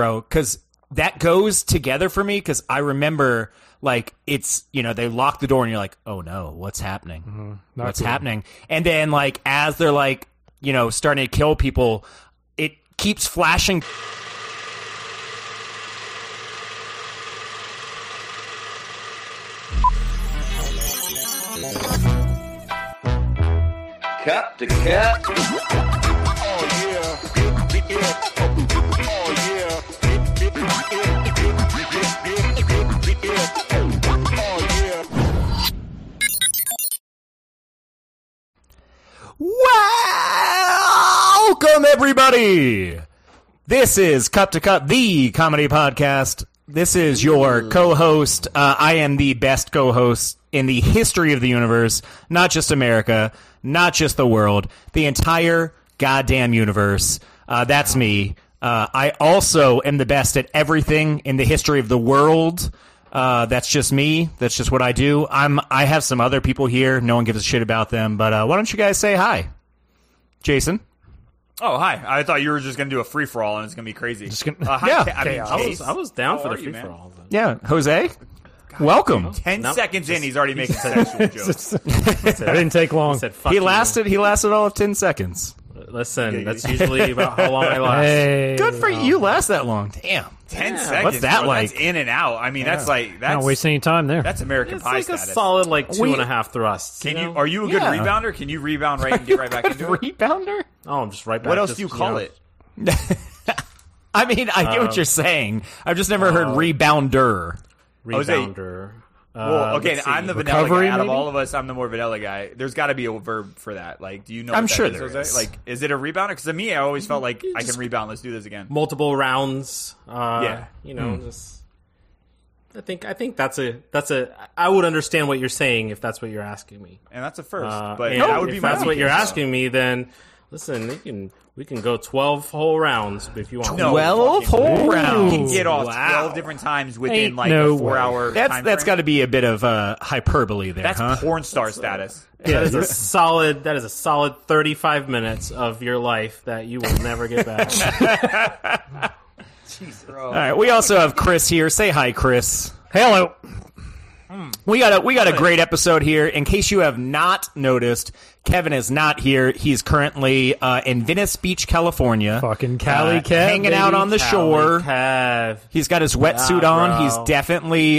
bro, because that goes together for me, because I remember, like, it's, they lock the door and you're like, oh no, what's happening? What's happening? And then, like, as they're, like, starting to kill people, it keeps flashing. Cup to cup. Welcome, everybody. This is Cup to Cup, the comedy podcast. This is your co-host. I am the best co-host in the history of the universe, not just America, not just the world, the entire goddamn universe. That's me. I also am the best at everything in the history of the world. That's just me. That's just what I do. I have some other people here. No one gives a shit about them. But why don't you guys say hi? Jason. Oh, hi. I thought you were just going to do a free-for-all and it's going to be crazy. Hi, yeah. I was down for the free-for-all. Yeah. Jose, welcome. 10 seconds in, he's already making sexual jokes. It didn't take long. He lasted all of 10 seconds. Listen, that's usually about how long I last. Hey, good for you. You last that long. Damn. 10 seconds. What's that bro. like? That's in and out. I mean, that's not wasting any time there. That's American It's Pie like status. a solid 2.5 thrusts. Can you? Are you a good rebounder? Can you rebound right and get right back into it? Rebounder? Oh, I'm just right back. What else do you call it? I mean, I get what you're saying. I've just never heard rebounder. Rebounder. Well, okay, I'm the vanilla Recovery, guy. Out of maybe? all of us, I'm the more vanilla guy. There's got to be a verb for that. Like, do you know I'm what that sure is, there Jose? is. Like, is it a rebounder? Because to me, I always felt like I can rebound. Let's do this again. Multiple rounds. Yeah. Just. I think that's a. I would understand what you're saying if that's what you're asking me. And that's a first. But And that would be if my that's what weakness, you're though. asking me, then listen, we can go 12 whole rounds if you want. No, 12 fucking- whole You rounds. can get off Wow. 12 different times within Ain't like no a 4-hour time That's frame. got to be a bit of hyperbole there, That's huh? porn star status. That is a solid 35 minutes of your life that you will never get back. All right, we also have Chris here. Say hi, Chris. Hello. We got a great episode here. In case you have not noticed, Kevin is not here. He's currently in Venice Beach, California. Fucking Cali Kev, hanging out on the shore. Kev. He's got his wetsuit Yeah, on. bro. He's definitely,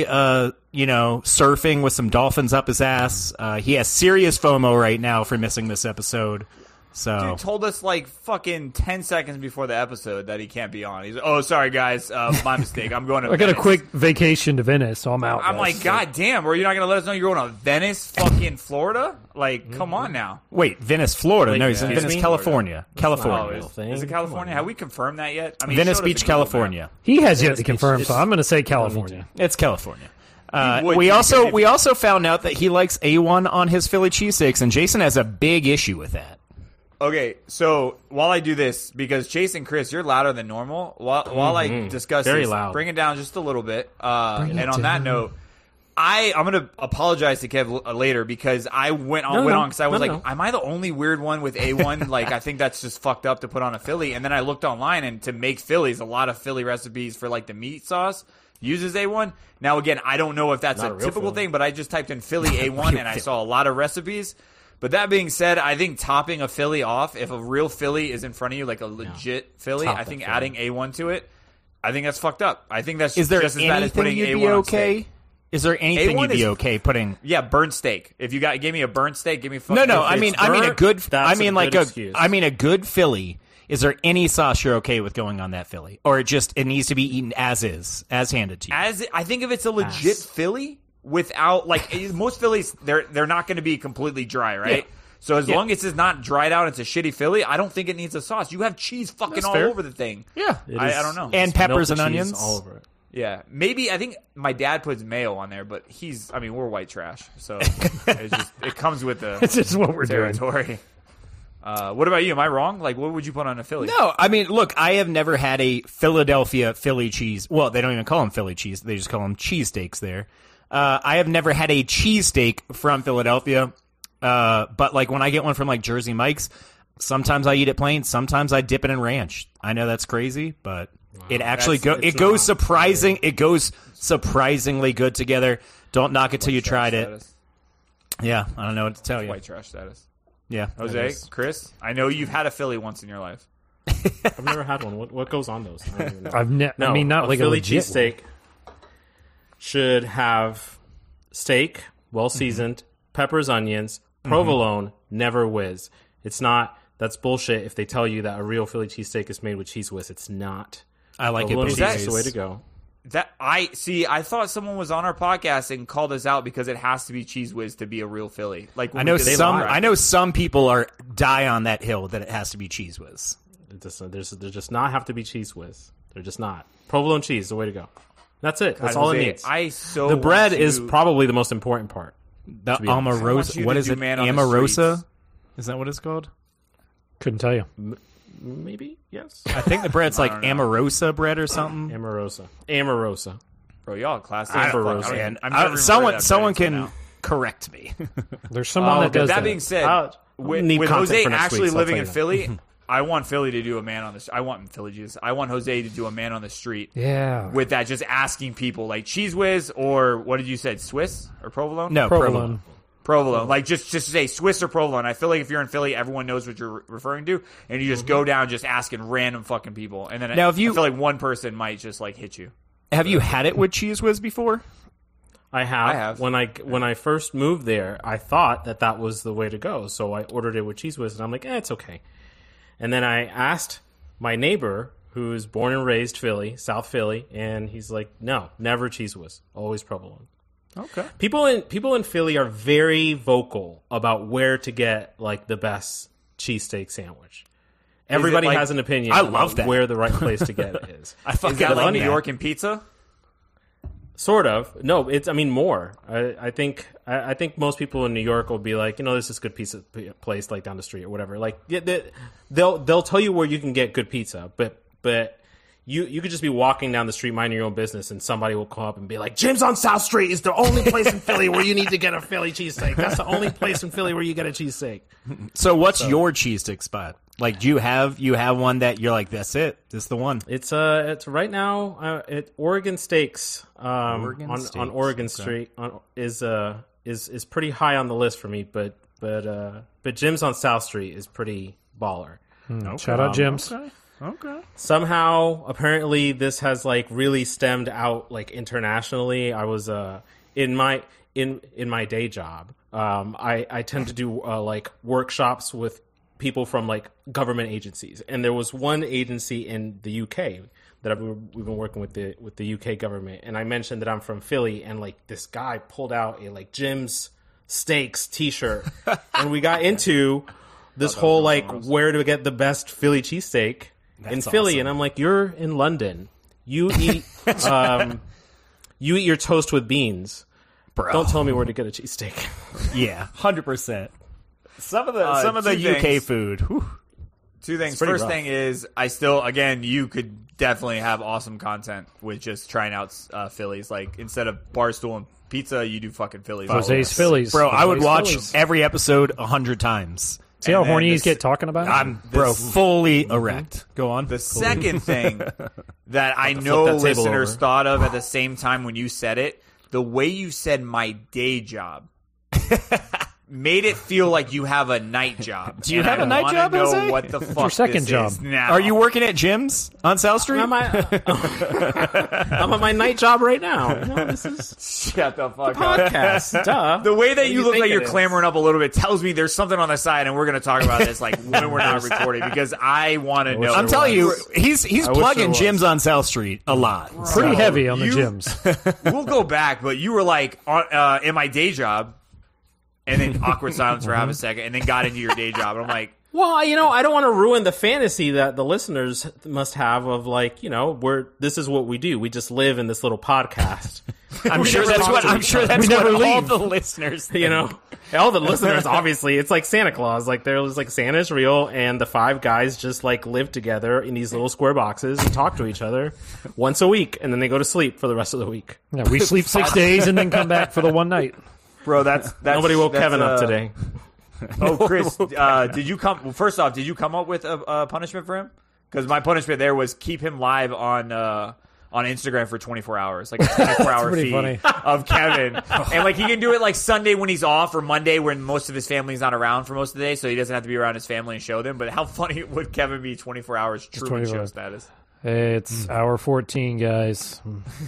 surfing with some dolphins up his ass. He has serious FOMO right now for missing this episode. So, Dude told us like fucking 10 seconds before the episode that he can't be on. He's like, oh, sorry guys, my mistake. I'm going to I got a Venice." quick vacation to Venice, so I'm out. I'm like, God damn, are you not going to let us know you're going to Venice, fucking Florida? Like, come on now. wait, Venice, Florida. Wait, No, he's in excuse Venice, me? California. Oh, California. is it California? Have we confirmed that yet? I mean, Venice he showed us Beach, a Google map. California. He has yet Venice to Beach. confirm, so It's- I'm going to say California. It's California. would We think also if- we also found out that he likes A1 on his Philly cheesesteaks, and Jason has a big issue with that. Okay, so while I do this, because Chase and Chris, you're louder than normal. While I discuss Very this, loud. bring it down just a little bit. And on that note, I'm going to apologize to Kev later because I went on because I was No. am I the only weird one with A1? Like, I think that's just fucked up to put on a Philly. And then I looked online, and to make Phillies, a lot of Philly recipes for like the meat sauce uses A1. Now, again, I don't know if that's Not a a real typical Philly. thing, but I just typed in Philly A1 and I saw a lot of recipes. But that being said, I think topping a Philly off, if a real Philly is in front of you, like a legit Philly, Top I that think Philly. adding A1 to it, I think that's fucked up. I think that's Is there just as bad as anything putting you'd A1 be on okay? steak. Is there anything A1 you'd be is- okay putting? Yeah, burnt steak. If you gave me a burnt steak, give me fucking No. if I it's mean a burnt, good. that's I mean a like good a. excuse. I mean a good Philly. Is there any sauce you're okay with going on that Philly, or it needs to be eaten as is, as handed to you? I think if it's a legit Philly without most Phillies, they're not going to be completely dry, right? Yeah. So as long as it's not dried out, it's a shitty Philly. I don't think it needs a sauce. You have cheese fucking That's all fair. over the thing. Yeah, I don't know. And peppers and Milk cheese onions. all over it. Yeah, maybe I think my dad puts mayo on there, but we're white trash, so it comes with the It's just what we're doing. territory. What about you? Am I wrong? Like, what would you put on a Philly? No, I mean, look, I have never had a Philadelphia Philly cheese. Well, they don't even call them Philly cheese. They just call them cheesesteaks there. I have never had a cheesesteak from Philadelphia. But like when I get one from like Jersey Mike's, sometimes I eat it plain. Sometimes I dip it in ranch. I know that's crazy, but It actually It's it goes not. it goes surprisingly good together. Don't knock it till you tried it. Status. Yeah, I don't know what to tell you. White trash status. Yeah, Jose, Chris, I know you've had a Philly once in your life. I've never had one. What goes on those? I don't even know. I mean, not a like Philly a legit cheesesteak should have steak, well seasoned, peppers, onions, provolone, never whiz. It's not. That's bullshit. If they tell you that a real Philly cheesesteak is made with Cheese Whiz, it's not. I like it. Provolone both cheese ways. is the way to go. That I thought someone was on our podcast and called us out because it has to be Cheese Whiz to be a real Philly. Like when I know we did the some. live. I know some people are die on that hill that it has to be Cheese Whiz. There just not have to be Cheese Whiz. They're just not. Provolone cheese is the way to go. That's it. That's God, all it Jose, needs. The The bread is probably the most important part. The be honest. I want Amarosa. you What to is do it? Man on the Amarosa. Streets. Is that what it's called? Couldn't tell you. Maybe yes. I think the bread's like don't know. Amarosa bread or something. Amorosa. Bro, y'all classic. I don't know, Fuck, Man, I've never even someone heard of that someone bread can until now. correct me. There's someone that does That that. being said, need with content Jose for next actually week, so I'll living tell in you Philly, I want Philly to do a man on the. I want Jose to do a man on the street Yeah. with that, just asking people like Cheese Whiz or what did you say, Swiss or provolone? No, Provolone. Provolone. Like just say Swiss or provolone. I feel like if you're in Philly, everyone knows what you're referring to, and you just go down just asking random fucking people, and then Now, if you- I feel like one person might just like hit you. Have you had it with Cheese Whiz before? I have. I have. When I first moved there, I thought that was the way to go. So I ordered it with Cheese Whiz, and I'm like, it's okay. And then I asked my neighbor, who's born and raised Philly, South Philly, and he's like, no, never Cheese Whiz, always provolone. Okay. People in Philly are very vocal about where to get like the best cheesesteak sandwich. Everybody like- has an opinion. I love about that. where the right place to get it is. I Is fucking that like love New that. York and pizza? Sort of. No, it's. I mean, more. I think most people in New York will be like, this is a good pizza place like down the street or whatever. Like, they'll tell you where you can get good pizza, but you could just be walking down the street minding your own business, and somebody will come up and be like, Jim's on South Street is the only place in Philly where you need to get a Philly cheesesteak. That's the only place in Philly where you get a cheesesteak. So what's your cheese stick spot? Like, do you have one that you're like, that's it, this is the one? It's right now at Oregon Steaks Oregon on Steaks, Oregon okay. Street is pretty high on the list for me, but Jim's on South Street is pretty baller. Shout out Jim's. Okay. Somehow, apparently, this has like really stemmed out like internationally. I was in my day job. I tend to do like workshops with people from like government agencies, and there was one agency in the UK that we've been working with the UK government, and I mentioned that I'm from Philly, and like this guy pulled out a like Jim's Steaks T-shirt, and we got into this whole like where to get the best Philly cheesesteak in Philly, awesome. and I'm like, you're in London, you eat your toast with beans. Bro. Don't tell me where to get a cheesesteak. Yeah, 100%. Some of the two UK things. food. Whew. Two things. pretty First rough. thing is, I still, again, you could definitely have awesome content with just trying out Phillies. Like, instead of Barstool and pizza, you do fucking Phillies. Jose's Phillies. Bro, I would Jose's watch Phillies. every episode 100 times. See how and then horny you this- get talking about it? I'm fully erect. Go on. The second thing that I flip know that table listeners over. thought of at the same time when you said it, the way you said my day job made it feel like you have a night job. Do you And have I a night wanna job, know Jose? what the fuck your second this job? is now. Are you working at Jim's on South Street? I'm at my night job right now. This is Shut the fuck up. podcast. Duh. The way that What do you look think like it you're is? clamoring up a little bit tells me there's something on the side, and we're going to talk about this like when we're not recording because I want to know. I'm telling you, he's I wish plugging there was. Jim's on South Street a lot. Pretty So- heavy on the you- gyms. We'll go back, but you were like in my day job, and then awkward silence for half a second, and then got into your day job, and I'm like, Well, I don't want to ruin the fantasy that the listeners must have of like, this is what we do. We just live in this little podcast. I'm sure that's what all the listeners think. All the listeners, obviously, it's like Santa Claus. Like there's like Santa's real, and the five guys just like live together in these little square boxes and talk to each other once a week, and then they go to sleep for the rest of the week. Yeah, we sleep 6 days and then come back for the one night. bro, that's Nobody woke that's, Kevin up today. Oh, Chris, did you come? Well, first off, did you come up with a punishment for him? Because my punishment there was keep him live on Instagram for 24 hours, like a 24-hour pretty feed funny. of Kevin. And like he can do it like Sunday when he's off or Monday when most of his family's not around for most of the day, so he doesn't have to be around his family and show them. But how funny would Kevin be 24 hours Truman 24. Show status? Hey, it's hour 14, guys.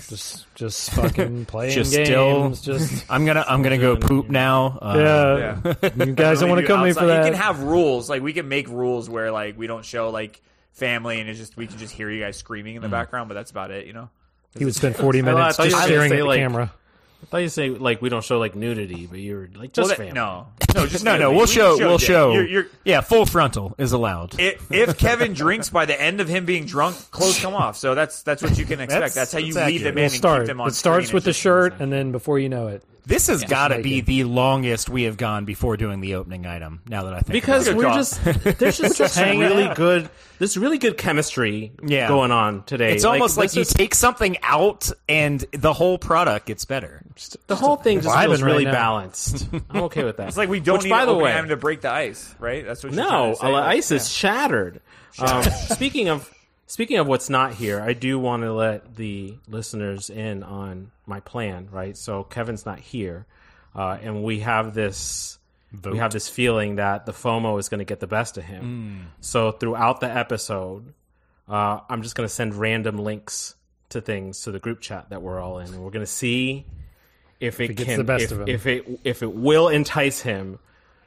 Just fucking playing Just games. still- Just I'm gonna go poop now. yeah. You guys don't want to come in for You that. can have rules, like we can make rules where like we don't show like family and we can just hear you guys screaming in the background, but that's about it, you know? He would spend 40 minutes thought you just were staring gonna at say, the like- camera. I thought you say like we don't show like nudity, but you're like just family. No, just No, family. we'll We show. We'll yeah. show. You're, Yeah, full frontal is allowed. if Kevin drinks by the end of him being drunk, clothes come off. So that's what you can expect. That's how you that's lead them accurate. in We'll and start. keep them on It starts screen. with the It's just shirt, insane. and then before you know it, This has got to be naked. the longest we have gone before doing the opening item. Now that I think Because about Good we're call. just there's just hanging really out. good. This really good chemistry Yeah. going on today. it's almost like this you is- take something out and the whole product gets better. the whole thing just vibing feels really right now. balanced. I'm okay with that. It's like we don't Which, need by an the opening way, item to break the ice, right? That's what you're no, trying to say. ice is shattered. Speaking of what's not here, I do want to let the listeners in on my plan. Right, so Kevin's not here, and we have this feeling that the FOMO is going to get the best of him. So throughout the episode, I'm just going to send random links to things to the group chat that we're all in, and we're going to see if it gets can the best of him. if it will entice him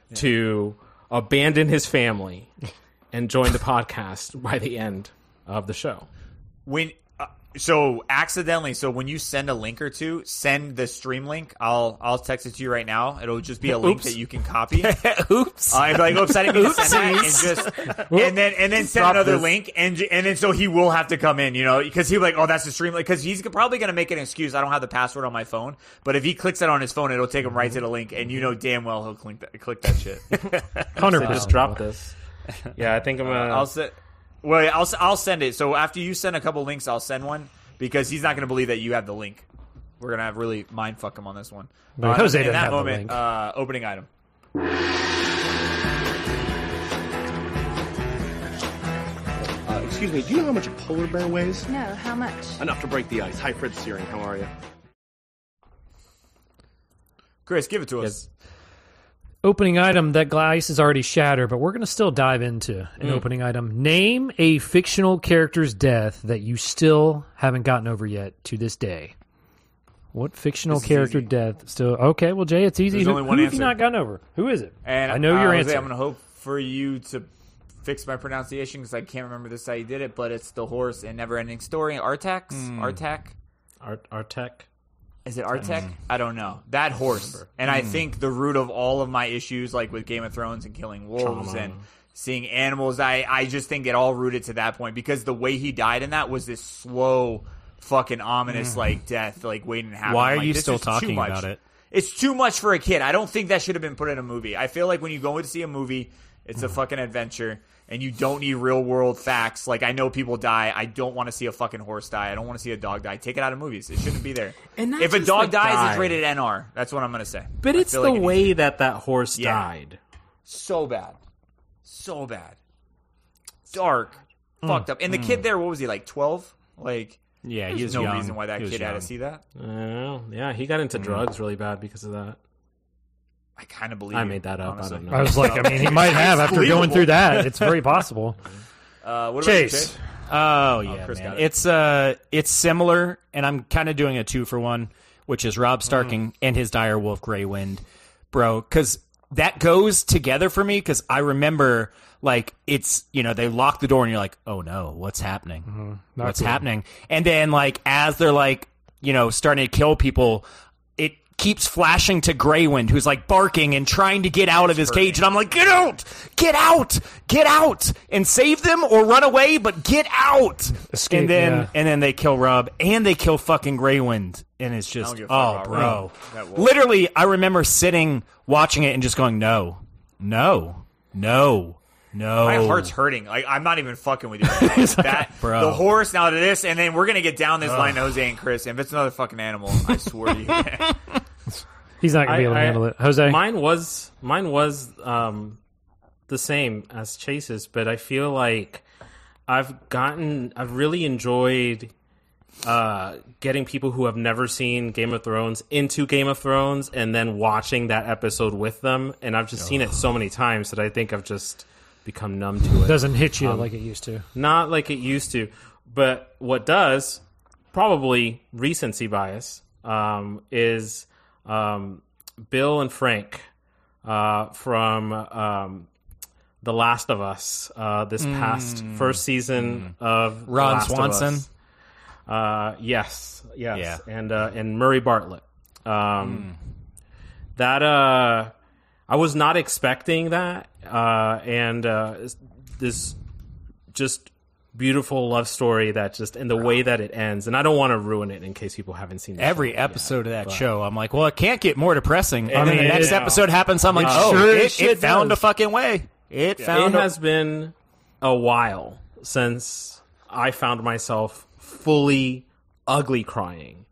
to abandon his family and join the podcast by the end of the show. When so accidentally, so when you send a link or two, send the stream link. I'll text it to you right now. It'll just be a link Oops. that you can copy. Oops. I'd be like, oops, I didn't mean to send that, and then send Drop another this. link, and then so he will have to come in, you know, because he'll be like, oh, that's the stream link, because he's probably gonna make an excuse. I don't have the password on my phone, but if he clicks it on his phone, it'll take him right to the link, and you know damn well he'll click that shit. 100%. Just drop this. Yeah, I think I'm gonna. I'll send it. So after you send a couple links, I'll send one because he's not gonna believe that you have the link. We're gonna have really mind fuck him on this one. But Jose in doesn't that have the moment, link. Opening item. Excuse me, do you know how much a polar bear weighs? No, how much? Enough to break the ice. Hi, Fred Searing. How are you? Chris, give it to us. Opening item, that ice is already shattered, but we're going to still dive into an opening item. Name a fictional character's death that you still haven't gotten over yet to this day. What fictional This is character easy. death still? Okay, well, Jay, it's easy. There's Who, only one who have you answer. not gotten over? Who is it? And I know your Jose, answer. I'm gonna hope for you to fix my pronunciation because I can't remember this how you did it, but it's the horse in Neverending Story. Artax? Artak? Artek. Is it Artek? I don't know. That horse. And I think the root of all of my issues, like with Game of Thrones and killing wolves Trauma. and seeing animals, I just think it all rooted to that point because the way he died in that was this slow, fucking ominous, like death, like waiting to happen. Why are Like, you this still is too talking much. about it? It's too much for a kid. I don't think that should have been put in a movie. I feel like when you go to see a movie, it's a fucking adventure, and you don't need real world facts. Like, I know people die. I don't want to see a fucking horse die. I don't want to see a dog die. Take it out of movies. It shouldn't be there. And not if a just dog the dies, die. it's rated NR. That's what I'm gonna say. But I it's feel the like it needs to way be that horse Yeah. died. so bad, so bad, dark, fucked up. And the kid there, what was he like? 12? Like, Yeah, he there's was no young. reason why that He was kid had young. to see that. Yeah, he got into drugs really bad because of that. I kind of believe. I you, made that up. honestly. I don't know. I was like, I mean, he might have after going believable. through that. It's very possible. What about Chase. You, Oh yeah, Chris man. got it. It's similar, and I'm kind of doing a 2-for-1, which is Rob Starking and his dire wolf Grey Wind, bro. Because that goes together for me. Because I remember, like, it's they lock the door, and you're like, oh no, what's happening? Not What's cool. happening? And then, like, as they're like, starting to kill people, it keeps flashing to Grey Wind, who's like barking and trying to get out of his cage, and I'm like, get out, and save them or run away, but get out. Escape, and then yeah. and then they kill Rob and they kill fucking Grey Wind, and it's just don't give a fuck oh, about bro. Rob. That wolf. Literally, I remember sitting watching it and just going, no. My heart's hurting. Like, I'm not even fucking with you. Right now. That Bro. the horse now to this, and then we're gonna get down this line, Jose and Chris. And if it's another fucking animal, I swear to you. He's not going to be able to handle it. Jose? Mine was the same as Chase's, but I feel like I've really enjoyed getting people who have never seen Game of Thrones into Game of Thrones and then watching that episode with them. And I've just seen it so many times that I think I've just become numb to it. Doesn't hit you like it used to. Not like it used to. But what does, probably recency bias, is Bill and Frank from The Last of Us, this past first season of Ron The Last Swanson? of Us. Yes, Yeah. and Murray Bartlett. That I was not expecting that, and this just beautiful love story that just in the way that it ends, and I don't want to ruin it in case people haven't seen the Every show episode yet, of that but- show, I'm like, well, it can't get more depressing. And then the mean, next it- episode happens, I'm like, it found a fucking way. It found It a... has been a while since I found myself fully ugly crying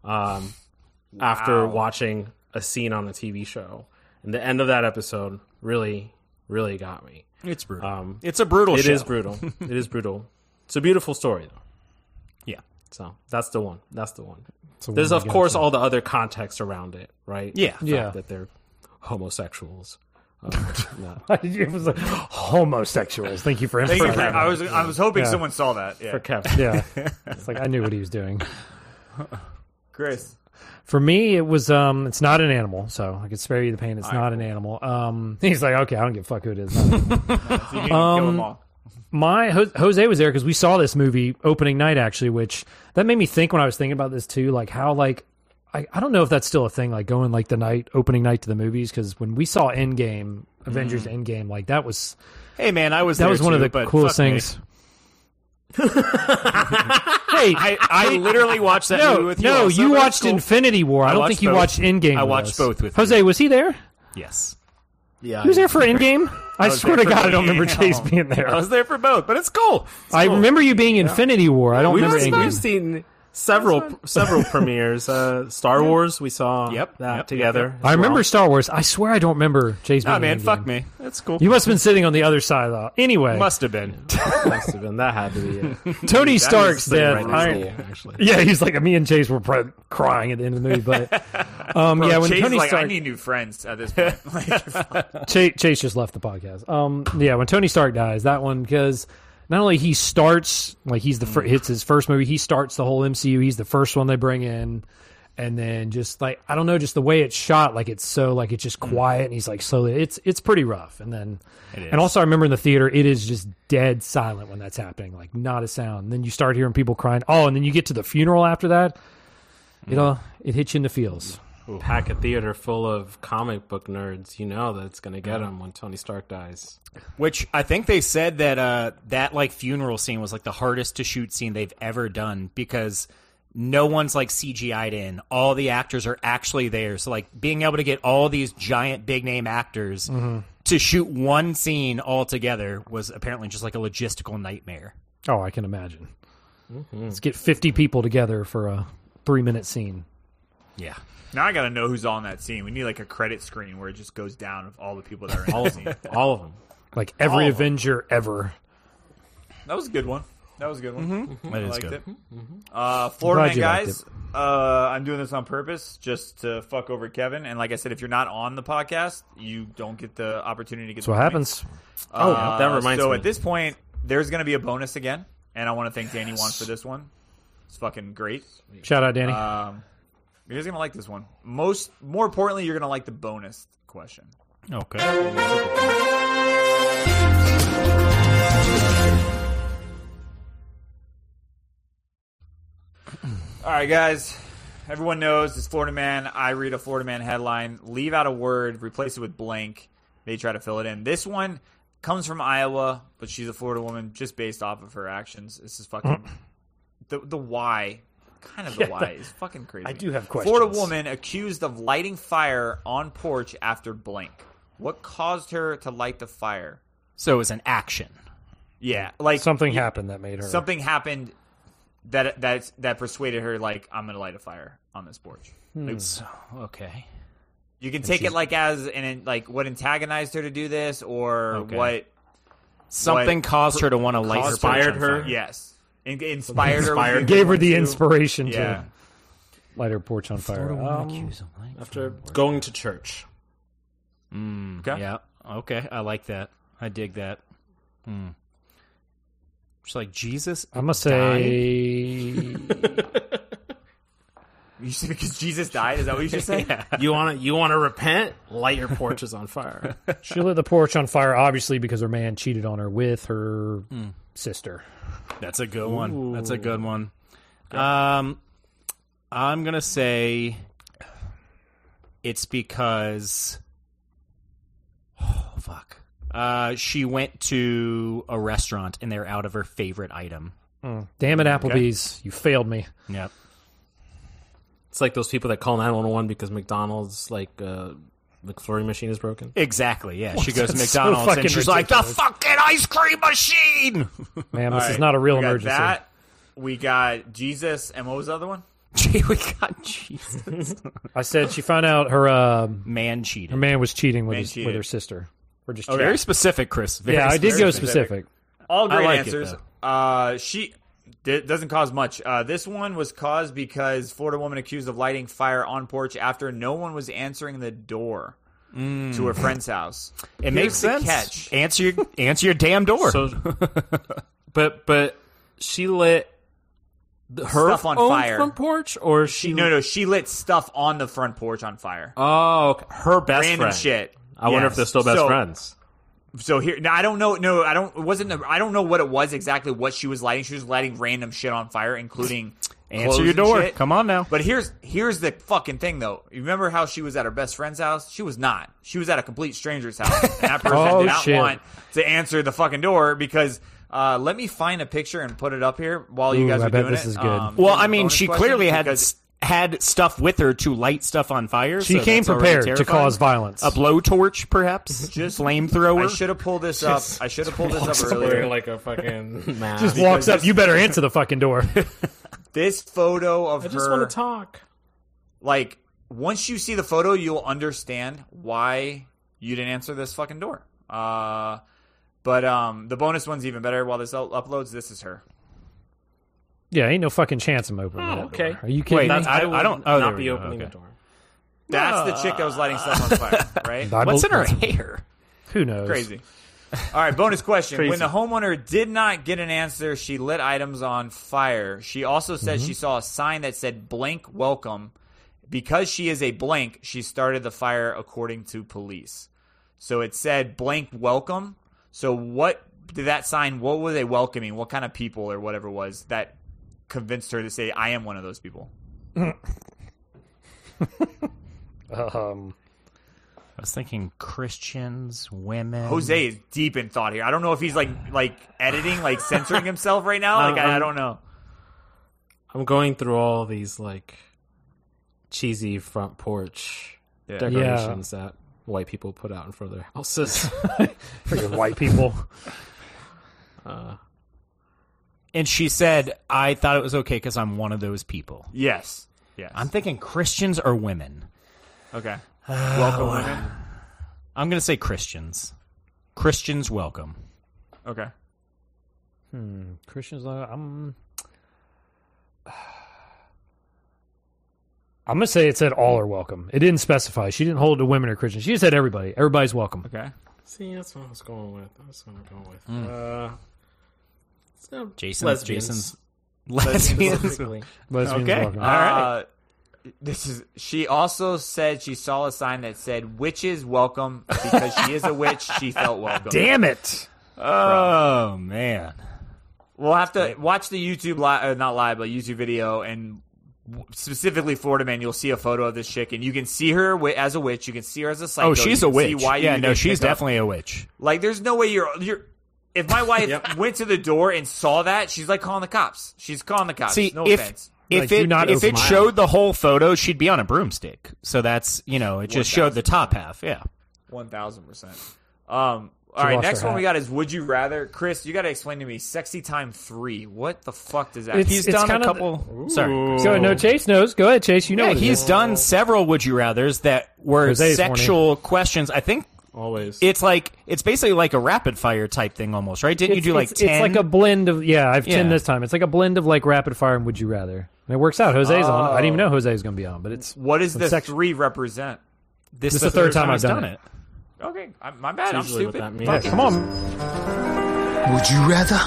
after watching a scene on a TV show. And the end of that episode really, really got me. It's brutal. It's a brutal It show. is brutal. It is brutal. It's a beautiful story, though. Yeah. So that's the one. That's the one. the There's, one of I course, gotta all the other context around it, right? Yeah. The fact Yeah. that they're homosexuals. No. It was like homosexuals. Thank you for Thank you for, emphasizing. I was hoping Yeah. someone saw that. Yeah. For Kevin. Yeah, it's like I knew what he was doing. Chris. For me, it was it's not an animal, so I could spare you the pain. It's not an animal. He's like, okay, I don't give a fuck who it is. So you didn't kill them all. My Jose was there because we saw this movie opening night, actually, which that made me think when I was thinking about this too, like how like I don't know if that's still a thing, like going like the opening night to the movies, because when we saw Endgame, Avengers Endgame, like that was Hey, man, I was that there was one of too, the but coolest fuck me. things. Hey, I literally watched that movie with you. no, also, you but it's watched cool. Infinity War. I don't watched think you both. watched Endgame. I with watched us. both with Jose. you. Was he there? Yes. Yeah. He was there for Endgame. I was swear there to for God, I don't Endgame. remember Chase being there. I was there for both, but it's cool. I remember you being Infinity War. I don't We've remember Endgame. seen several premieres. Star Wars, we saw that together. I remember Star Wars. I swear I don't remember Chase being Nah, man, in fuck Endgame. me. That's cool. You must have been sitting on the other side, though. Anyway, Must have been. Must have been. That had to be it. Tony Stark's Sitting death. right next to you, actually. Yeah, he's like, me and Chase were probably crying at the end of the movie. But yeah, when Chase Tony is like, Stark, I need new friends at this point. Like, Chase just left the podcast. Yeah, when Tony Stark dies, that one, because not only he starts, like he's the it's his first movie, he starts the whole MCU. He's the first one they bring in, and then just like I don't know, just the way it's shot, like it's so like it's just quiet, and he's like slowly. It's pretty rough, and then and also I remember in the theater, it is just dead silent when that's happening, like not a sound. And then you start hearing people crying. Oh, and then you get to the funeral after that. It hits you in the feels. Pack a theater full of comic book nerds. You know that it's going to get them when Tony Stark dies. Which I think they said that that like funeral scene was like the hardest to shoot scene they've ever done because no one's like CGI'd in. All the actors are actually there. So like being able to get all these giant big name actors to shoot one scene all together was apparently just like a logistical nightmare. Oh, I can imagine. Let's get 50 people together for a 3-minute scene. Yeah. now I got to know who's on that scene. We need like a credit screen where it just goes down of all the people that are in All the of scene. them. All of them. Like every All of them. Avenger ever. That was a good one. That was a good one. That I is liked good. it. Glad Florida Man you liked guys, I'm doing this on purpose just to fuck over Kevin. And like I said, if you're not on the podcast, you don't get the opportunity to get That's what happens. that reminds so me. at this point, there's going to be a bonus again. And I want to thank Danny Wan for this one. It's fucking great. Shout out, Danny. You're guys going to like this one. More importantly, you're going to like the bonus question. Okay. All right, guys. Everyone knows it's Florida Man. I read a Florida Man headline, leave out a word, replace it with blank. They try to fill it in. This one comes from Iowa, but she's a Florida woman just based off of her actions. This is fucking the why. Kind of the why is fucking crazy. I do have questions. Florida woman accused of lighting fire on porch after blank. What caused her to light the fire? So it was an action. Yeah, like Something happened that made her. something happened that persuaded her, like, I'm gonna light a fire on this porch. Like, Okay. you can take it like as like what antagonized her to do this, or Okay. what Something caused her to want to light her Inspired porch on her? fire. Yes. Inspired her. Gave her the inspiration Yeah. to light her porch on fire. After going to church. Okay. Yeah. Okay. I like that. I dig that. It's like Jesus. I'm gonna say You said because Jesus died? Is that what you just said? You want to repent? Light your porches on fire. she lit the porch on fire, obviously because her man cheated on her with her sister. That's a good one. That's a good one. I'm gonna say it's because fuck. She went to a restaurant and they're out of her favorite item. Damn it, Applebee's! You failed me. Yep. It's like those people that call 911 because McDonald's McFlurry machine is broken. Exactly. Yeah. She goes to That's so McDonald's fucking and she's like, "The ridiculous. fucking ice cream machine." Man, All this is right, not a real we got emergency. That. We got Jesus, and what was the other one? Gee, we got Jesus. I said she found out her Man cheated. man was cheating with Man with cheated. her sister. Or just Okay. Very specific, Chris. Very yeah, I did go specific. specific. All great like it, answers. She doesn't cause much. This one was caused because Florida woman accused of lighting fire on porch after no one was answering the door to her friend's house. It Here's makes the sense. catch. Answer your damn door. So, but she lit her Stuff on own fire. front porch, or she No, she lit stuff on the front porch on fire. Oh, okay. Her best Random friend. shit. I wonder if Yes. they're still best So- friends. So here, now I don't know. No, I don't. It wasn't. I don't know what it was exactly. What she was lighting. She was lighting random shit on fire, including Answer clothes your and door. shit. Come on now. But here's the fucking thing, though. You remember how she was at her best friend's house? She was not. She was at a complete stranger's house, and that person Oh, did not shit. want to answer the fucking door because. Let me find a picture and put it up here while you Ooh, guys I are bet doing this it. is good. Well, here's I a mean, bonus she question clearly because- had stuff with her to light stuff on fire. She so came that's already prepared to terrifying. cause violence. A blowtorch, perhaps. Just- flamethrower. I should have pulled this up. I should have pulled this up Wearing earlier. like a fucking mask. Just walks up. You better answer the fucking door. This photo of I her. just want to talk. Like, once you see the photo, you'll understand why you didn't answer this fucking door. But the bonus one's even better. While this uploads, this is her. Yeah, ain't no fucking chance I'm opening that okay. door. Are you kidding Wait, me? that's- I would don't- oh, there not we be go. opening Okay. the door. That's the chick that was lighting stuff on fire, right? What's in her Bible- hair? Who knows? Crazy. All right, bonus question. Crazy. When the homeowner did not get an answer, she lit items on fire. She also said she saw a sign that said blank welcome. Because she is a blank, she started the fire according to police. So it said blank welcome. So what did that sign, what were they welcoming? What kind of people or whatever it was that convinced her to say, I am one of those people? I was thinking Christians, women. Jose is deep in thought here. I don't know if he's like editing, like censoring himself right now. Like I don't know. I'm going through all these like cheesy front porch decorations that white people put out in front of their houses. Freaking white people. And she said, I thought it was okay because I'm one of those people. Yes. Yes. I'm thinking Christians or women. Okay. Welcome, women. I'm going to say Christians. Christians welcome. Okay. Christians, I'm going to say it said all are welcome. It didn't specify. She didn't hold it to women or Christians. She just said everybody. Everybody's welcome. Okay. See, that's what I was going with. Let's go Jason's. lesbians. Lesbians. Specifically. Lesbians Okay. welcome. All right. This is. She also said she saw a sign that said "witches welcome" because she is a witch. She felt welcome. Damn it. Oh, man. We'll have to watch the YouTube not live, but YouTube video, and specifically Florida Man. You'll see a photo of this chick, and you can see her as a witch. You can see her as a psycho. Oh, she's You a can see witch. why you Yeah, no, didn't she's pick up. definitely a witch. Like, there's no way you're. If my wife went to the door and saw that, she's like calling the cops. She's calling the cops. See, no if offense. Like, do not if open it my showed the whole photo, she'd be on a broomstick. So that's, it just showed the top half. Yeah. 1,000%. All right, lost next her one we hat. got is Would You Rather. Chris, you got to explain to me Sexy Time 3. What the fuck does that It's- mean? He's done a kind of couple. Sorry. Go ahead. No, Chase knows. Go ahead, Chase. You know Yeah, what it he's is. done several Would You Rathers that were Jose's sexual questions. I think Always. It's basically like a rapid fire type thing almost, right? Didn't you do like 10? It's like a blend of I have 10 Yeah. this time. It's like a blend of like rapid fire and would you rather. And it works out. Jose's on. I didn't even know Jose was going to be on, but it's What does the section. 3 represent? This is the third time I've done it. Okay, my bad. I'm usually what stupid. that means. Yeah, come on. Would you rather?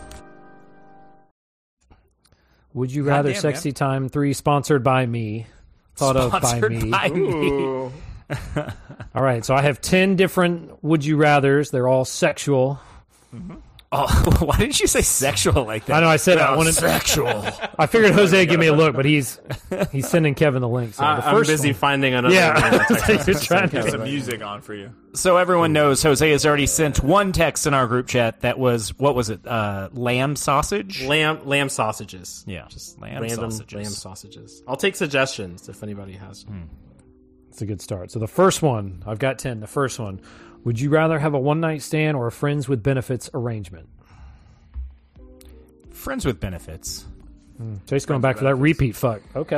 Would you rather Goddamn, Sexy Time 3 sponsored by me? Thought of by Sponsored me. by me. Ooh. All right, so I have 10 different would you rathers. They're all sexual. Oh, why didn't you say sexual like that? I know I said I wanted sexual. I figured Jose would give me a look, but he's sending Kevin the link. So the I'm first busy one- finding another. Yeah. text You're message trying to- from Kevin Some right music on for you. So everyone knows Jose has already sent one text in our group chat that was, what was it? Lamb sausage? Lamb sausages. Yeah, just lamb Random sausages. lamb sausages. I'll take suggestions if anybody has. It's a good start. So the first one, I've got 10. The first one, would you rather have a one-night stand or a friends with benefits arrangement? Friends with benefits. Chase going back for that repeat fuck. Okay.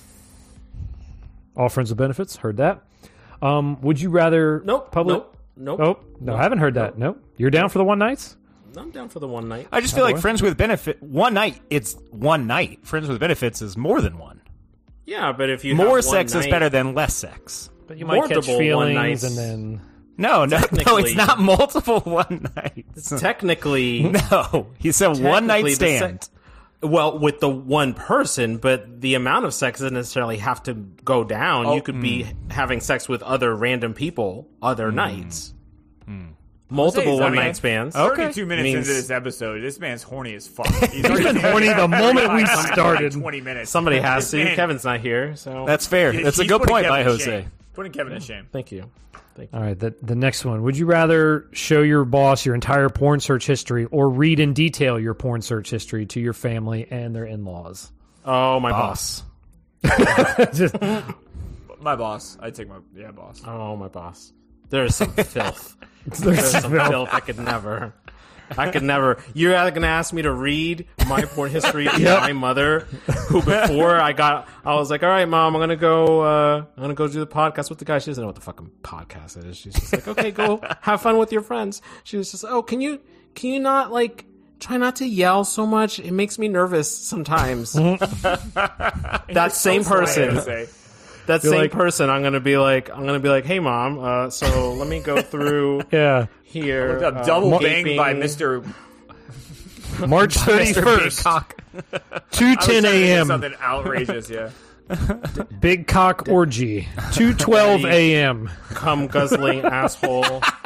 All friends with benefits. Heard that. Would you rather Nope. public? Nope. Oh, no, I haven't heard that. Nope. You're down for the one nights? I'm down for the one night. I just feel like friends with benefit, one night, it's one night. Friends with benefits is more than one. Yeah, but if you More have one sex is night- better than less sex. But you might catch Multiple one feelings nights. and then... No, it's Technically- not multiple one nights. Technically, No, he said one night technically, the stand. well, with the one person, but the amount of sex doesn't necessarily have to go down. You could be having sex with other random people other nights. Multiple Jose, one I mean, night spans. 32 minutes Means- into this episode, this man's horny as fuck. He's been horny the moment we started. 20 minutes. Somebody has This to. man- Kevin's not here, so That's fair. he's That's a good putting point Kevin by to Jose. shame. Putting Kevin to shame. thank you. All right, the next one. Would you rather show your boss your entire porn search history or read in detail your porn search history to your family and their in-laws? Oh, my boss. Just- My boss. I take my boss. Oh, my boss. There's some filth. There's some filth. I could never. You're going to ask me to read my porn history to my mother, who before I was like, all right, Mom, I'm going to go do the podcast with the guy. She doesn't know what the fucking podcast is. She's just like, okay, go have fun with your friends. She was just, oh, can you not like try not to yell so much? It makes me nervous sometimes. That same person. That same like- person, I'm gonna be like, hey, Mom. So let me go through yeah. here. Double bang gaping- by Mr. March 31st, 2:10 a.m. Something outrageous, yeah. Big cock orgy. 2:12 a.m. cum guzzling asshole.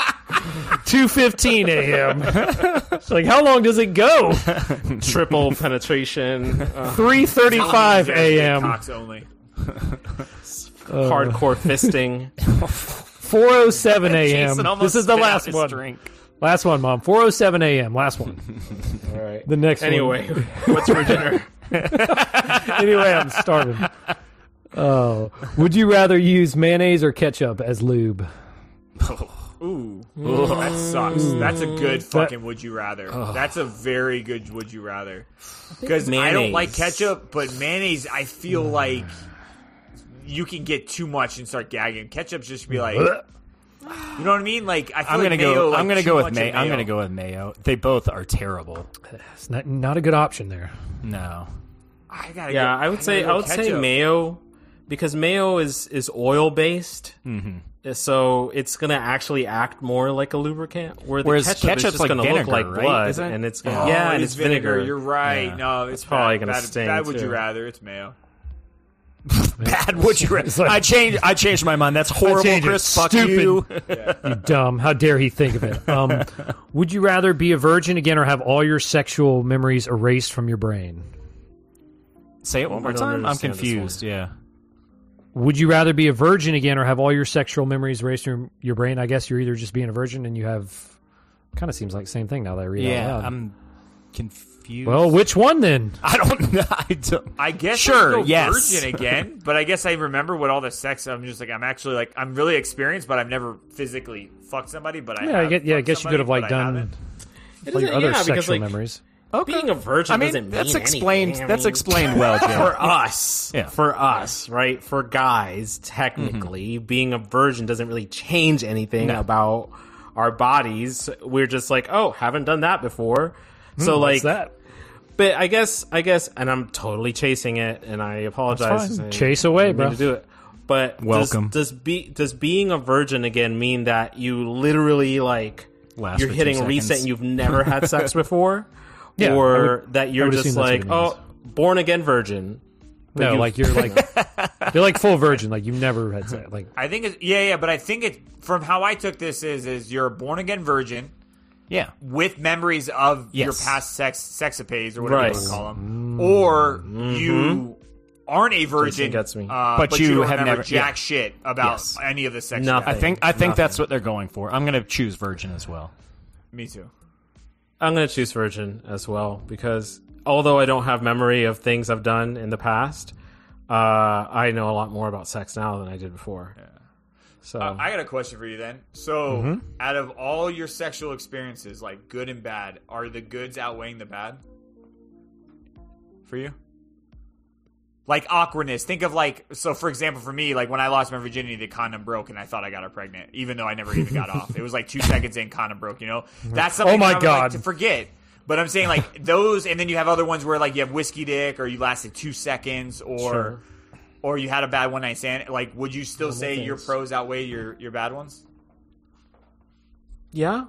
2:15 a.m. It's like, how long does it go? Triple penetration. 3:35 a.m. Cox only. Hardcore fisting. 4:07 a.m. Jason almost This is the spit out last his one. drink. Last one, Mom. 4:07 a.m. Last one. All right. The next Anyway, what's for dinner? one. Anyway, I'm starving. Oh, would you rather use mayonnaise or ketchup as lube? Ooh, that sucks. That's a good fucking would you rather. That's a very good would you rather. Because I don't like mayonnaise. ketchup, but mayonnaise, I feel like you can get too much and start gagging. Ketchup just be like, you know what I mean? Like I feel I'm like gonna mayo, go. like, I'm gonna too go with much mayo. of I'm gonna go with mayo. They both are terrible. It's not a good option there. No. I gotta Yeah, go, I would say ketchup. mayo, because mayo is oil based. So it's gonna actually act more like a lubricant. Whereas ketchup is ketchup's just like gonna vinegar, look like right? blood, Isn't it? and it's Oh, yeah, and it it's is vinegar. You're right. Yeah. No, it's probably bad. gonna Bad- sting, Bad would you too. rather? It's mayo. Bad would you rather? like- I changed my mind. That's horrible, changed it. Chris. Fuck Stupid. you. You dumb. How dare he think of it? Would you rather be a virgin again or have all your sexual memories erased from your brain? Say it one more I don't time. I'm understand this confused. Yeah. Would you rather be a virgin again or have all your sexual memories erased from your brain? I guess you're either just being a virgin and you have... Kind of seems like the same thing now that I read it out Yeah. loud. I'm confused. Well, which one then? I don't know. I guess Sure, I'd go yes. virgin again, but I guess I remember what all the sex. I'm just like I'm really experienced, but I've never physically fucked somebody. But I Yeah, I have guess fucked you could have somebody, like but I done haven't. It all your doesn't- other yeah, because, sexual like, memories. being a virgin doesn't mean that's explained. anything. That's explained well, Jay. For us, Yeah. for us, right? For guys, technically, being a virgin doesn't really change anything about our bodies. We're just like, oh, haven't done that before. So like What's that? But I guess, and I'm totally chasing it, and I apologize. fine. Chase away, didn't mean bro. To do it. But Welcome. Does being a virgin again mean that you literally like Last you're for 2 hitting seconds. reset and you've never had sex before? Yeah, I or would- that I you're would just assume that's like, what it oh, born again virgin. No, you- like you're like full virgin. Like you've never had sex. Like I think it's but I think it from how I took this is you're a born again virgin Yeah. with memories of your Yes. past sexapades or whatever Right. you want to call them, or you aren't a virgin, gets me. but you you don't have remember never- jack shit about Yes. any of the sex. Nothing. stuff. I think that's what they're going for. I'm going to choose virgin as well. Me too. I'm going to choose virgin as well because although I don't have memory of things I've done in the past, I know a lot more about sex now than I did before. Yeah. So I got a question for you then. So, out of all your sexual experiences, like good and bad, are the goods outweighing the bad for you? Like awkwardness. Think of for example, for me, like when I lost my virginity, the condom broke and I thought I got her pregnant, even though I never even got off. It was like 2 seconds in, condom broke, That's something my I would God. like to forget. But I'm saying like those, and then you have other ones where like you have whiskey dick or you lasted 2 seconds Sure. or you had a bad one night stand. Like, would you still say your pros outweigh your bad ones? yeah.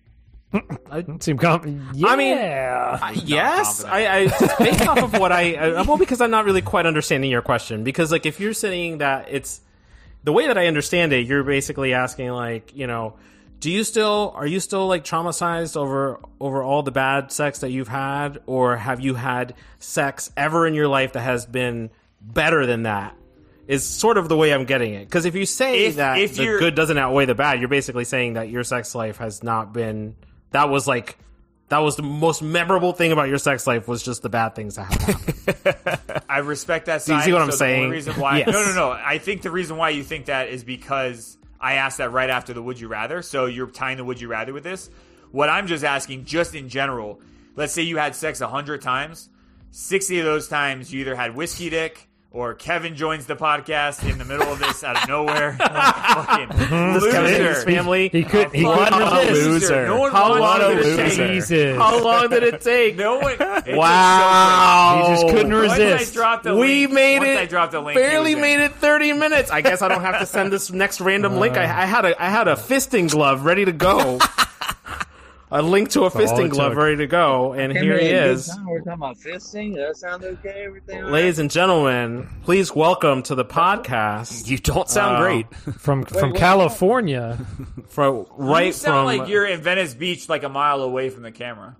seem yeah. I mean, yes, I just based off of what well, because I'm not really quite understanding your question. Because like, if you're saying that it's the way that I understand it, you're basically asking like, are you still like traumatized over all the bad sex that you've had, or have you had sex ever in your life that has been better than that? Is sort of the way I'm getting it. Because if you say If the you're- good doesn't outweigh the bad, you're basically saying that your sex life has not been. That was the most memorable thing about your sex life was just the bad things that have happened. I respect that Do you side. see what I'm so saying? The only reason why, Yes. no. I think the reason why you think that is because I asked that right after the would you rather. So you're tying the would you rather with this. What I'm just asking, just in general, let's say you had sex 100 times. 60 of those times you either had whiskey dick or Kevin joins the podcast in the middle of this out of nowhere. Fucking This Kevin and his loser. family. he couldn't Fucking resist. loser. No one How wants long to did it take- take? Jesus. How long did it take? No one. It's Wow. He just couldn't Once I resist. dropped the We link, made once it. I dropped the link, he barely was in. made it 30 minutes. I guess I don't have to send this next random link. I had a fisting glove ready to go. A link to a all fisting it glove took. ready to go, and Came here in he at a good is. time. We're talking about fisting. That sound okay? Everything all right? Ladies and gentlemen, please welcome to the podcast You don't sound great. from California. from You sound like you're in Venice Beach, like a mile away from the camera.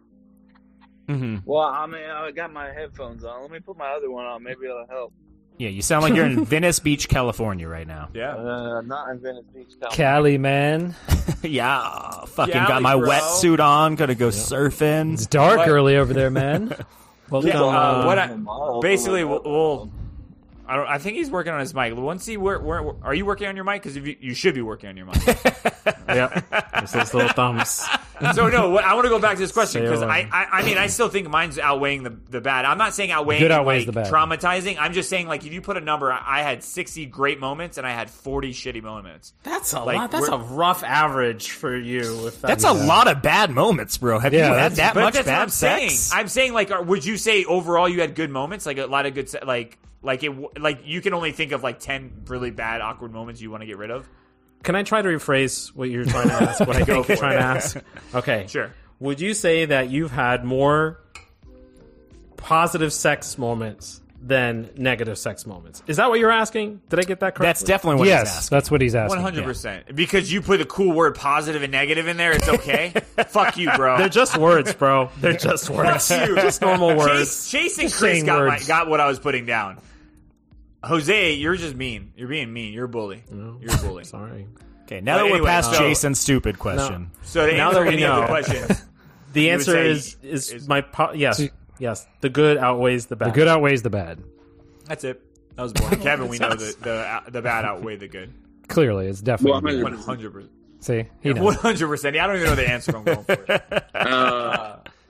Well, I mean, I got my headphones on. Let me put my other one on. Maybe it'll help. Yeah, you sound like you're in Venice Beach, California right now. Yeah. Not in Venice Beach, California. Cali, man. Yeah, fucking Cali, got my bro. wetsuit on, gonna go surfing. It's dark What? early over there, man. Yeah, what Tomorrow. basically we'll I think he's working on his mic. Once he where are you working on your mic? Because you should be working on your mic. Yep. It's those little thumbs. So no, I want to go back to this question because Say I mean I still think mine's outweighing the bad. I'm not saying outweighing good outweighs like, the bad. traumatizing. I'm just saying like if you put a number, I had 60 great moments and I had 40 shitty moments. That's a Like, lot. That's a rough average for you. If That's a lot of bad moments, bro. Have Yeah, you had that's- that But much that's what bad I'm saying. sex? I'm saying like would you say overall you had good moments, like a lot of good like you can only think of like 10 really bad awkward moments you want to get rid of? Can I try to rephrase what you're trying to ask? What I think you're trying to ask? Okay. Sure. Would you say that you've had more positive sex moments than negative sex moments? Is that what you're asking? Did I get that correct? That's definitely what he's Yes, asking. that's what he's asking. 100%. Because you put the cool word positive and negative in there, it's okay. Fuck you, bro. They're just words, bro. They're just words. Fuck you. Just normal words. Chase and Just Chris saying got words. got what I was putting down. Jose, you're just mean. You're being mean. You're a bully. You're a bully. Sorry. Okay, now But that we're anyway, past so- Jason's stupid question. So to Now answer that we any of the know. questions, The would answer say is is- my yes. The good outweighs the bad. The good outweighs the bad. that's it. That was boring. Kevin, we know the bad outweigh the good. Clearly, it's definitely. 100%. 100%. See, he knows. 100%. Yeah, I don't even know the answer. I'm going for it.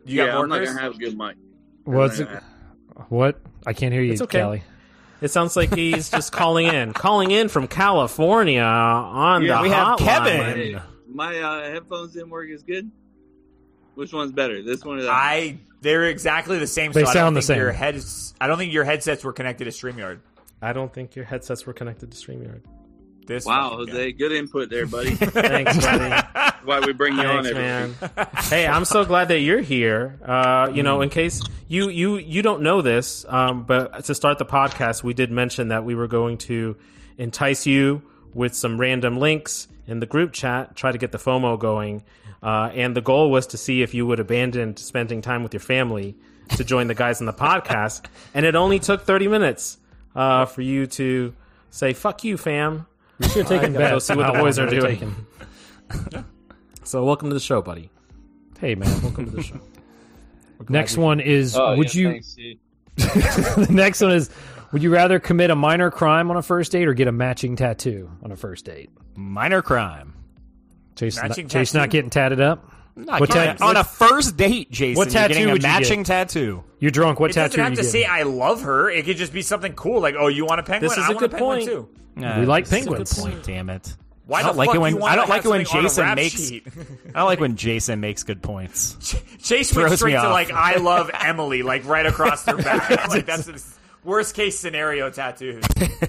You got more, I'm not Chris? gonna have a good mic. What's it? What? I can't hear you, It's okay. Callie. It sounds like he's just calling in from California on Yeah, the we have hotline. Kevin. My headphones didn't work as good. Which one's better? This one or that? They're exactly the same. They so sound the same. I don't think your headsets were connected to StreamYard. I don't think your headsets were connected to StreamYard. This Wow, fucking Jose, good input there, buddy. Thanks, buddy. That's why we bring you on Thanks, every man. week. Hey, I'm so glad that you're here. In case you don't know this, but to start the podcast, we did mention that we were going to entice you with some random links in the group chat, try to get the FOMO going. And the goal was to see if you would abandon spending time with your family to join the guys in the podcast. And it only took 30 minutes for you to say, fuck you, fam. You should have taken Go bets. see what How the boys long are it would've doing. taken. So welcome to the show, buddy. Hey, man. Welcome to the show. Next one is: Oh, would yeah, you? thanks, Steve. The next one is: would you rather commit a minor crime on a first date or get a matching tattoo on a first date? Minor crime. Chase Matching not tattoo? getting tatted up. Not What getting- tat- on a first date, Jason. What you're tattoo getting a would you matching get? tattoo. You're drunk. What It tattoo? doesn't have you to getting? say I love her. It could just be something cool, like, oh, you want a penguin? This is I a want good penguin point. too. We like That's a penguins. Good point. Damn it. Why I don't the like fuck it when you wanna I don't have like it when something on a Jason rap makes. sheet? I don't like when Jason makes good points. Chase went Throws straight me to off. like I love Emily, like right across their back. Like that's the worst case scenario tattoos.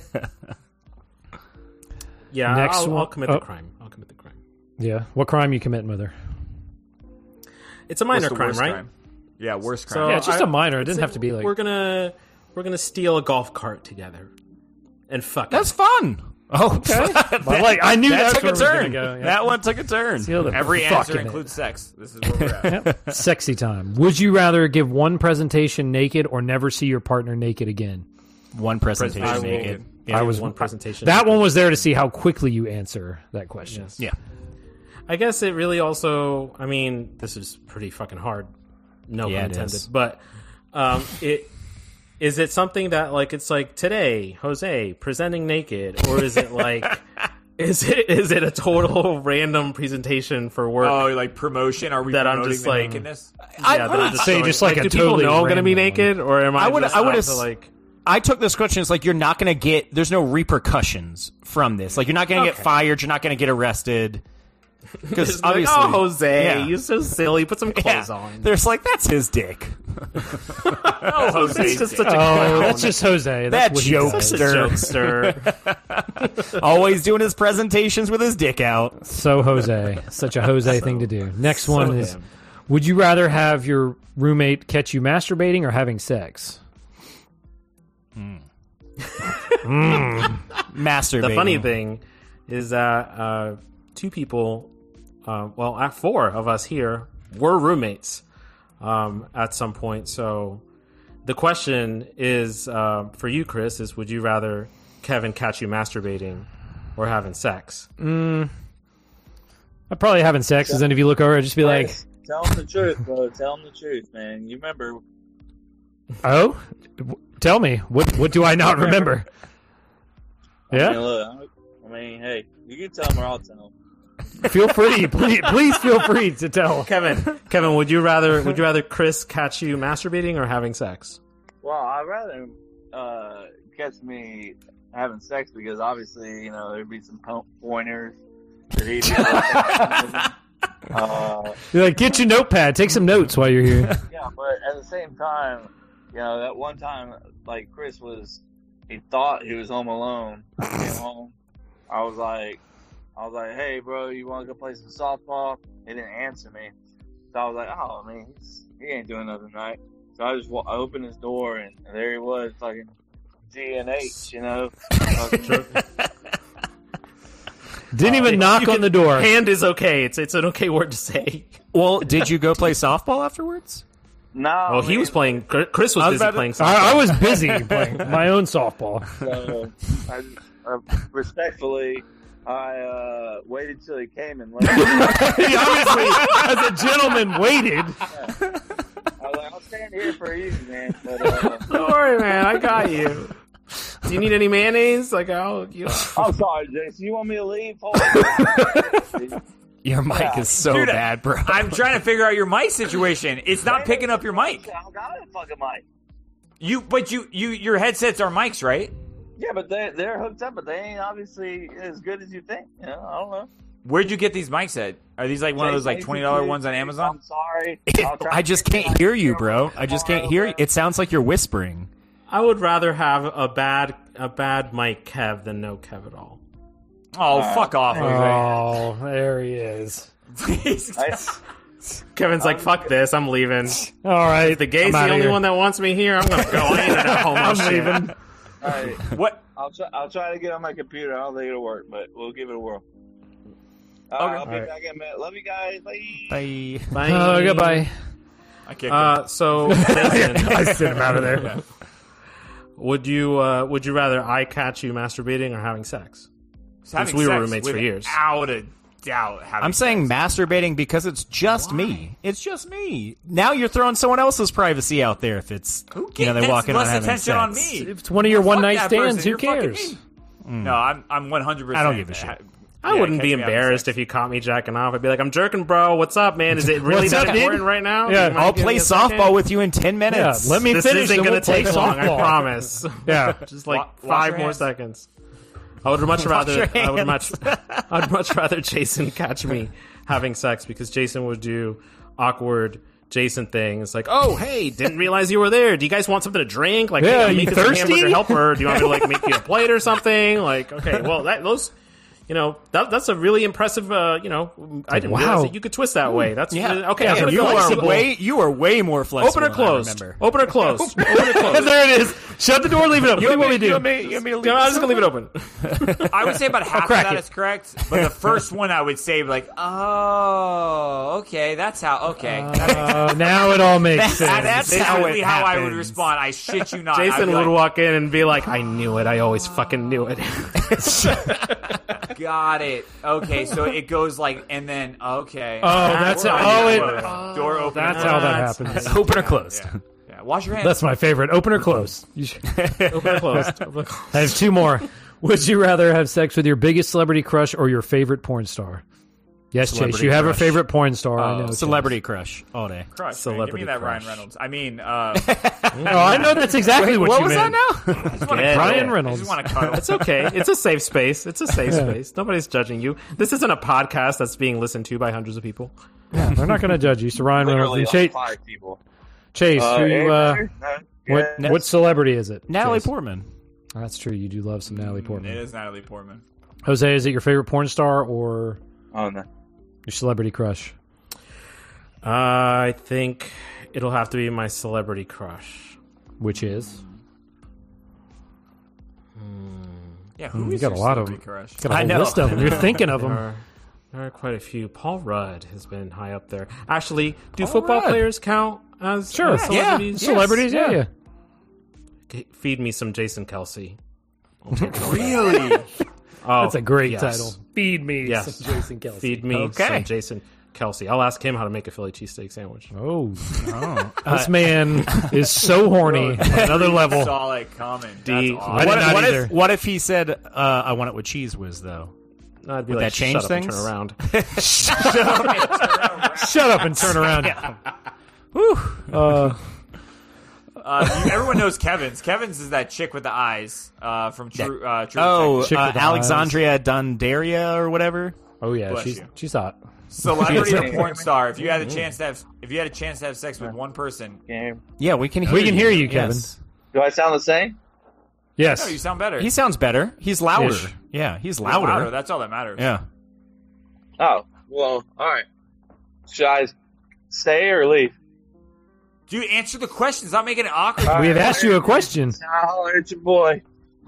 Yeah, Next I'll one- commit oh. the crime. I'll commit the crime. Yeah. What crime you committing with her? It's a minor What's the crime, worst right? crime? Yeah, worst crime. So Yeah, it's just I- a minor. It doesn't have to be like. We're gonna steal a golf cart together and fuck That's fun. Oh, okay. I knew that that's took where a it was gonna turn. go, yeah. That one took a turn. Steal the Every fucking answer it. includes sex. This is where we're at. Sexy time. Would you rather give one presentation naked or never see your partner naked again? One presentation I will- naked. Yeah, I was one presentation. That one was there to see how quickly you answer that question. Yes. Yeah. I guess it really also. I mean, this is pretty fucking hard. No Yeah, pun it intended. is. But it is it something that like it's like today, Jose presenting naked, or is it like is it a total random presentation for work? Oh, like promotion? Are we That I'm promoting just the like- nakedness? I would would say showing- just like a do people totally know I'm going to be random one. naked, or am I? I would- Just I would have have to, like. I took this question as like you're not going to get. There's no repercussions from this. Like you're not going to get fired. You're not going to get arrested. Because It's like, obviously, oh, Jose, Yeah. you're so silly. Put some clothes yeah, on. there's like that's his dick. Oh, Jose. It's just such a Oh, clown. that's just Jose. That's That what he joke. says. Such a jokester. Always doing his presentations with his dick out. So Jose. Such a Jose thing to do. Next one so is: him. would you rather have your roommate catch you masturbating or having sex? Masturbating. The funny thing is that two people, four of us here were roommates at some point. So the question is for you, Chris, is would you rather Kevin catch you masturbating or having sex? I'm probably having sex, because then if you look over, I'd just be like, Tell him the truth, bro. Tell him the truth, man. You remember? "Oh, tell me, what do I not remember?" I mean, Yeah, look, hey, you can tell him or I'll tell him. feel free, please feel free to tell. Kevin, would you rather Chris catch you masturbating or having sex? Well, I'd rather catch me having sex because obviously, there'd be some pointers that he'd be You're like, get your notepad, take some notes while you're here. yeah, but at the same time, that one time, like Chris he thought he was home alone. I came home. I was like, hey, bro, you want to go play some softball? He didn't answer me. So I was like, oh, man, he ain't doing nothing right. So I opened his door, and there he was, fucking G and H, Didn't even knock on the door. Hand is okay. It's an okay word to say. Well, did you go play softball afterwards? No. Well, he was playing. Chris was busy playing. I was busy playing my own softball. So I respectfully, I waited till he came and left. He obviously, as a gentleman, waited. I was like, I'll stand here for you, man. But Don't worry, man. I got you. Do you need any mayonnaise? Like, I'm sorry, Jason. You want me to leave? Hold on. Your mic is so Dude, bad, bro. I'm trying to figure out your mic situation. It's not picking up your mic. I don't got a fucking mic. Your headsets are mics, right? Yeah, but they're hooked up, but they ain't obviously as good as you think. You know, I don't know. Where'd you get these mics at? Are these like one of those like $20 ones on Amazon? I'm sorry. I just can't hear you, bro. I just can't hear you. It sounds like you're whispering. I would rather have a bad Mike Kev than no Kev at all. Oh, fuck off, Jose. Oh, there he is. Please. Kevin's like, fuck this, I'm leaving. All right. If the gay's I'm the outta only here. one that wants me here, I'm gonna go. I ain't in that homo I'm shit. leaving. All right. What? I'll try to get on my computer. I don't think it'll work, but we'll give it a whirl. I'll be back in a minute. Love you guys. Bye. Bye. Bye. Oh, goodbye. I can't. So, Jason, I sent him out of there. would you rather I catch you masturbating or having sex? Having we were sex roommates for years. Without a doubt. I'm saying masturbating because it's just me. It's just me. Now you're throwing someone else's privacy out there if it's they're walking less on having attention sex. on me. If it's one of your Fuck one-night that stands, person. who You're fucking cares? me. No, I'm 100%. I don't give a shit. I wouldn't catch be me having embarrassed sex. if you caught me jacking off. I'd be like, I'm jerking, bro. What's up, man? Is it really What's that up, dude? important right now? Yeah, You mind I'll giving play me a second? softball with you in 10 Yeah, minutes. let me This finish. isn't then going we'll to take play long, I softball. promise. Yeah. Just like Wash 5 your more hands. seconds. I would much rather. your I'd much rather Jason catch me having sex because Jason would do awkward Jason things like, "Oh, hey, didn't realize you were there. Do you guys want something to drink? Like, Yeah, hey, I'm you making some thirsty? hamburger helper. Do you want me to like make you a plate or something? Like, okay, well, those." You know, that's a really impressive, I didn't realize that you could twist that way. That's really, okay. I'm gonna you go are flexible. you are way more flexible. Open or than I closed? remember. Open or closed? Open or closed? There it is. Shut the door. Leave it open. What do we do? No, I'm just gonna leave it open. I would say about half of crack that it. is correct, but the first one I would say like, oh, okay, that's how. Okay, Now it all makes sense. That's basically how it how I would happens. respond. I shit you not. I'd Jason be would like, walk in and be like, "I knew it. I always fucking knew it." got it. Okay, so it goes like, and then okay. Oh, that's Door how. Oh, closed. Door open. that's how that happens. Open or closed? Yeah, wash your hands. That's my favorite. Open or close? You should- Open or closed? Open or closed? I have 2 more. Would you rather have sex with your biggest celebrity crush or your favorite porn star? Yes, Chase, Celebrity you have a crush. favorite porn star. I know. Celebrity crush all day. Crush, man. Give Celebrity me that crush. Ryan Reynolds. I mean, Chase. Oh, I know that's exactly what you was meant. that now? I just want to Yeah, Ryan I Reynolds. just want to cuddle. It's okay. It's a safe space. It's a safe space. Nobody's judging you. This isn't a podcast that's being listened to by hundreds of people. Yeah, they're not going to judge you. So Ryan Reynolds Literally and like Chase. 5 people. Chase, who you, Yeah. what celebrity is it? Natalie Chase? Portman. That's true. You do love some Natalie It Portman. is Natalie Portman. Jose, is it your favorite porn star or Oh no. your celebrity crush? I think it'll have to be my celebrity crush. Which is? Yeah, who you is got your a lot of celebrity crush? Got a I whole know. list of them. You're thinking of them. There are quite a few. Paul Rudd has been high up there. Actually, do football Rudd. players count as Sure. as celebrities? Yeah. Celebrities, Yes, yeah. Feed me some Jason Kelsey. Really? Oh, That's a great yes. title. Feed me Yes. some Jason Kelsey. Feed me Okay. some Jason Kelsey. I'll ask him how to make a Philly cheesesteak sandwich. Oh. This man is so horny on another level. Saw it coming. D- That's I awesome. did not What either. what if he said, "I want it with cheese whiz," though? I'd be Would like, that change shut up and things? turn around. Shut up and turn around. Everyone knows Kevin's. Kevin's is that chick with the eyes from True Oh, Detective. Chick with the Alexandria Dundaria or whatever. Oh yeah, Bless she's you. she's hot. Celebrity or porn star. If you had a chance to have sex with one person, Yeah, we can. Hear We can hear you, Yes. Do I sound the same? Yes. no, you sound better. He sounds better. He's louder. Ish. Yeah, he's You're louder. That's all that matters. Yeah. Oh, well, all right. Should I stay or leave? Dude, answer the question. Stop making it awkward. We have asked you a question. I'll holler at your boy.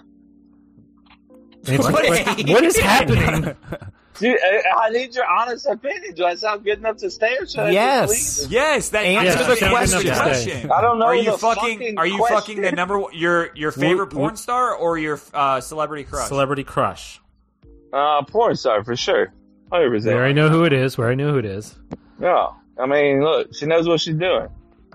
What is happening? Dude, I need your honest opinion. Do I sound good enough to stay or should I Yes. just leave? Yes, that Answer answer the the question. question. I don't know Are you the fucking Are you question. fucking the number one, your favorite porn star or your celebrity crush? Celebrity crush. Porn star for sure. 100%. We already know who it is. We already know who it is. No, I mean, look, she knows what she's doing.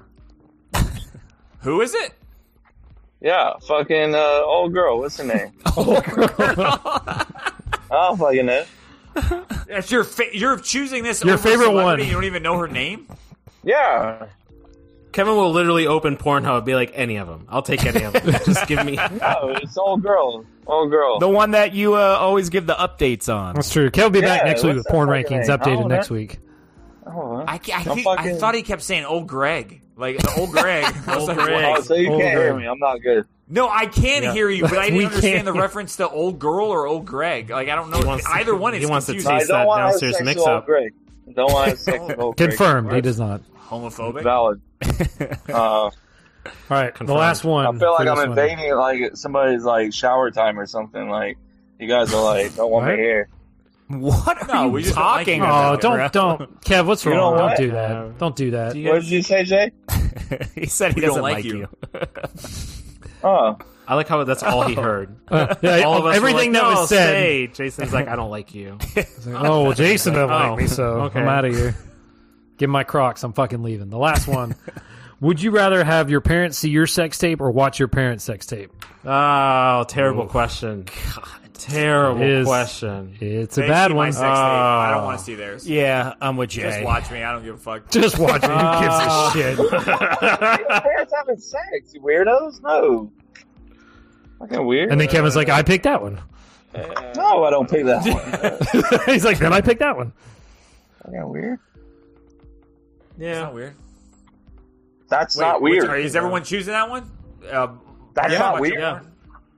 Who is it? Yeah, fucking old girl. What's her name? I don't fucking know. That's you're choosing this. Your over favorite celebrity, one. You don't even know her name. Yeah. Kevin will literally open Pornhub, be like, any of them. I'll take any of them. Just give me. No, it's old girl. Old girl. The one that you always give the updates on. That's true. Kev will be back Yeah, next week with what's that porn fucking rankings name? updated Oh, next that- week. Oh, I I'm fucking- thought he kept saying "Old Greg," like the old Greg. I was like, Greg. what? Oh, so you Old can't hear girl. me. I'm not good. No, I can hear you, but I We didn't understand can't. the reference to old girl or old Greg. Like I don't know. He wants to- Either one is he wants to confusing. I taste don't that want to have downstairs sex with mix-up. old Greg. Don't want to have sex with old Greg. Confirmed. He does not. Homophobic. Valid. All right. The last one. I feel like for I'm this one. invading like somebody's like shower time or something. Like you guys are like don't want What? me here. What No, are we you just don't like talking you. Oh, about? don't. Kev, what's You know wrong? Don't what? do that. Don't do that. Do you What guys- did you say, Jay? He said he We don't doesn't like like you. you. Oh, I like how that's all he heard. Yeah, All of us everything were like, that "No, was said. stay." Jason's like, I don't like you. Oh, well, Jason doesn't Oh, like me, so okay. I'm out of here. Give my Crocs. I'm fucking leaving. The last one. Would you rather have your parents see your sex tape or watch your parents' sex tape? Oh, terrible question. Terrible It is. question. It's a They bad see my one. sex tape. I don't want to see theirs. Yeah, I'm with Jay. Just watch me. I don't give a fuck. Just watch it. Who gives a shit? your parents having sex, you weirdos? No. Fucking weird. And then Kevin's like, I picked that one. No, I don't pick that one. He's like, then I picked that one. Fucking weird. It's Yeah. not weird. That's Wait, not which- weird. is everyone choosing that one? That's Yeah, not watch weird. it. Yeah.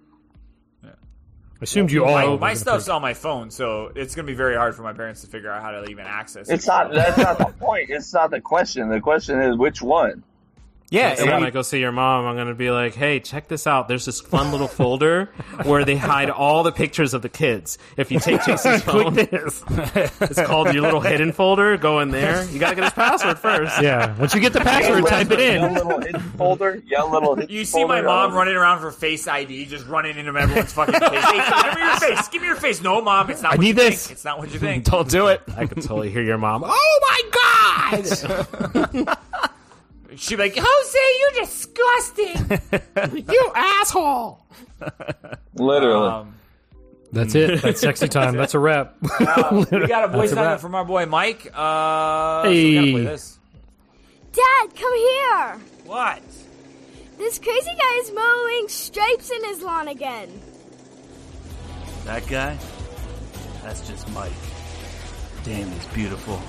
Assumed you all. My, were my gonna stuff's pick- on my phone, so it's going to be very hard for my parents to figure out how to even access it. It's not. That's not the point. It's not the question. The question is which one. Yeah, So when I go see your mom, I'm going to be like, hey, check this out. There's this fun little folder where they hide all the pictures of the kids. If you take Jason's phone, it's called your little hidden folder. Go in there. You got to get his password first. Yeah. Once you get the password, type it Your in. little hidden folder. Your little hidden You see my folder. mom running around for Face ID, just running into everyone's fucking face. Hey, give me your face. Give me your face. No, Mom, it's not I what need you this. think. It's not what you think. don't do it. I could totally hear your mom. Oh, my God. She'd be like, Jose, you're disgusting. You asshole. Literally. That's it. That's sexy time. That's a wrap. We got a voice That's a on wrap. it from our boy Mike. So we gotta play Hey. this. Dad, come here. What? This crazy guy is mowing stripes in his lawn again. That guy? That's just Mike. Damn, he's beautiful.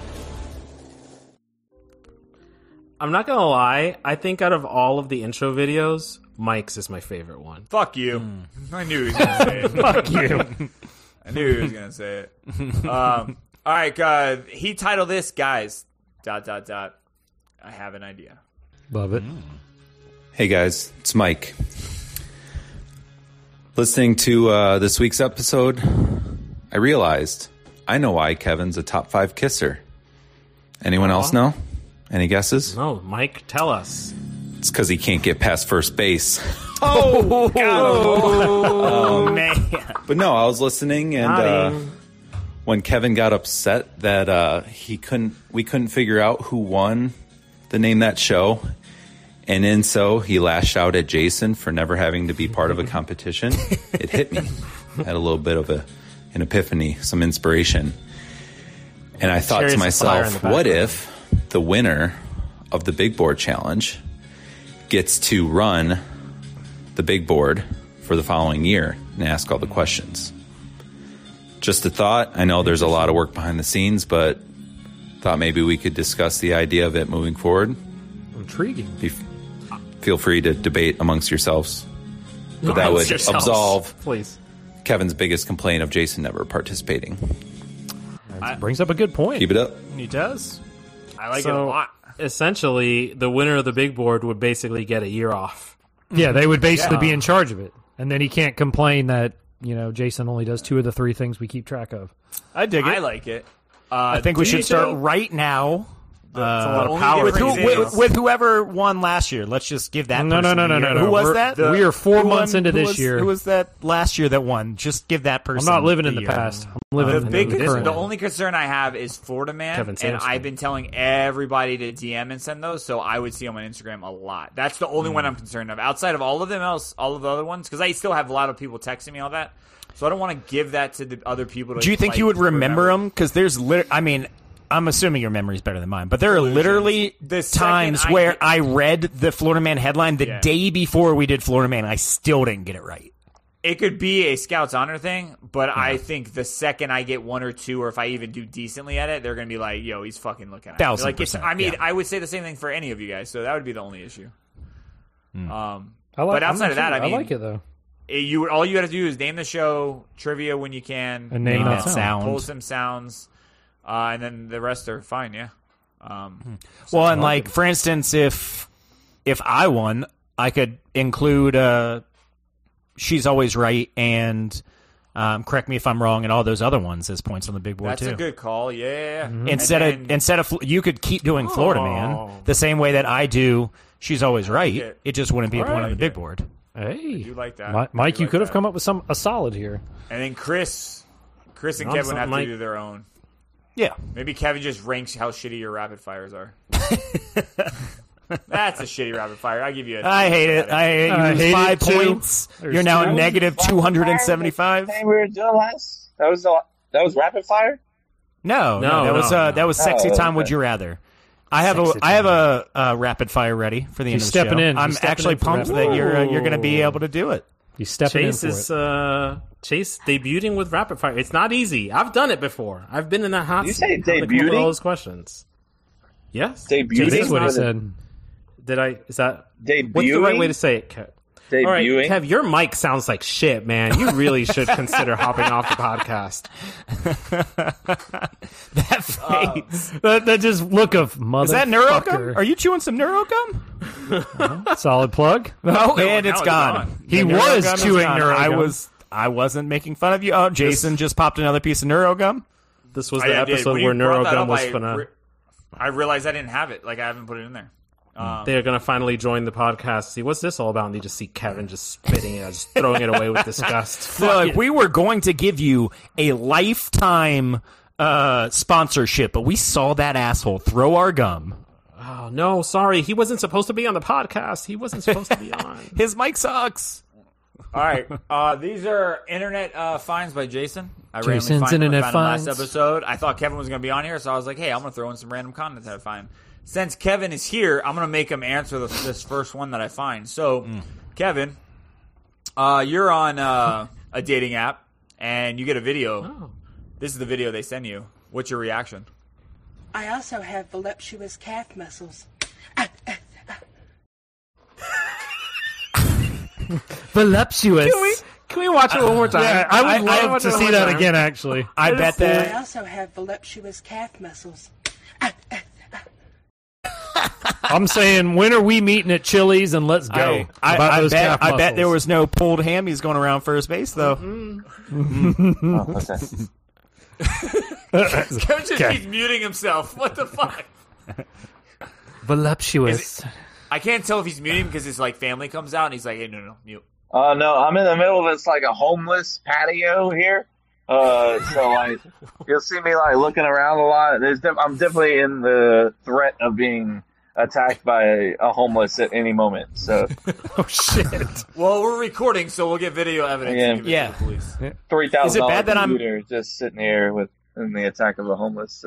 I'm not going to lie. I think out of all of the intro videos, Mike's is my favorite one. Fuck you. I knew he was gonna say it. Fuck you. I knew he was gonna say it. All right, he titled this, guys. ... I have an idea. Love it. Hey guys, it's Mike. Listening to this week's episode, I realized I know why Kevin's a top 5 kisser. Anyone else know? Any guesses? No, Mike, tell us. It's because he can't get past first base. Oh man. But no, I was listening, and Nodding. when Kevin got upset that we couldn't figure out who won the Name That Show, and in so he lashed out at Jason for never having to be part of a competition. It hit me. I had a little bit of an epiphany, some inspiration, and I thought to Chariots of Fire in myself, the what background. if the winner of the Big Board Challenge gets to run the big board for the following year and ask all the questions? Just a thought. I know there's a lot of work behind the scenes, but thought maybe we could discuss the idea of it moving forward. Intriguing. Feel free to debate amongst yourselves. But that Amongst would yourselves. absolve Please. Kevin's biggest complaint of Jason never participating. Brings up a good point. Keep it up. He does. I like it a lot. Essentially, the winner of the big board would basically get a year off. Yeah, they would basically be in charge of it. And then he can't complain that, Jason only does 2 of the 3 things we keep track of. I dig it. I like it. I think we do should you start think- right now a lot of only power. difference with whoever won last year. Let's just give that. No. Who was that? We are 4 months into Who this was- year. Who was that last year that won? Just give that person. I'm not living in the year. past. I'm living The in big the concern, current. the only concern I have is Florida Man, Kevin and Sampson. I've been telling everybody to DM and send those, so I would see them on Instagram a lot. That's the only one I'm concerned of. Outside of all of them else, all of the other ones, because I still have a lot of people texting me all that, so I don't want to give that to the other people. To Do you think like, you would remember them? Because there's, I mean, I'm assuming your memory's better than mine, but there are literally The second times I where get- I read the Florida Man headline the Yeah. day before we did Florida Man. I still didn't get it right. It could be a Scouts Honor thing, but I think the second I get one or two, or if I even do decently at it, they're going to be like, "Yo, he's fucking looking at it." Like, it's, 1000%, I mean, yeah. I would say the same thing for any of you guys, so that would be the only issue. I but outside of that, I mean, like it though. All you got to do is name the show, trivia when you can, And name that sound. pull some sounds, and then the rest are fine. Yeah. Well, and like for instance, if I won, I could include "She's Always Right" and "Correct Me If I'm Wrong" and all those other ones as points on the big board That's too. a good call. Yeah. Instead of you could keep doing Florida Man the same way that I do "She's Always Right." it. It just wouldn't be a point on the big it. board. Hey, you like that. Mike, I you like could have that. come up with a solid here. And then Chris and Awesome, Kevin would have Mike. to do their own. Yeah. Maybe Kevin just ranks how shitty your rapid fires are. That's a shitty rapid fire. I'll give you a I hate it. I hate I you. hate 5 it, too. points. There's You're now two. at negative 275. Thing we were doing last. That was rapid fire. No, No, that was sexy Oh, time. okay. Would you rather? I have Sexy a rapy fire ready for the end He's of the show. stepping in. I'm He's stepping actually in for pumped rapid that you're fire. going to be able to do it. He's stepping Chase in for is it. Chase debuting with rapid fire. It's not easy. I've done it before. I've been in that hot You seat. say Having to come up with debuting? all those questions. Yes. Debuting? That's what he said. Did I? Is that? Debuting? What's the right way to say it, Kev? All right, Debuting? Kev, your mic sounds like shit, man. You really should consider hopping off the podcast. That face. That just look of mother. Is that neurogum? Are you chewing some neurogum? solid plug? No, and now it's it's gone. gone. He The was neurogum is chewing gone. neurogum. I wasn't making fun of you. Oh, Jason just popped another piece of neurogum. This was I the did. episode When you where brought that Neurogum up, was gonna. I realized I didn't have it. Like, I haven't put it in there. They're gonna finally join the podcast. See what's this all about? And you just see Kevin just spitting it, just throwing it away with disgust. So, like, we were going to give you a lifetime sponsorship, but we saw that asshole throw our gum. Oh no, sorry, he wasn't supposed to be on the podcast. He wasn't supposed to be on. His mic sucks. All right. These are internet finds by Jason. I Jason's randomly found them. internet I found them finds. last episode. I thought Kevin was going to be on here, so I was like, hey, I'm going to throw in some random content that I find. Since Kevin is here, I'm going to make him answer this first one that I find. So, Kevin, you're on a dating app, and you get a video. Oh. This is the video they send you. What's your reaction? I also have voluptuous calf muscles. Voluptuous. Can we watch it one more time? Yeah, I would love watch to it one see more that time. again, actually. I bet I that. also have voluptuous calf muscles. I'm saying, when are we meeting at Chili's and let's go? About I those calf bet there muscles. was no pulled hammies going around first base, though. Oh, okay. Kevin just keeps muting himself. What the fuck? Voluptuous. I can't tell if he's muting because his like family comes out and he's like, hey, no, mute. No, I'm in the middle of it's like a homeless patio here. So like you'll see me like looking around a lot. I'm definitely in the threat of being attacked by a homeless at any moment. So Oh, shit. Well, we're recording, so we'll get video evidence. Yeah. and give it Yeah. to the police. $3,000 Is it bad that I'm- computer just sitting here in the attack of a homeless.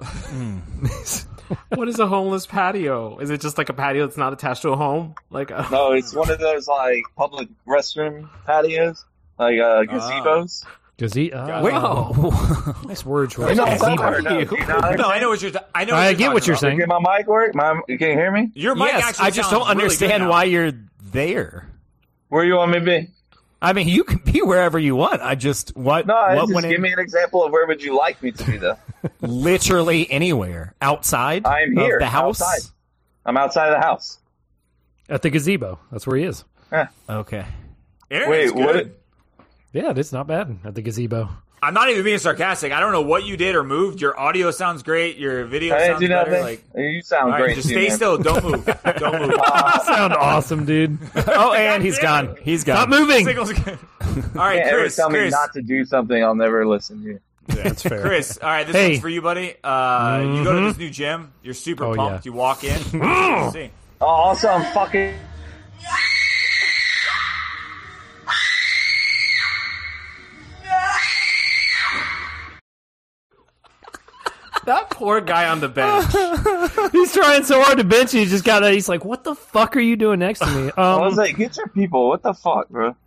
What is a homeless patio? Is it just like a patio that's not attached to a home? Like No, it's one of those like public restroom patios, like gazebos. Gazebo. Nice word choice. You know what I'm Gazebo. talking about, no? Do you know what I'm No, I saying? know what you're. I know. I What get what you're talking saying. Did my mic work? Can you hear me? about. Your mic Yes, actually. I just sounds don't really good understand now. why you're there. Where you want me to be? I mean, you can be wherever you want. I just what No, just went give in- me an example of where would you like me to be, though. literally anywhere outside I'm here, of the house. outside. I'm outside of the house. At the gazebo. That's where he is. Okay. Internet's Wait, what? good. Yeah, it's not bad at the gazebo. I'm not even being sarcastic. I don't know what you did or moved. Your audio sounds great. Your video I didn't sounds do better. nothing. Like, You sound all right, great. just too, stay man. still. Don't move. Don't move. Sound awesome, dude. Oh, and he's gone. He's gone. Stop moving. Signals good. All right, Can't ever Chris. tell me Chris. not to do something. I'll never listen to you. That's fair. Chris, all right, this Hey. one's for you, buddy. You go to this new gym. You're super Oh, pumped. yeah. You walk in. What do you see? Oh, also, I'm fucking. That poor guy on the bench. He's trying so hard to bench you. He's just got. He's like, "What the fuck are you doing next to me?" I was like, get your people. What the fuck, bro?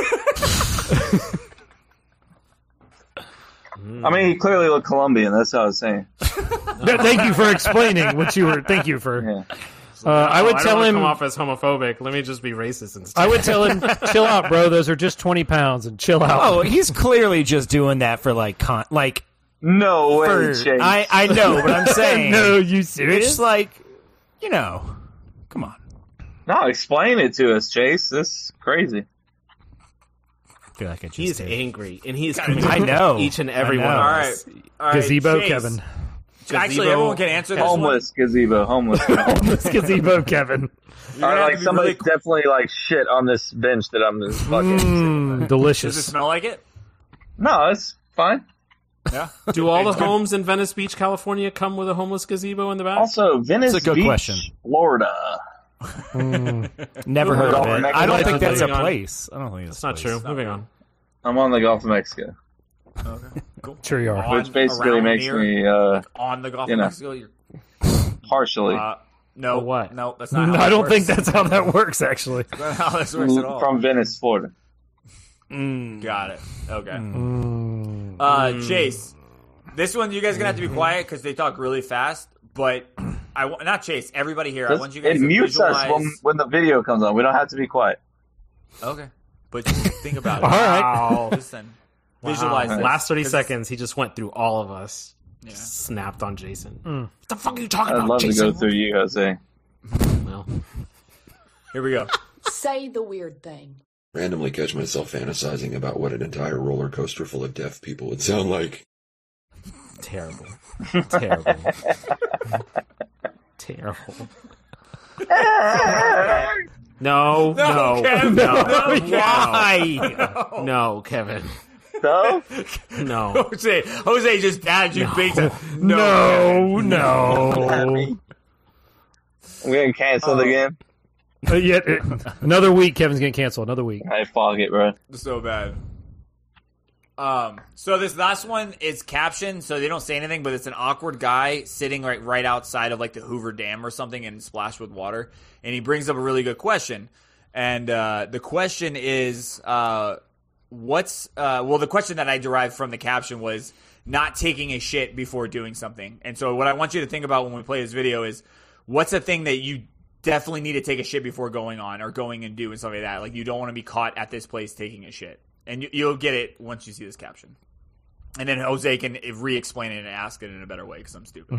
I mean, he clearly looked Colombian. That's what I was saying. thank you for explaining what you were. Thank you for. Yeah. I would I tell don't wanna him. come off as homophobic. Let me just be racist instead. I would tell him, chill out, bro. Those are just 20 pounds, and chill out. Oh, he's clearly just doing that for No way, for, Chase. I know, but I'm saying. No, you serious? It's like, come on. No, explain it to us, Chase. This is crazy. I feel like I just He's did. angry, and he's I know. each and every I one know. of All us. right. All right, Gazebo, Chase. Kevin. Actually, everyone can answer this Homeless gazebo. Homeless. Homeless gazebo, Kevin. one. Like somebody's definitely like shit on this bench that I'm just fucking. Mm, delicious. Does it smell like it? No, it's fine. Yeah. Do all the homes in Venice Beach, California, come with a homeless gazebo in the back? Also, Venice That's a good Beach, question. Florida. Never heard of Gulf it. of I don't think Mexico. that's a Moving on. place. I don't think That's not true. Moving on. I'm on the Gulf of Mexico, Sure you are. which basically around, makes near, me on the Gulf you of know. Mexico. You're, partially no, For what? No, that's not. How I it don't works. think that's how that works, actually. That's not how this works at all. from Venice, Florida. Got it. Okay. Mm. Chase, this one you guys are gonna have to be quiet because they talk really fast. But not Chase. Everybody here. I want you guys It to mutes visualize. us when the video comes on. We don't have to be quiet. Okay, but just think about it. All right. Wow. Listen, visualize this. Last 30 'Cause seconds, he just went through all of us. Yeah. Just snapped on Jason. What the fuck are you talking I'd about, love Jason? to go through you, Jose. Well, Here we go. Say the weird thing. Randomly catch myself fantasizing about what an entire roller coaster full of deaf people would sound like. terrible. Terrible. Terrible. No, Kevin, Why? no, Kevin. So? No. Jose just dabbed you big time. No. We're getting canceled again. Another week, Kevin's getting canceled. Another week. Hey, fuck it, bro. So bad. So this last one is captioned, so they don't say anything, but it's an awkward guy sitting right outside of like the Hoover Dam or something and splashed with water, and he brings up a really good question, and the question is, the question that I derived from the caption was not taking a shit before doing something, and so what I want you to think about when we play this video is, what's a thing that you definitely need to take a shit before going on or going and do and stuff like that, like you don't want to be caught at this place taking a shit. And you'll get it once you see this caption. And then Jose can re-explain it and ask it in a better way because I'm stupid.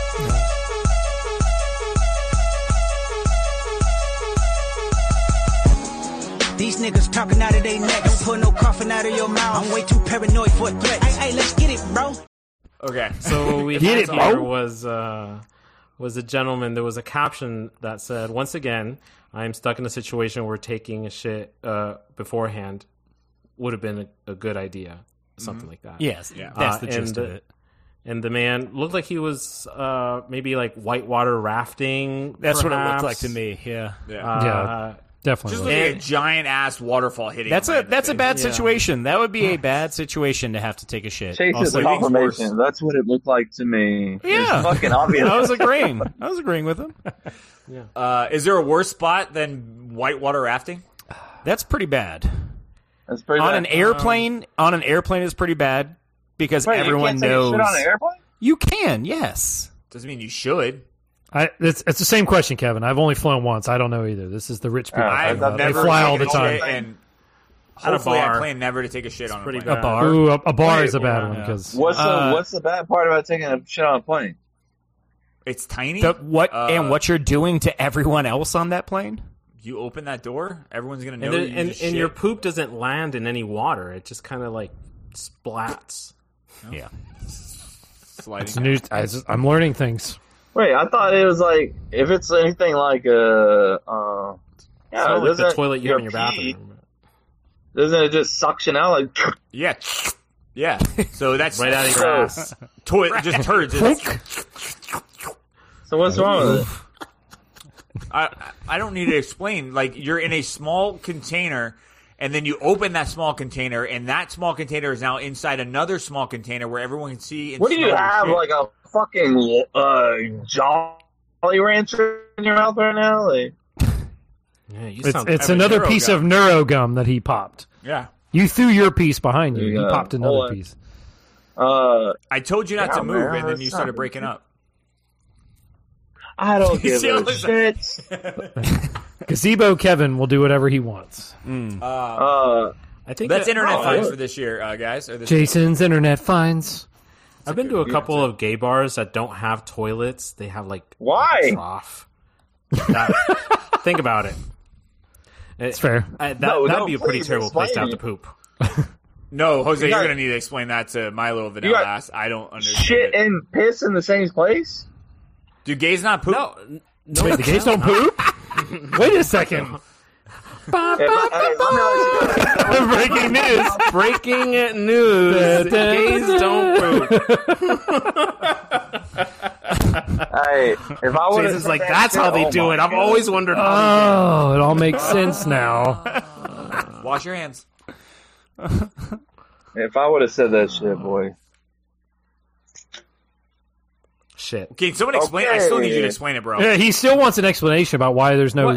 These niggas talking out of their neck. Don't put no coffin out of your mouth. I'm way too paranoid for a threat. Hey, let's get it, bro. Okay. So what we Get had it, here bro. was a gentleman. There was a caption that said, "Once again, I am stuck in a situation where taking a shit beforehand would have been a good idea." Something like that. Yes, that's the gist of it. And the man looked like he was maybe like whitewater rafting. That's what it perhaps. looked like to me. Yeah, Yeah, definitely. Just like a giant ass waterfall hitting. that's him right a in the that's a face. bad situation. That would be a bad situation to have to take a shit. Chase is Also, a confirmation. That's what it looked like to me. Yeah. It's fucking obvious. I was agreeing. with him. Is there a worse spot than whitewater rafting? That's pretty bad. That's pretty On bad. an airplane, is pretty bad because Wait, everyone you can't knows. take a shit on an airplane? You can, yes. Doesn't mean you should. It's the same question, Kevin. I've only flown once. I don't know either. This is the rich people. I've thing. They never fly all the taken a time. shit, and At a hopefully I bar. plan never to take a shit on a pretty plane. bad. A bar. Ooh, a bar is a bad yeah. one because What's the bad part about taking a shit on a plane? It's tiny. And what you're doing to everyone else on that plane? You open that door, everyone's gonna know. And, you and just and shit. your poop doesn't land in any water. It just kind of like Splats. Yeah. Sliding. It's new. I'm learning things. Wait, I thought it was like if it's anything like It's not like the toilet you have in your pee, bathroom. Doesn't it just suction out like? Yeah. Yeah. So that's Right out of your ass. Just turds. So what's wrong with it? I don't need to explain. Like, you're in a small container, and then you open that small container, and that small container is now inside another small container where everyone can see. And What do you smell your have, shit. like a fucking Jolly Rancher in your mouth right now? Like, Yeah, you It's, sound. it's I have a another Neuro piece gum. of neuro gum that he popped. Yeah. You threw your piece behind you. He Yeah. popped another Hold on. piece. I told you not Yeah, to move, man, and then it's you started not- breaking up. I don't give See how a it's- shit. Gazebo Kevin will do whatever he wants. I think That's that- internet oh, fines yeah. for this year, guys. Or this Jason's internet finds. I've been to a couple of gay bars that don't have toilets. They have like Why? a trough. Think about it. It's fair. That'd No, be a pretty please terrible place to have explain to poop. No, Jose, You you're got- going to need to explain that to Milo Vanilla got ass. I don't understand Shit it. and piss in the same place? Do gays not poop? No, Wait, the gays don't poop? Wait a second. Breaking news. Breaking news. Gays don't poop. Hey, if I would Jason's like, that's how they do it. I've always wondered how Oh, it all makes sense now. Wash your hands. If I would have said that shit, boy. Shit. Can someone explain? I still need you to Okay. explain it, bro. Yeah, he still wants an explanation about why there's no.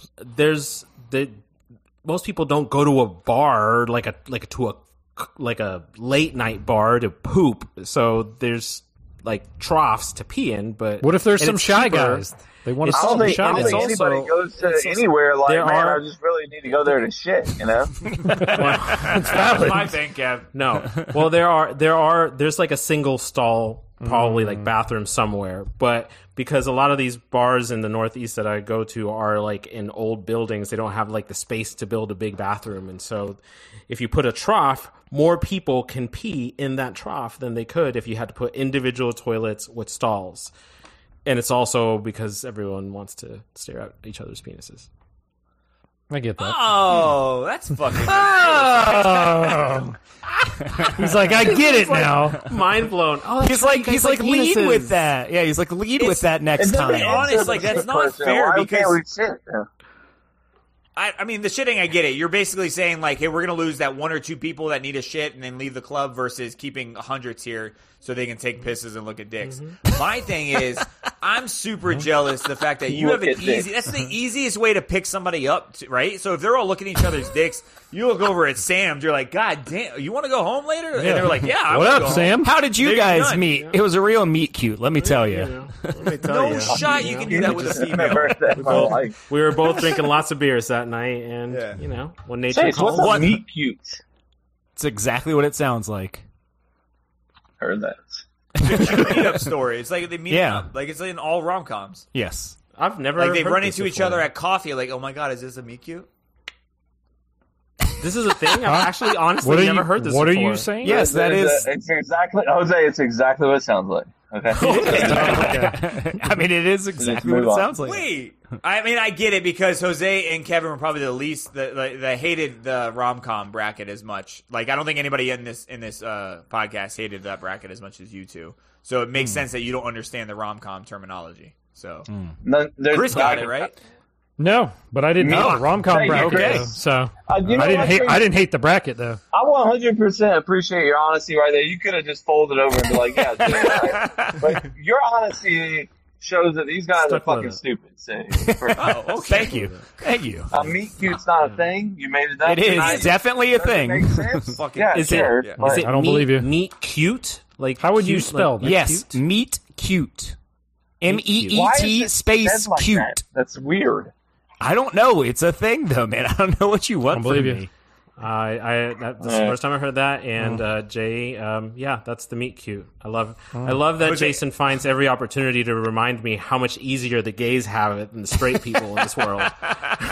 Most people don't go to a bar like a late night bar to poop. So there's like troughs to pee in. But What if there's and some it's shy cheaper. guys? They want to I see don't some think, shy I don't guys. think anybody goes to anywhere like, there man, are- I just really need to go there to shit, you know? That's my thing, Kev. No. Well, there's like a single stall, probably like bathroom somewhere. But because a lot of these bars in the Northeast that I go to are like in old buildings, they don't have like the space to build a big bathroom. And so if you put a trough, more people can pee in that trough than they could if you had to put individual toilets with stalls. And it's also because everyone wants to stare at each other's penises. I get that. Oh, that's fucking. Oh. He's like, I get it now. Mind blown. Oh, He's like lead penises. with that. Yeah, he's like lead with that next to be time. honest, like that's not fair Why can't we because shit? I mean the shitting. I get it. You're basically saying like, hey, we're gonna lose that one or two people that need a shit and then leave the club versus keeping hundreds here so they can take pisses and look at dicks. My thing is, I'm super jealous of the fact that you Look have an at dicks. easy. That's the easiest way to pick somebody up, right? So if they're all looking at each other's dicks, you look over at Sam's. You're like, God damn, you want to go home later? And they're like, Yeah. I What wanna up, go home. Sam? How did you They're guys done. meet? It was a real meet cute, let me tell you. No shot you can do that with a female. Never that in my life. We were both drinking lots of beers that night, and you know, when nature Chase, calls, what's a meet cute? It's exactly what it sounds like. Heard that. Meetup story. It's like they meet Yeah. up. Like it's in all rom coms. Yes. I've never Like they heard run this into each before. other at coffee. Like, oh my god, is this a meet cute? This is a thing. I've actually honestly What are never you? heard this. What are before. you saying? Yes, that is. It's exactly, Jose, it's exactly what it sounds like. Okay. I mean, it is exactly what move it on. sounds like. Wait, I mean, I get it because Jose and Kevin were probably the least the hated the rom com bracket as much. Like, I don't think anybody in this podcast hated that bracket as much as you two. So it makes sense that you don't understand the rom com terminology. So Chris got it right. No, but I didn't hate the rom com Thank you, bracket. Chris. Though, so you know I didn't what, hate. Chris? I didn't hate the bracket though. I 100% appreciate your honesty right there. You could have just folded over and be like, yeah, dude, right. But your honesty shows that these guys Stuck are with fucking it. stupid. So, Oh, okay. Thank you. Thank you. a meet cute's not a thing. You made it up. It is tonight. definitely a Does it make thing. sense? Fucking- Yeah, Is sure. it? but- Is it I don't meet, believe you. Meet cute? Like How would you cute, spell like, that? Yes, cute? meet cute. Why is MEET it space said like cute. that? That's weird. I don't know. It's a thing, though, man. I don't know what you want I don't from believe you. me. That's the first time I heard that, and Jay, yeah, that's the meet cute. I love that Was it- Jason finds every opportunity to remind me how much easier the gays have it than the straight people in this world. I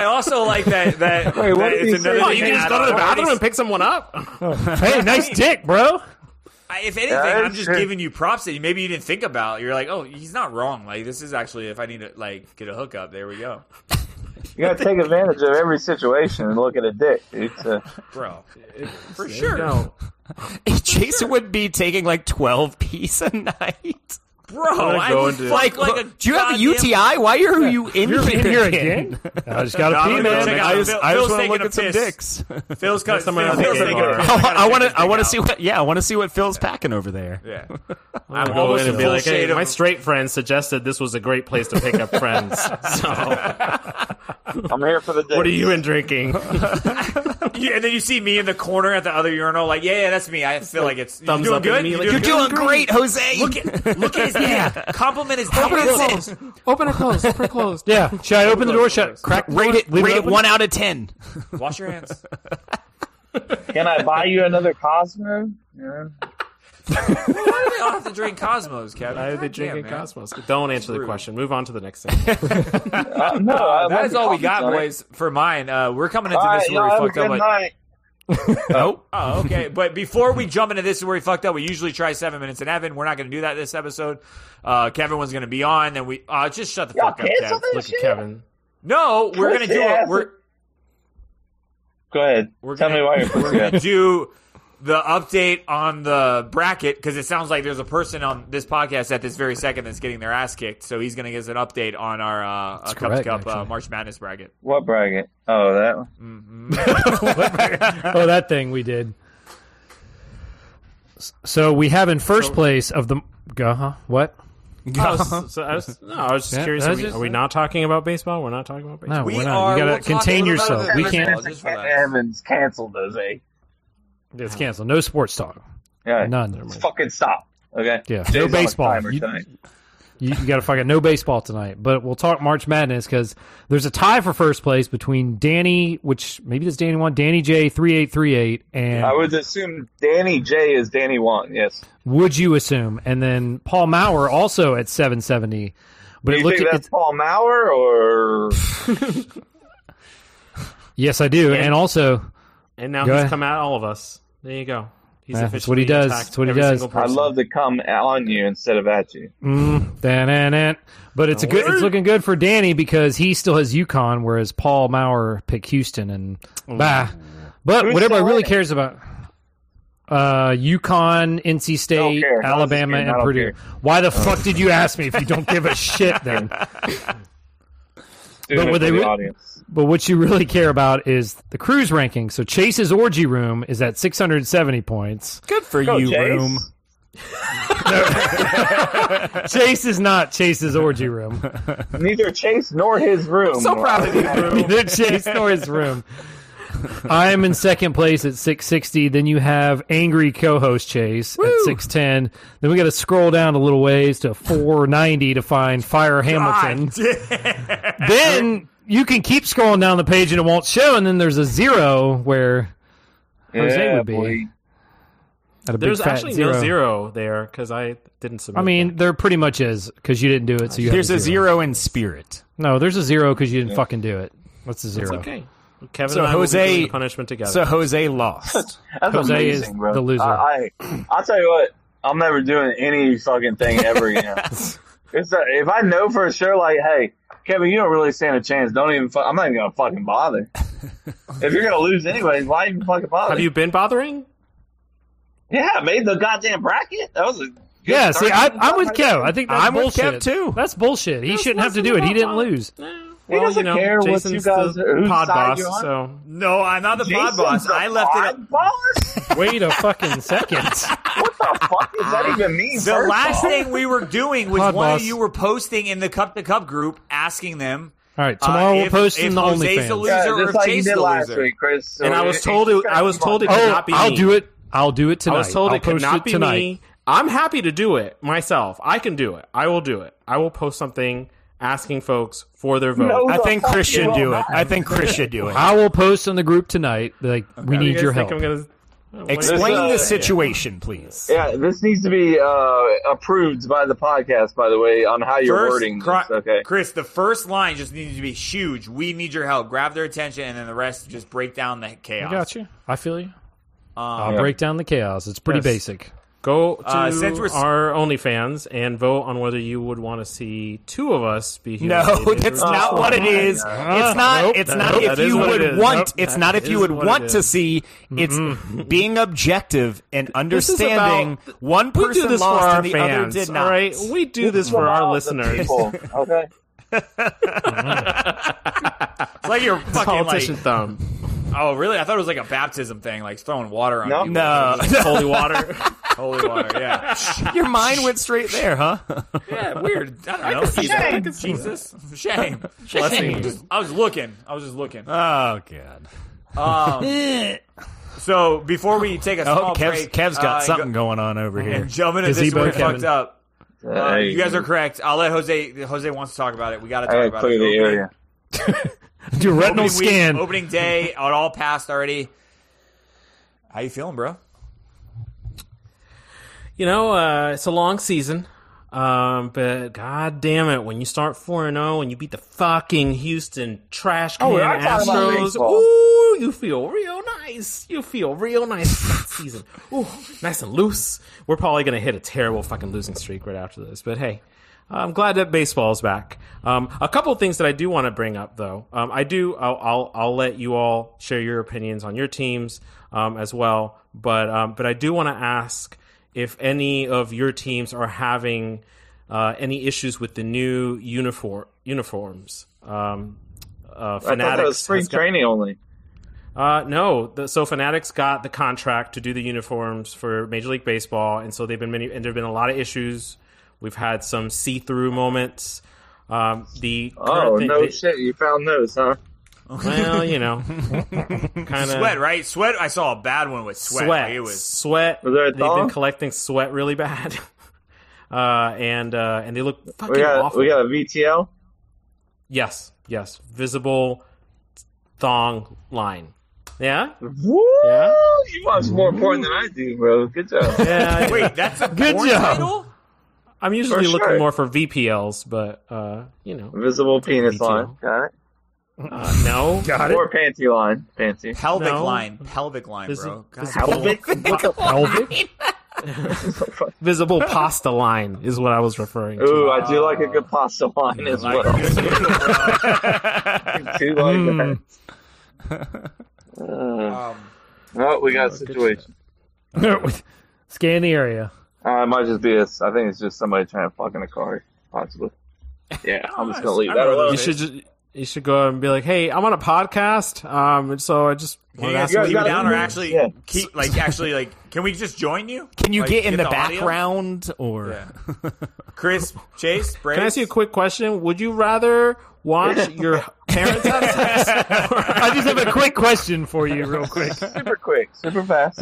I also like that. Wait, what did he it's another say? thing You can just add go to on. the bathroom and pick someone up. Hey, nice dick, bro. If anything, Yeah, I'm just sure. giving you props that maybe you didn't think about. You're like, oh, he's not wrong. Like, this is actually, if I need to like get a hookup, there we go, You gotta take advantage of every situation and look at a dick. It's bro. For sure. No. Jason would be taking like 12 piece a night. Bro, gonna I go would into- fuck like a Do you have a goddamn- UTI? Why are you in You're in here again? again? I just got No, to I'm pee, gonna go man. check out I just Phil's want to taking look a at some piss. dicks. Phil's cut. someone else Phil's taking taking a a bar. piss. I want gotta to. I want to check see what. Yeah, I want to see what Phil's packing over there. it out. Yeah. I'm I'm go almost in and be full like, hey, shade of- my straight friend suggested this was a great place to pick up friends. So, I'm here for the dick. what are you in drinking? And then you see me in the corner at the other urinal, like, yeah, that's me. I feel like it's Thumbs you up doing at good. me, like, You're You're doing great, Jose. Look at his dad. Compliment his dad. Open it closed. Open it closed. Open it closed. Yeah. Should I open the door? Shut. Crack. Rate it. Leave Rate it open? 1 out of 10. Wash your hands. Can I buy you another Cosmo? Yeah. Why do they all have to drink Cosmos, Kevin? Why are they God drinking damn, man. Cosmos? Don't answer the Rude. question. Move on to the next thing. No, I That love is the all we coffee got, tonight. boys, for mine. We're coming into All this right, where we y'all have a fucked up. good But, night. oh, okay. But before we jump into this is where we fucked up, we usually try 7 minutes in Evan. We're not going to do that this episode. Kevin was going to be on, and we just shut the Y'all fuck up, cancel Kev. this Look shit? at Kevin. No, we're going to do Yeah, it. We're Go ahead. Tell me why you're we're going to do the update on the bracket because it sounds like there's a person on this podcast at this very second that's getting their ass kicked. So he's going to give us an update on our Cup to correct, Cup actually. March Madness bracket. What bracket? Oh, that one. Oh, that thing we did. So we have in first place of the. What? I was just Yeah, curious. that's just- Are we not talking about baseball? We're not talking about baseball. No, We we're not. are- You gotta we'll talk contain a little yourself. about We it. can't. Just relax. Evans canceled those, eh? It's canceled. No sports talk. Yeah. None. Fucking stop. Okay. Yeah. Jay's No on a baseball. timer tonight. You got to fucking no baseball tonight. But we'll talk March Madness because there's a tie for first place between Danny, which maybe that's Danny 1, Danny J 3838, and I would assume Danny J is Danny 1. Yes. would you assume? And then Paul Maurer also at 770. But Do it you looked think at that's Paul Maurer or? yes, I do. And also, And now Go he's ahead. come at all of us. There you go. He's Yeah, officially that's what he does. attacked That's what he every does. single I'd person. love to come on you instead of at you. but it's it's looking good for Danny because he still has UConn, whereas Paul Maurer picked Houston and bah. But Who's what everybody still really in it? cares about. UConn, NC State, care. I was just Alabama, kidding. I and don't Purdue. care. Why the fuck did you ask me if you don't give a shit then? Doing it what for they the re- audience. But what you really care about is the cruise ranking. So Chase's orgy room is at 670 points. Good for Go, you, Chase. room. Chase is not Chase's orgy room. Neither Chase nor his room. So proud of you, room. Neither Chase nor his room. I'm in second place at 660. Then you have angry co-host Chase at 610. Then we got to scroll down a little ways to 490 to find Fire Hamilton. Then you can keep scrolling down the page and it won't show. And then there's a 0 where Jose Yeah, would be. boy. At a big There's fat actually no zero there because I didn't submit. I mean, there pretty much is because you didn't do it. So you There's have a 0 in spirit. No, there's a 0 because you didn't fucking do it. What's the 0? it's okay. Kevin So and I will be Jose- doing the punishment together. So Jose lost. That's Jose amazing, is bro. the loser. I'll tell you what. I'm never doing any fucking thing ever again. If I know for sure, like, hey, Kevin, you don't really stand a chance. Don't even. I'm not even gonna fucking bother. If you're gonna lose anyways, why even fucking bother? have you been bothering? Yeah, I made the goddamn bracket. That was a. Good Yeah, see, start. I'm with Kev. I think that's I'm with bullshit. Kev, too. That's bullshit. He shouldn't have to do it. He didn't lose. He doesn't care what Jason's you guys. the Whose pod side boss, you're on. so No, I'm not the pod Jason's boss. the I left it up. pod boss? Wait a fucking second. What the fuck does that even mean? The first last off? thing we were doing was Pod one boss. of you were posting in the Cup to Cup group asking them. All right, tomorrow we'll if- post if in the Jose's the OnlyFans. loser Yeah, or just if like Chase you did the last loser. week, Chris. So and I was told it. I was told it could not be. I'll me. do it. I'll do it tonight. I was told I'll it could post not it be tonight. me. I'm happy to do it myself. I can do it. I will do it. I will post something asking folks for their vote. No. I think Chris should do it. not. I think Chris should do it. I will post on the group tonight. Like, we How do you need guys your think help. I'm gonna Explain This, the situation, please. Yeah, this needs to be approved by the podcast, by the way, on how you're wording this. Okay, Chris, the first line just needs to be huge. We need your help. Grab their attention, and then the rest just break down the chaos. I got you. I feel you. I'll break down the chaos. It's pretty basic. Go to since we're our OnlyFans and vote on whether you would want to see two of us be No, humiliated that's or not what it is. It's not. Nope. It's not Nope. if That is you what it would is. want. Nope. It's That not if you is would what want it to is. see. It's being objective and This is understanding. about- One we do person this for lost our and the other fans, did all not. right? We do this for our listeners. People, okay. It's like you're fucking Politician like. thumb. Oh, really? I thought it was like a baptism thing, like throwing water on No. people. No. Holy water. Holy water. Yeah. Your mind went straight there, huh? Yeah. Weird. I don't know. Shame. Jesus. Shame. Blessing. I was looking. Oh god. So before we take a small Oh, break, Kev's got and something going on over here. And jump into this Gazebo where we Kevin. fucked up. Hey. You guys are correct. I'll let Jose. Jose wants to talk about it. We got to I talk gotta about clear it. the area. Do a retinal Opening scan. week, opening day, it all passed already. How you feeling, bro? You know, it's a long season. But god damn it, when you start 4-0 and you beat the fucking Houston trash can we're not talking about Astros, baseball. ooh, you feel real nice. You feel real nice that season. Ooh, nice and loose. We're probably gonna hit a terrible fucking losing streak right after this, but hey. I'm glad that baseball's back. A couple of things that I do want to bring up, though. I'll let you all share your opinions on your teams as well. But I do want to ask if any of your teams are having any issues with the new uniforms. I thought Fanatics that was spring training only. No. So Fanatics got the contract to do the uniforms for Major League Baseball, and so and there've been a lot of issues. We've had some see-through moments. Oh, no shit. You found those, huh? Well, you know, kind of Sweat, right? Sweat. I saw a bad one with sweat. Sweat. Like, it was Sweat. Was there a They've been thong? collecting sweat really bad, and they look fucking We got awful. a VTL. Yes. Visible thong line. Yeah. Woo! Yeah? You watch more important than I do, bro. Good job. Yeah. Wait, that's a Good porn job. title? I'm usually For looking sure. more for VPLs, but you know, Visible penis VTL. line. Got it. no. Got Or panty line. Fancy. Pelvic No. line, bro. God. Pelvic? Visible pasta line is what I was referring to. Ooh, I do like a good pasta line as Like, well. good noodle, bro. I do like that. Well, we got a situation. Scan the area. It might just be us. I think it's just somebody trying to fuck in a car, possibly. Yeah, I'm just gonna leave that alone. You should go and be like, "Hey, I'm on a podcast, so I just Can want you to guys ask guys keep gotta down or move. actually Yeah. can we just join you? Can you Like, get in the audio? background or? Yeah. Chris, Chase, Braves? Can I ask you a quick question? Would you rather watch your parents have sex? I just have a quick question for you, real quick. Super quick, super fast.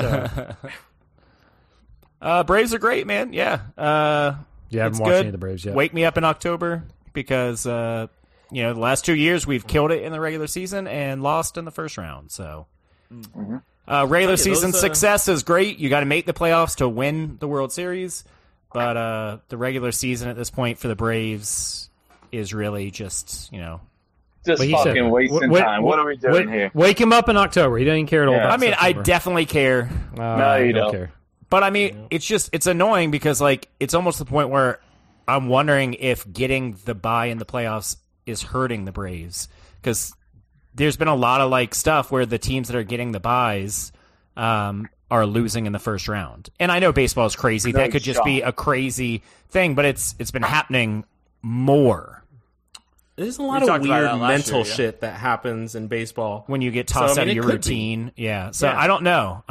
Braves are great, man. Yeah. Yeah, I it's haven't watched good. any of the Braves yet. Wake me up in October because the last 2 years we've killed it in the regular season and lost in the first round. So regular season success is great. You got to make the playoffs to win the World Series, but the regular season at this point for the Braves is really just Just But he fucking said- wasting time. What are we doing here? Wake him up in October. He doesn't care at all Yeah. about I mean, I September. definitely care. No, you don't. care. But I mean, it's annoying because it's almost the point where I'm wondering if getting the bye in the playoffs is hurting the Braves because there's been a lot of stuff where the teams that are getting the byes are losing in the first round. And I know baseball is crazy. No that could just be a crazy thing, but it's been happening more There's a lot We of talked about weird that last mental year, yeah. shit that happens in baseball. when you get So, tossed I out mean, of it your could be. routine. Yeah. So Yeah. I don't know.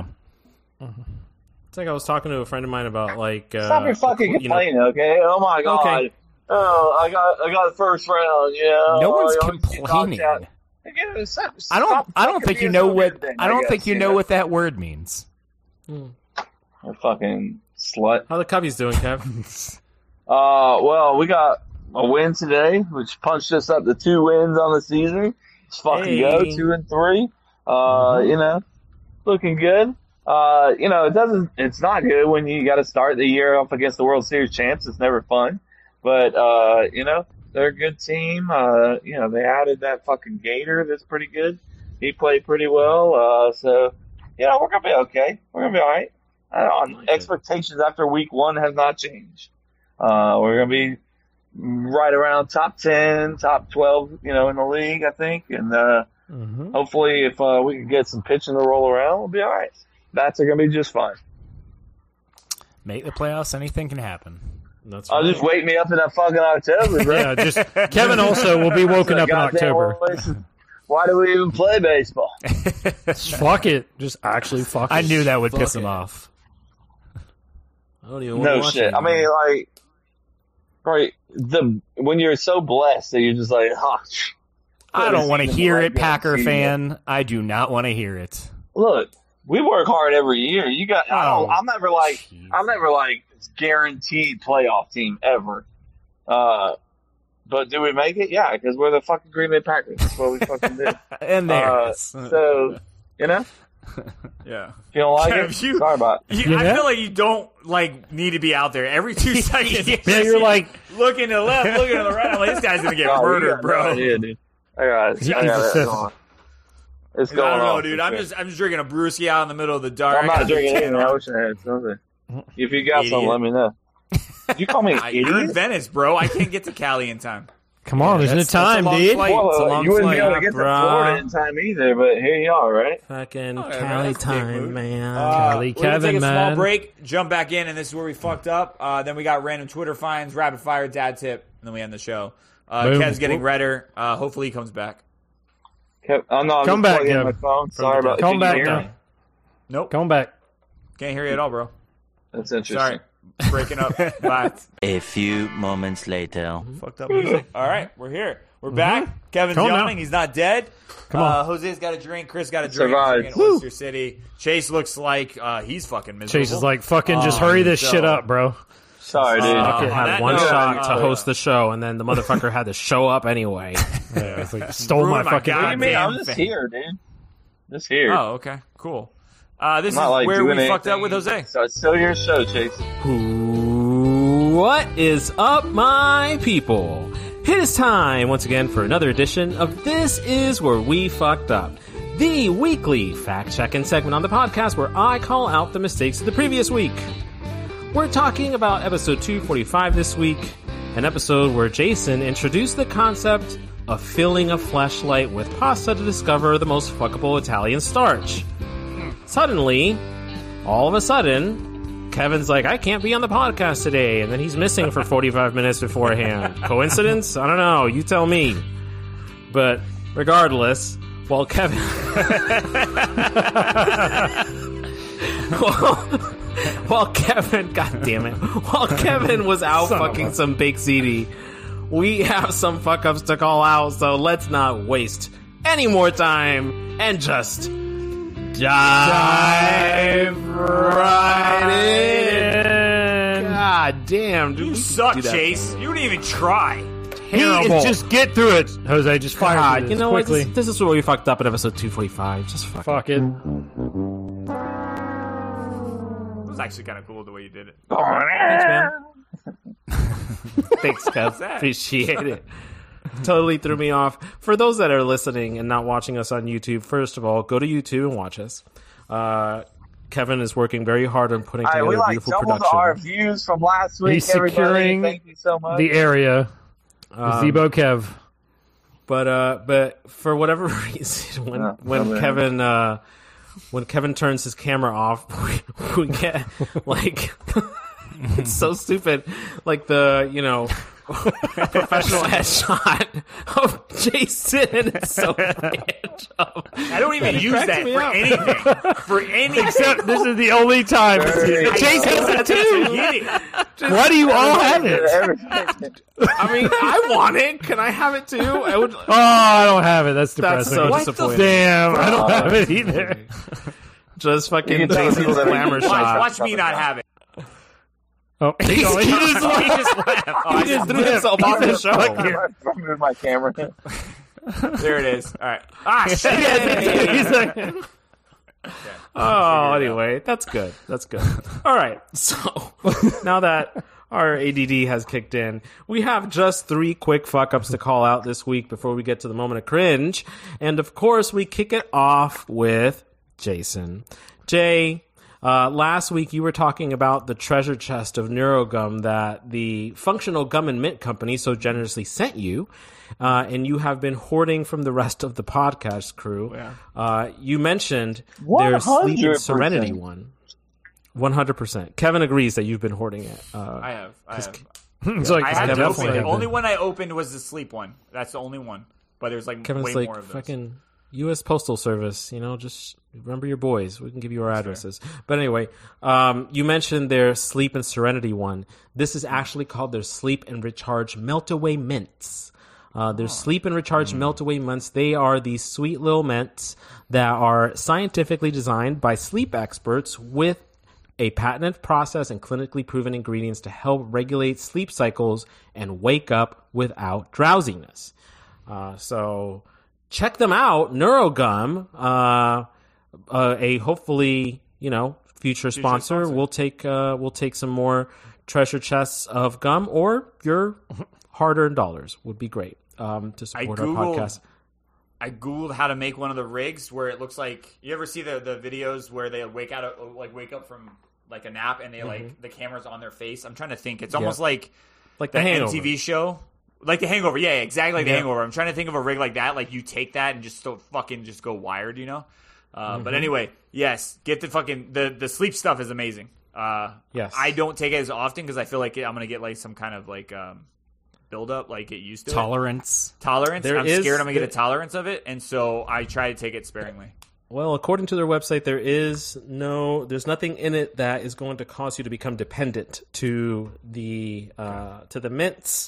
It's like I was talking to a friend of mine about Stop your fucking complaining, okay? Oh my god. Okay. Oh, I got the first round. Yeah. No one's I always get knocked complaining. out. Again, stop I don't fucking think you being know so what everything, I don't guess, think you know what that word means. A fucking slut. How the Cubbies doing, Kev? Well, we got a win today, which punched us up to 2 wins on the season. Let's fucking go, Hey. 2 and 3. Looking good. It's not good when you got to start the year off against the World Series champs. It's never fun, but they're a good team. They added that fucking Gator that's pretty good. He played pretty well. So we're gonna be okay. We're gonna be all right. Expectations after week 1 has not changed. We're gonna be right around top 10, top 12, in the league, I think, and hopefully, if we can get some pitching to roll around, we'll be all right. Bats are going to be just fine. Make the playoffs, anything can happen. That's I'll just wake me up in that fucking October, bro. Yeah, just Kevin also will be woken up in October. Why do we even play baseball? Fuck it. Just actually fuck it. I knew that would piss him off. I don't even want to No watch shit. it I mean, like, right, when you're so blessed that you're just like, I don't want to hear it, Packer fan. I do not want to hear it. Look, we work hard every year. I'm never like guaranteed playoff team ever. But do we make it? Yeah, because we're the fucking Green Bay Packers. That's what we fucking do. And there it is. So, Yeah. If you don't like it, sorry about it. I feel like you don't need to be out there every 2 seconds. Yeah, you're like looking to the left, looking to the right. I'm like, this guy's gonna get murdered, bro. Yeah, dude. I got it going on. It's going on. I don't know, dude. I'm just drinking a brewski out in the middle of the dark. I'm not drinking anything. I wish I had something. If you got some, let me know. Did you call me an idiot? You're in Venice, bro. I can't get to Cali in time. Come on, there's no time, dude. Well, you wouldn't be able to get to Florida in time either, but here you are, right? Fucking Cali time, man. Cali, We're gonna Kevin, take a small man. break, jump back in, and this is where we fucked up. Then we got random Twitter finds, rapid fire, dad tip, and then we end the show. Boom. Kev's getting redder. Hopefully he comes back. Come back, Kev. My phone. Sorry about that. Come back Hear now. me? Nope. Come back. Can't hear you at all, bro. That's interesting. Sorry. Breaking up. Bye. A few moments later. Fucked up music. All right, we're here. We're back. Kevin's Come yawning. now. He's not dead. Come on. Jose's got a drink. Chris got a drink. Survived. In Oyster City. Chase looks like he's fucking miserable. Chase is like, fucking just hurry this shit up, bro. Sorry, dude. Fucking on had that one note, shot to host the show, and then the motherfucker had to show up anyway. Yeah, it's like, stole my Ruined my fucking... goddamn What do you mean? I'm just thing. here, dude. Just here. Oh, okay. Cool. This is I'm not, like, where doing we fucked up anything. with Jose. So it's still your show, Chase. What is up, my people? It is time once again for another edition of This Is Where We Fucked Up, the weekly fact-checking segment on the podcast where I call out the mistakes of the previous week. We're talking about episode 245 this week, an episode where Jason introduced the concept of filling a fleshlight with pasta to discover the most fuckable Italian starch. Suddenly, all of a sudden, Kevin's like, I can't be on the podcast today, and then he's missing for 45 minutes beforehand. Coincidence? I don't know. You tell me. But regardless, while Kevin... While Kevin... God damn it. While Kevin was out fucking some baked ziti, we have some fuck-ups to call out, so let's not waste any more time and just... dive right in. God damn, dude. You suck, Chase. You didn't even try. Terrible. Just get through it, Jose. Just fire God, through you this know what? quickly. This is where we fucked up in episode 245. Just Fuck it. It was actually kind of cool the way you did it. Thanks, man. Thanks, Kev. that? Appreciate it. Totally threw me off. For those that are listening and not watching us on YouTube, first of all, go to YouTube and watch us. Kevin is working very hard on putting together We a like beautiful doubled production. our views from last week. He's everybody. securing Thank you so much. the area. Zebo Kev. But for whatever reason, when Kevin turns his camera off, we get like it's so stupid, like the professional headshot of Jason, and it's so random. I don't even use that for anything. For anything. Except this is the only time. Chase has it too. Why do you all have it? I mean, I want it. Can I have it too? I would. Oh, I don't have it. That's depressing. That's so disappointing. Damn, I don't have it either. Just fucking You can tell Jason's people that- glamour shot. Watch me not have it. Oh, he just left. He just threw himself off the show. I moved my camera. There it is. All right. Ah, shit. He's like, Oh, anyway, that's good. That's good. All right. So now that our ADD has kicked in, we have just 3 quick fuck ups to call out this week before we get to the moment of cringe. And of course, we kick it off with Jason. Jay, last week you were talking about the treasure chest of NeuroGum that the Functional Gum and Mint Company so generously sent you. And you have been hoarding from the rest of the podcast crew. Yeah. You mentioned their Sleep and Serenity one. 100%. Kevin agrees that you've been hoarding it. I have. It's like, I had to definitely open it. have Only been. one I opened was the sleep one. That's the only one. But there's like Kevin's way like, more of those. fucking U.S. Postal Service, just remember your boys. We can give you our addresses. But anyway, you mentioned their Sleep and Serenity one. This is actually called their Sleep and Recharge Melt-Away Mints. Their Sleep and Recharge Melt-Away Mints. They are these sweet little mints that are scientifically designed by sleep experts with a patented process and clinically proven ingredients to help regulate sleep cycles and wake up without drowsiness. So check them out. NeuroGum, a hopefully, future sponsor. We'll take some more treasure chests of gum, or your hard-earned dollars would be great to support our podcast. I Googled how to make one of the rigs where it looks like, you ever see the videos where they wake up from like a nap and they like the camera's on their face? I'm trying to think. It's almost like the Hangover. MTV show. Like the Hangover. Yeah, exactly like the Hangover. I'm trying to think of a rig like that. Like you take that and just just go wired, But anyway, yes, get the fucking, the sleep stuff is amazing. Yes. I don't take it as often because I feel like I'm going to get like some kind of like build up like it used to. Tolerance. I'm scared I'm going to get a tolerance of it. And so I try to take it sparingly. Well, according to their website, there's nothing in it that is going to cause you to become dependent to the mints.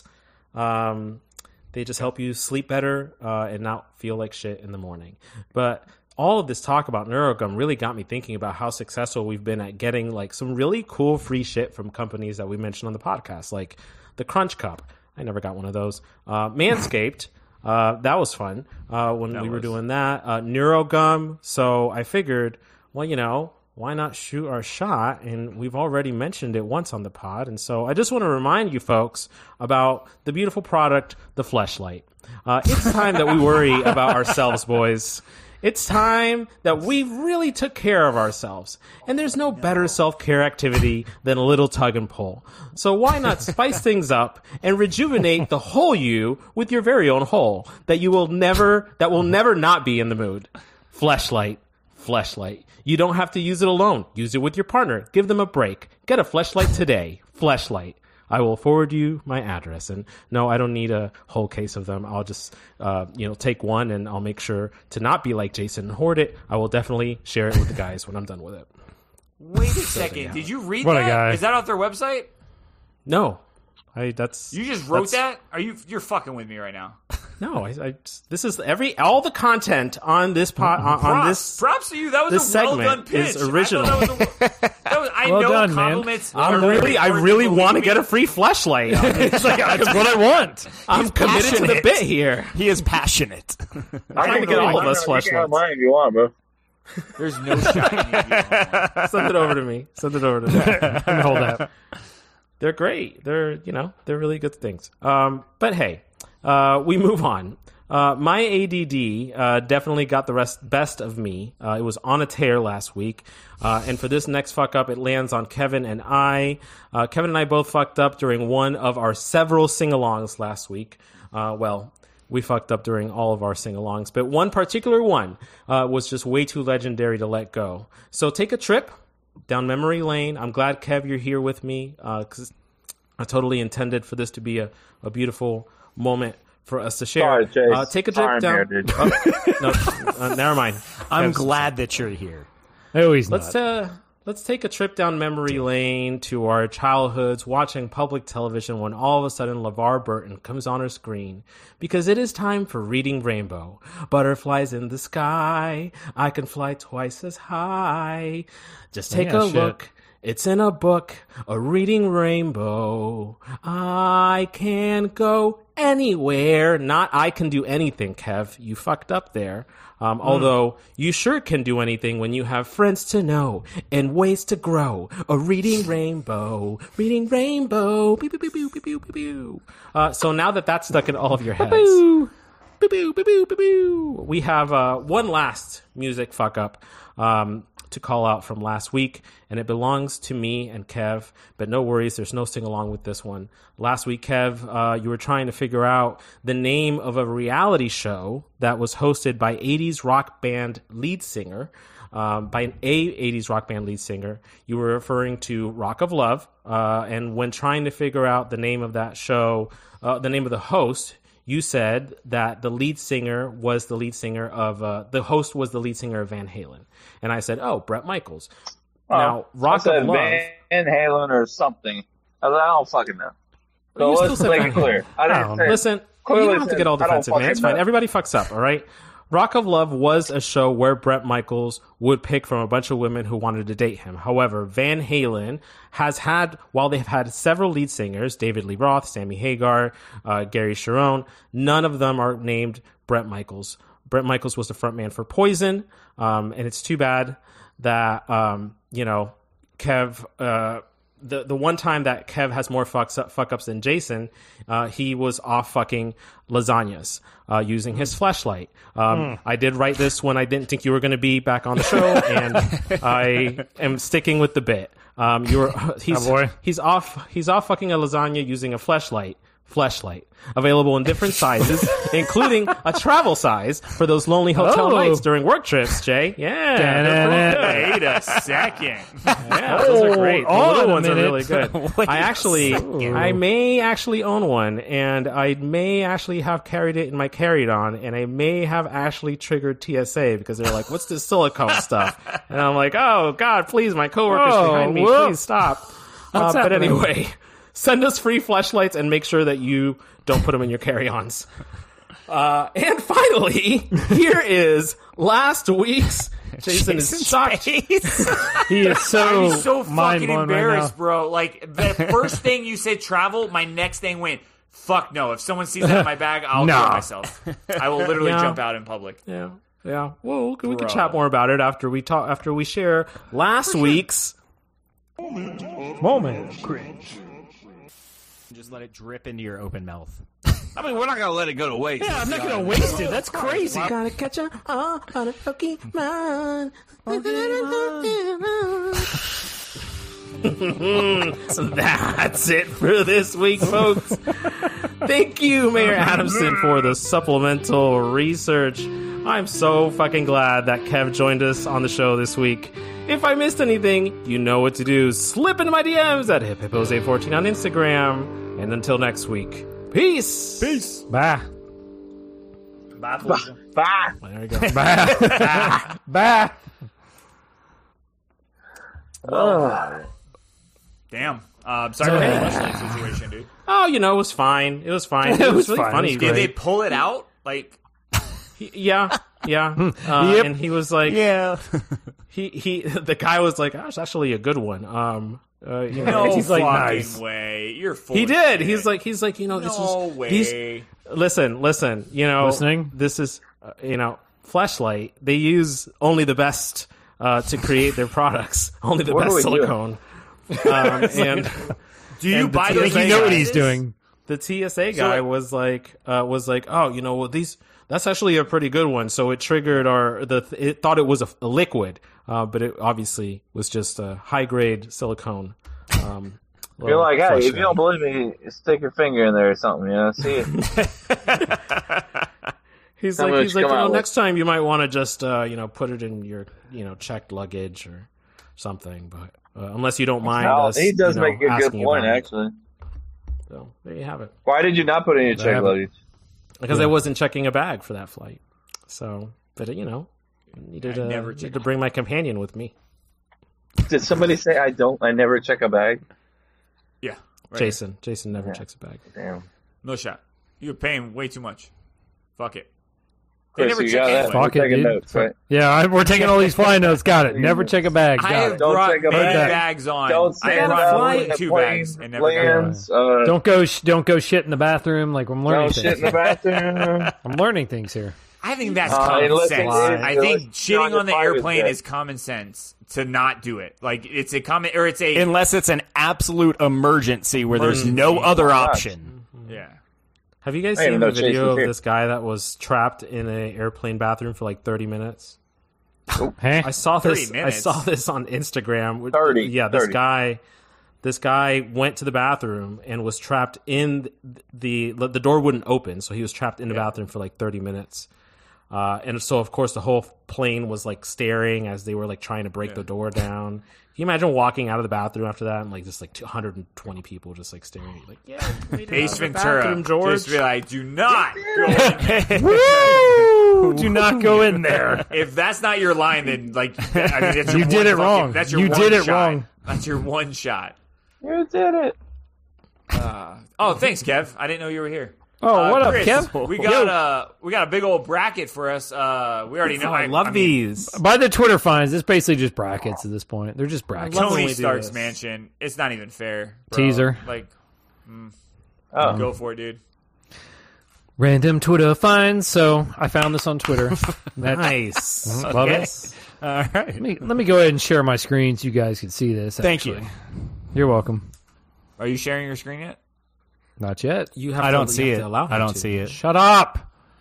They just help you sleep better and not feel like shit in the morning. But all of this talk about NeuroGum really got me thinking about how successful we've been at getting like some really cool free shit from companies that we mentioned on the podcast, like the Crunch Cup. I never got one of those. Manscaped. That was fun when we were doing that. NeuroGum. So I figured, well, why not shoot our shot? And we've already mentioned it once on the pod. And so I just want to remind you folks about the beautiful product, the Fleshlight. It's time that we worry about ourselves, boys. It's time that we really took care of ourselves. And there's no better self-care activity than a little tug and pull. So why not spice things up and rejuvenate the whole you with your very own hole that will never not be in the mood. Fleshlight. You don't have to use it alone. Use it with your partner. Give them a break. Get a Fleshlight today. Fleshlight. I will forward you my address. And no, I don't need a whole case of them. I'll just, take one and I'll make sure to not be like Jason and hoard it. I will definitely share it with the guys when I'm done with it. Wait a second. Did you read What a that? guy. Is that off their website? No. You just wrote that? You're fucking with me right now. No, this is all the content on this on this. Props to you. That was this a well segment done pitch. is original. I Well know done, man. compliments. I really want to get a free Fleshlight. It's like, that's what I want. I'm committed to the passionate. bit here. He is passionate. I'm trying to get all of us You can have Fleshlights. mine if you want, bro. There's no shot. Send it over to me. Let me hold that. They're great. They're really good things. But hey, we move on. My ADD definitely got the best of me. It was on a tear last week. And for this next fuck up, it lands on Kevin and I. Kevin and I both fucked up during one of our several sing-alongs last week. We fucked up during all of our sing-alongs, but one particular one was just way too legendary to let go. So take a trip down memory lane. I'm glad, Kev, you're here with me because I totally intended for this to be a beautiful moment for us to share. Sorry, Chase. Take a trip down. Here, dude. Never mind. I'm glad that you're here. Oh, he's not. Let's take a trip down memory lane to our childhoods, watching public television when all of a sudden LeVar Burton comes on our screen. Because it is time for Reading Rainbow. Butterflies in the sky, I can fly twice as high. Just take a look It's in a book, a reading rainbow. I can go anywhere. Not I can do anything, Kev. You fucked up there. Although you sure can do anything when you have friends to know and ways to grow. A reading rainbow. Reading rainbow. Pew, pew, pew, pew, pew, pew, pew. So now that that's stuck in all of your heads. Boo, boo, boo, boo, boo, boo. We have one last music fuck up. To call out from last week, and it belongs to me and Kev, but no worries, there's no sing-along with this one. Last week, Kev, you were trying to figure out the name of a reality show that was hosted by 80s rock band lead singer, by an 80s rock band lead singer. You were referring to Rock of Love, and when trying to figure out the name of that show, the name of the host, you said that the lead singer was the lead singer of the host was the lead singer of Van Halen, and I said, "Oh, Bret Michaels." Now, Rock of Love, Van Halen or something. I don't fucking know. So let's make it clear. Listen, you don't have to get all defensive, man. It's fine. Everybody fucks up, all right? Rock of Love was a show where Bret Michaels would pick from a bunch of women who wanted to date him. However, Van Halen has had, while they've had several lead singers, David Lee Roth, Sammy Hagar, Gary Sharon, none of them are named Bret Michaels. Bret Michaels was the frontman for Poison, and it's too bad that, Kev, the one time that Kev has more fuck ups than Jason, he was off fucking lasagnas using his fleshlight. I did write this when I didn't think you were going to be back on the show, and I am sticking with the bit. He's off fucking a lasagna using a fleshlight, available in different sizes, including a travel size for those lonely hotel nights during work trips, Jay. Yeah. Wait a second. Yeah, those are great. The little ones are really good. I may actually own one, and I may actually have carried it in my carry-on, and I may have actually triggered TSA because they're like, what's this silicone stuff? And I'm like, oh, God, please, my coworker's behind me. Please stop. But anyway, send us free fleshlights and make sure that you don't put them in your carry-ons. And finally, here is last week's Jason is shocked. He is so fucking embarrassed, right, bro. Like, the first thing you said travel, my next thing went, fuck no. If someone sees that in my bag, I'll kill myself. I will literally jump out in public. Yeah. Well, we can chat more about it after we share last week's moment cringe. Just let it drip into your open mouth. I mean, we're not going to let it go to waste. Yeah, I'm not going to waste it. That's crazy. Gotta catch on a Pokemon. That's it for this week, folks. Thank you, Mayor Adamson, for the supplemental research. I'm so fucking glad that Kev joined us on the show this week. If I missed anything, you know what to do. Slip into my DMs at HipHippos814 on Instagram. And until next week, peace. Peace. Bye. Bye. Bye. There you go. Bye. Bye. Damn. Sorry for the flashlight situation, dude. Oh, it was fine. It was fine. It was really fine. funny. Did they pull it out? Like, yeah. Yep. And he was like, Yeah. the guy was like, oh, it's actually a good one. no he's like, fucking nice. way. You're full. He of did. shit. He's like, this No is way. Listen. Listening? This is Fleshlight. They use only the best to create their products. Only the best silicone. And Do you buy I those? think you know what he's doing. the TSA guy was like, oh, that's actually a pretty good one. So it triggered it thought it was a liquid, but it obviously was just a high grade silicone. You're like, hey, if you don't believe me, stick your finger in there or something, see it. He's like, next time you might want to just, put it in your, checked luggage or something. But unless you don't mind us, he does make a good point, actually. So there you have it. Why did you not put it in your checked luggage? Because I wasn't checking a bag for that flight. So, but needed to bring my companion with me. Did somebody say I never check a bag? Yeah. Right. Jason never checks a bag. Damn. No shot. You're paying way too much. Fuck it. Chris, never you check got that? anyway. Fuck We're it, taking dude. notes, right? Yeah, we're taking all these fly notes. Got it. Never check a bag. I Got have it. Don't brought take a many bag. bags on. Don't I say have that. brought In the two plane, bags and never got lands, Don't go shit in the bathroom. Like I'm learning don't things. shit in the bathroom. I'm learning things here. I think that's common unless sense. it's- I unless think it's shitting not on the a private airplane jet. is common sense to not do it. Like it's a common or it's a Unless it's an absolute emergency where there's no Emergency. other Oh, gosh. option. yeah. Have you guys I seen didn't the know Chase video was of here. this guy that was trapped in an airplane bathroom for like 30 minutes? Hey, I saw 30 this. minutes? I saw this on Instagram. 30, Yeah, 30. This guy went to the bathroom and was trapped in the door wouldn't open, so he was trapped in the bathroom for like 30 minutes. And so, of course, the whole plane was like staring as they were like trying to break the door down. Can you imagine walking out of the bathroom after that and like just like 220 people just like staring at you like, yeah, Ace Ventura. bathroom, George. Just be like, do not go in. woo! Do not go in there. If that's not your line, then like I mean, that's your You did one it wrong. That's your You one did it shot. wrong. That's your one shot. You did it. Oh, thanks, Kev. I didn't know you were here. Oh, what up, Chris, Kev? We got a big old bracket for us. We already know. I love these. By the Twitter finds, it's basically just brackets at this point. They're just brackets. love when Tony we do Stark's this. mansion. It's not even fair. Bro. Teaser. Like, Oh. go for it, dude. Random Twitter finds. So I found this on Twitter. Nice. Love Okay. it. All right. Let me go ahead and share my screen so you guys can see this. Thank actually. you. You're welcome. Are you sharing your screen yet? Not yet. You have I to- don't you see have it. to allow I him don't to. see it. Shut up.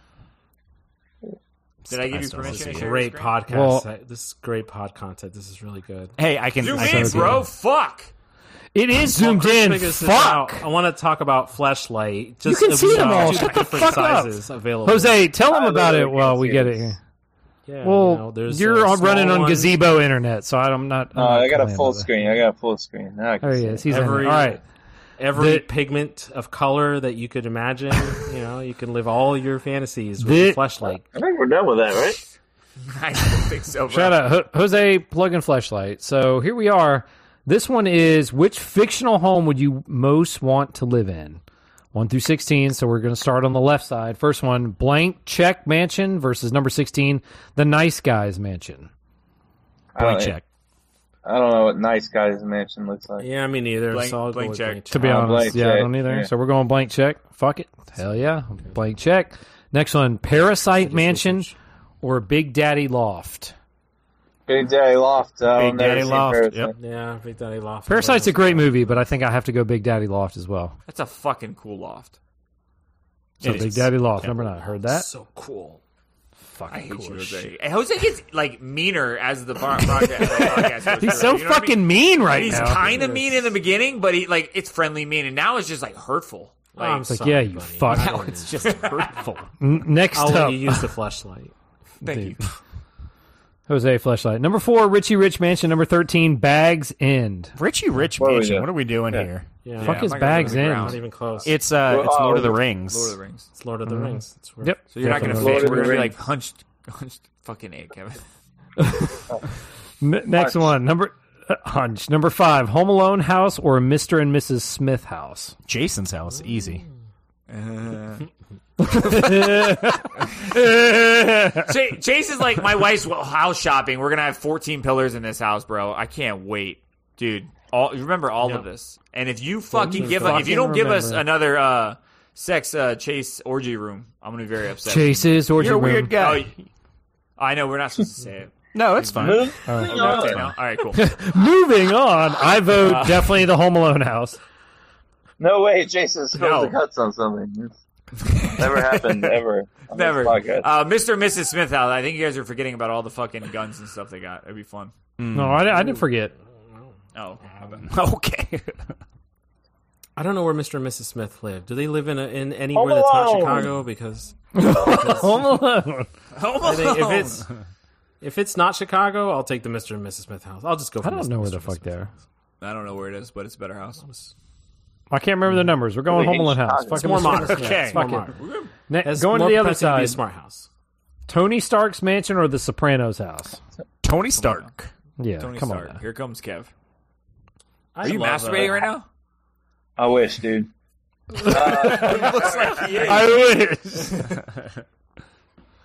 Did I give you still permission to see it. share Great your screen? podcast. Well- This is great pod content. This is really good. Hey, I can. Zoom I in, can bro. Fuck. It is zoomed Chris in. figures this out. Fuck. I want to talk about Fleshlight. You can see them all. two Shut the different fuck up. sizes available. Jose, tell them I about it literally while can't we see get this. it here. Yeah, Well, there's you're a on running small on one. Gazebo internet, so I'm not. I'm No, not I got a playing full with it. screen. I got a full screen. Now I can There he see is. it. He's in Every- there. All right. Every The- pigment of color that you could imagine. You can live all your fantasies with The- the Fleshlight. I think we're done with that, right? I don't think so, bro. Shout out, Jose, plug in Fleshlight. So here we are. This one is, which fictional home would you most want to live in? 1 through 16. So we're going to start on the left side. First one, Blank Check Mansion versus number 16, The Nice Guys Mansion. Blank check. I don't know what Nice Guys Mansion looks like. Yeah, me neither. Blank- so I'll go blank with check. blank To be Oh, honest, blank yeah, I check. don't either. Yeah. So we're going blank check. Fuck it. Hell yeah. Blank check. Next one, Parasite Mansion or Big Daddy Loft. Big Daddy Loft. Big Daddy Loft. Yep. Yeah, Big Daddy Loft. Parasite's a great movie, but I think I have to go Big Daddy Loft as well. That's a fucking cool loft. So It Big is. Daddy Loft, number 9. Heard that? So cool. I hate cool you, as Jose. And Jose gets like meaner as the podcast goes He's through, so you know what I fucking mean? mean right He's now. kind of mean in the beginning, but he like it's friendly mean, and now it's just like hurtful. Like, I'm It's like, sorry, yeah, you buddy. fuck. I Now don't it's know. just hurtful. Next I'll up, let you use the Fleshlight. thank you. Jose Fleshlight. Number 4, Richie Rich Mansion. Number 13, Bags End. Richie Rich What are we Mansion. doing? What are we doing Yeah. here? Yeah, Fuck his I'm not gonna Bags go to the End. ground. not even close. It's Lord of the oh, Rings. Lord of the Rings. It's Lord of the Rings. It's where- Yep. So you're not going to Definitely. fit. Lord We're of the going to be Rings. like hunched fucking egg, Kevin. Next one, number 5, Home Alone house or Mr. and Mrs. Smith house. Jason's house. Easy. Chase is like, my wife's house shopping. We're going to have 14 pillars in this house, bro. I can't wait. Dude, remember all of this. And if you fucking if you don't give us another sex Chase orgy room, I'm going to be very upset. Chase's orgy You're a room. weird guy. Oh, I know we're not supposed to say it. No, it's fine. Okay, no? All right, cool. Moving on, I vote definitely the Home Alone house. No way, Jason spilled No. the cuts on something. It's never happened ever. On Never. This podcast. Mr. and Mrs. Smith house. I think you guys are forgetting about all the fucking guns and stuff they got. It'd be fun. No, I didn't forget. Oh, Okay. I don't know where Mr. and Mrs. Smith live. Do they live in anywhere that's not Alone. Chicago? Because Home Alone. I think if it's not Chicago, I'll take the Mr. and Mrs. Smith house. I'll just go. For I don't Mr. know where and the Mrs. fuck Smith they are. house. I don't know where it is, but it's a better house. I can't remember the numbers. We're going Really Home Alone hate house. Chicago. Fuck It's it, more Mr. modern. Smith. Yeah, it's Fuck more it. modern. Has Going to more the other propensity to be a side. smart house. Tony Stark's mansion or the Sopranos house? Tony Stark. Yeah, Tony come Stark. on. Now. Here comes Kev. I Are you love, masturbating right now? I wish, dude. It looks like he is. I wish.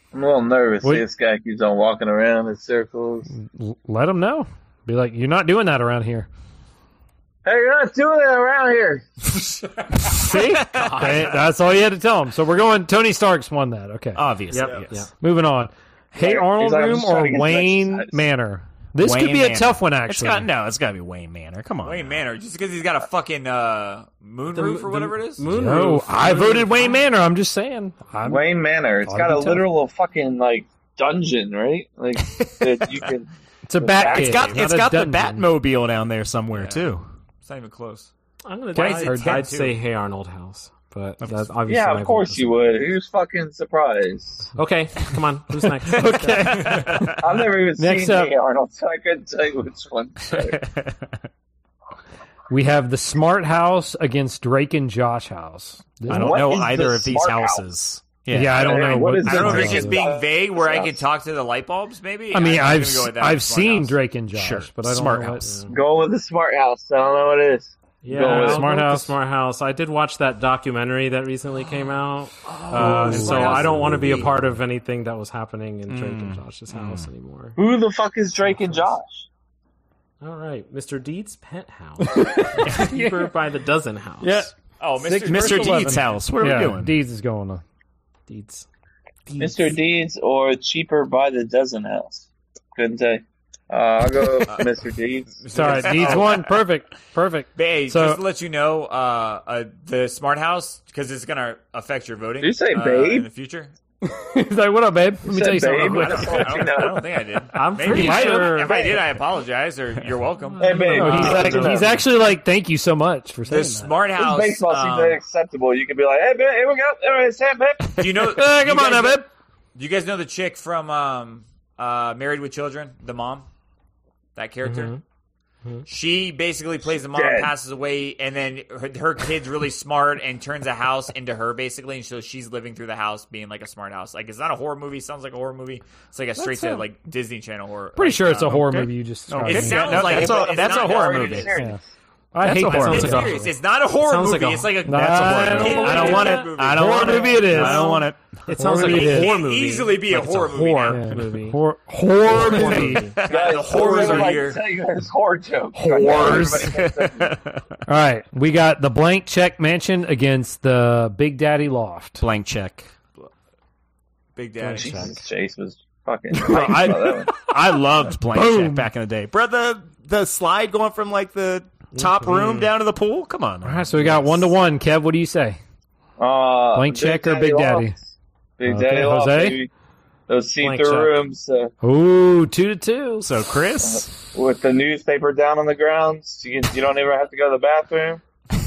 I'm a little nervous. What? This guy keeps on walking around in circles. Let him know. Be like, you're not doing that around here. Hey, you're not doing that around here. See? That's all you had to tell him. So we're going Tony Stark's won that. Okay. Obviously. Yep. Yes. Moving on. Hey He's Arnold like, I'm room just trying or to get Wayne exercise. Manor? This Wayne could be a Manor. tough one, actually. It's got to be Wayne Manor. Come on. Wayne Manor, just because he's got a fucking moon roof or whatever it is. No, I voted Wayne Manor. I'm just saying. Wayne Manor. It's got a literal fucking like dungeon, right? Like that you can. It's a bat. It's got the Batmobile down there somewhere too. It's not even close. I'm gonna. I'd say Hey Arnold house, but that's obviously. Yeah, of course you would. Who's fucking surprised? Okay, come on. Who's next? Okay. I've never even Next seen up. Hey Arnold, so I couldn't tell you which one. We have the Smart House against Drake and Josh House. I don't know either of these houses. Yeah, I don't know. I don't know if it's just being vague where I can talk to the light bulbs, maybe? I mean, I'm I've gonna go with that. I've Smart seen house. Drake and Josh, Sure. but I don't Smart know House. Go with the Smart House. I don't know what it is. Yeah, Go with I'll Smart go with House. the Smart House. I did watch that documentary that recently came out, and so Smart House I don't want to be a movie. part of anything that was happening in Drake and Josh's house anymore. Who the fuck is Drake and Josh? All right, Mr. Deeds' penthouse, cheaper by the dozen house. Yeah. Oh, Mr. Deeds' house. What are we doing? Deeds is going on. Deeds. Mr. Deeds or cheaper by the dozen house? Couldn't say. I'll go with Mr. Deeds. Sorry, Deeds won. Perfect. Hey, So- just to let you know, the Smart House, because it's going to affect your voting. Did you say babe? in the future? He's like, what up, babe? Let me tell you said something. babe? real quick. I don't think I did. I'm Maybe pretty I did. sure. If I did, I apologize, or you're welcome. Hey, babe. No, he's actually like, thank you so much for saying The that. Smart This House. baseball seems acceptable. You could be like, hey, babe, here we go. All right, Sam, babe. Do you know? Come on now, babe. Do you guys know the chick from Married with Children, the mom? That character? She basically plays the mom, Dead. passes away, and then her kid's really smart and turns a house into her, basically. And so she's living through the house being like a smart house. Like, it's not a horror movie. Sounds like a horror movie. It's like a straight to like Disney Channel horror. Pretty like, sure it's a horror okay. movie. You just It sounds like that's it, but that's it's a not horror rated movie. serious. Yeah. I hate a that. horror It's movie. serious. It's not a horror Sounds movie. like a- It's like a That's a horror movie. I don't want it. I don't want Horror movie it is. I don't want it. It sounds like Horror a movie. horror It movie. easily be a Like it's horror movie. horror now. movie. Horror movie. The horrors are here. Tell you guys horror jokes. Horrors. Everybody- All right, we got the Blank Check Mansion against the Big Daddy Loft. Blank check. Big Daddy. Jesus, Chase was fucking. I loved Blank Boom. Check back in the day. Bro, the slide going from like the top room down to the pool? Come on. All right, so we got 1-1. Kev, what do you say? Blank Check or Big Daddy? Big Okay, Daddy Loft, Jose? baby. Those Blank see-through check. rooms Ooh, 2-2. So, Chris? with the newspaper down on the ground, so you don't ever have to go to the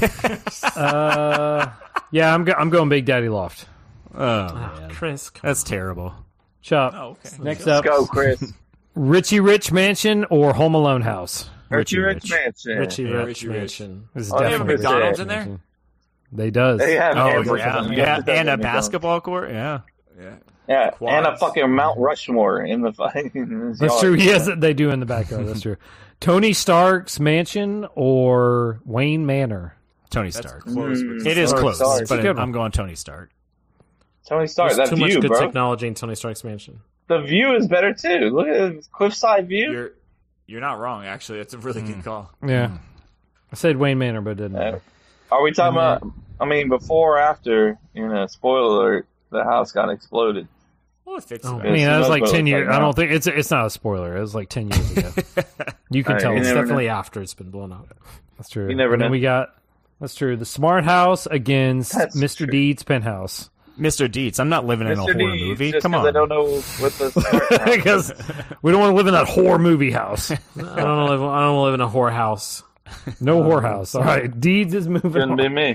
bathroom. Yeah, I'm going Big Daddy Loft. Oh, man. Chris. That's terrible. Chop. Oh, okay. Next Let's up, go, Chris. Richie Rich Mansion or Home Alone House? Richie Rich Mansion. Richie Yeah, Rich Richie Rich. Mansion. This is Oh, they have definitely a McDonald's Rich in there? Mansion. They does. They have Oh, hamburgers yeah. in Yeah, there. and a basketball court? Yeah. Yeah. Yeah, and a Quads. fucking Mount Rushmore in the fucking. That's true. Yes, they do in the backyard. That's true. Tony Stark's mansion or Wayne Manor? Tony That's Stark. close. But It is Stark, close, Stark. but Good one. I'm going Tony Stark. Tony Stark. There's That too view, much good bro. technology in Tony Stark's mansion. The view is better too. Look at the cliffside view. You're not wrong, actually. That's a really good call. Yeah. I said Wayne Manor, but didn't. Are we talking about? I mean, before or after? Spoiler alert: the house got exploded. Well, it fits. Oh, the I mean, that was like It's 10 like years. now. I don't think it's not a spoiler. It was like 10 years ago. You can All right, tell. you It's never definitely after it's been blown up. That's true. You never And then know. we got. That's true. The Smart House against That's Mr. true. Deeds Penthouse. Mr. Deeds. I'm not living in a Mr. horror Deeds, movie. just Come 'cause on. I don't know what the. Because we don't want to live in that horror movie house. I don't live in a whorehouse. No whorehouse. All right. Deeds is moving Couldn't on. be me.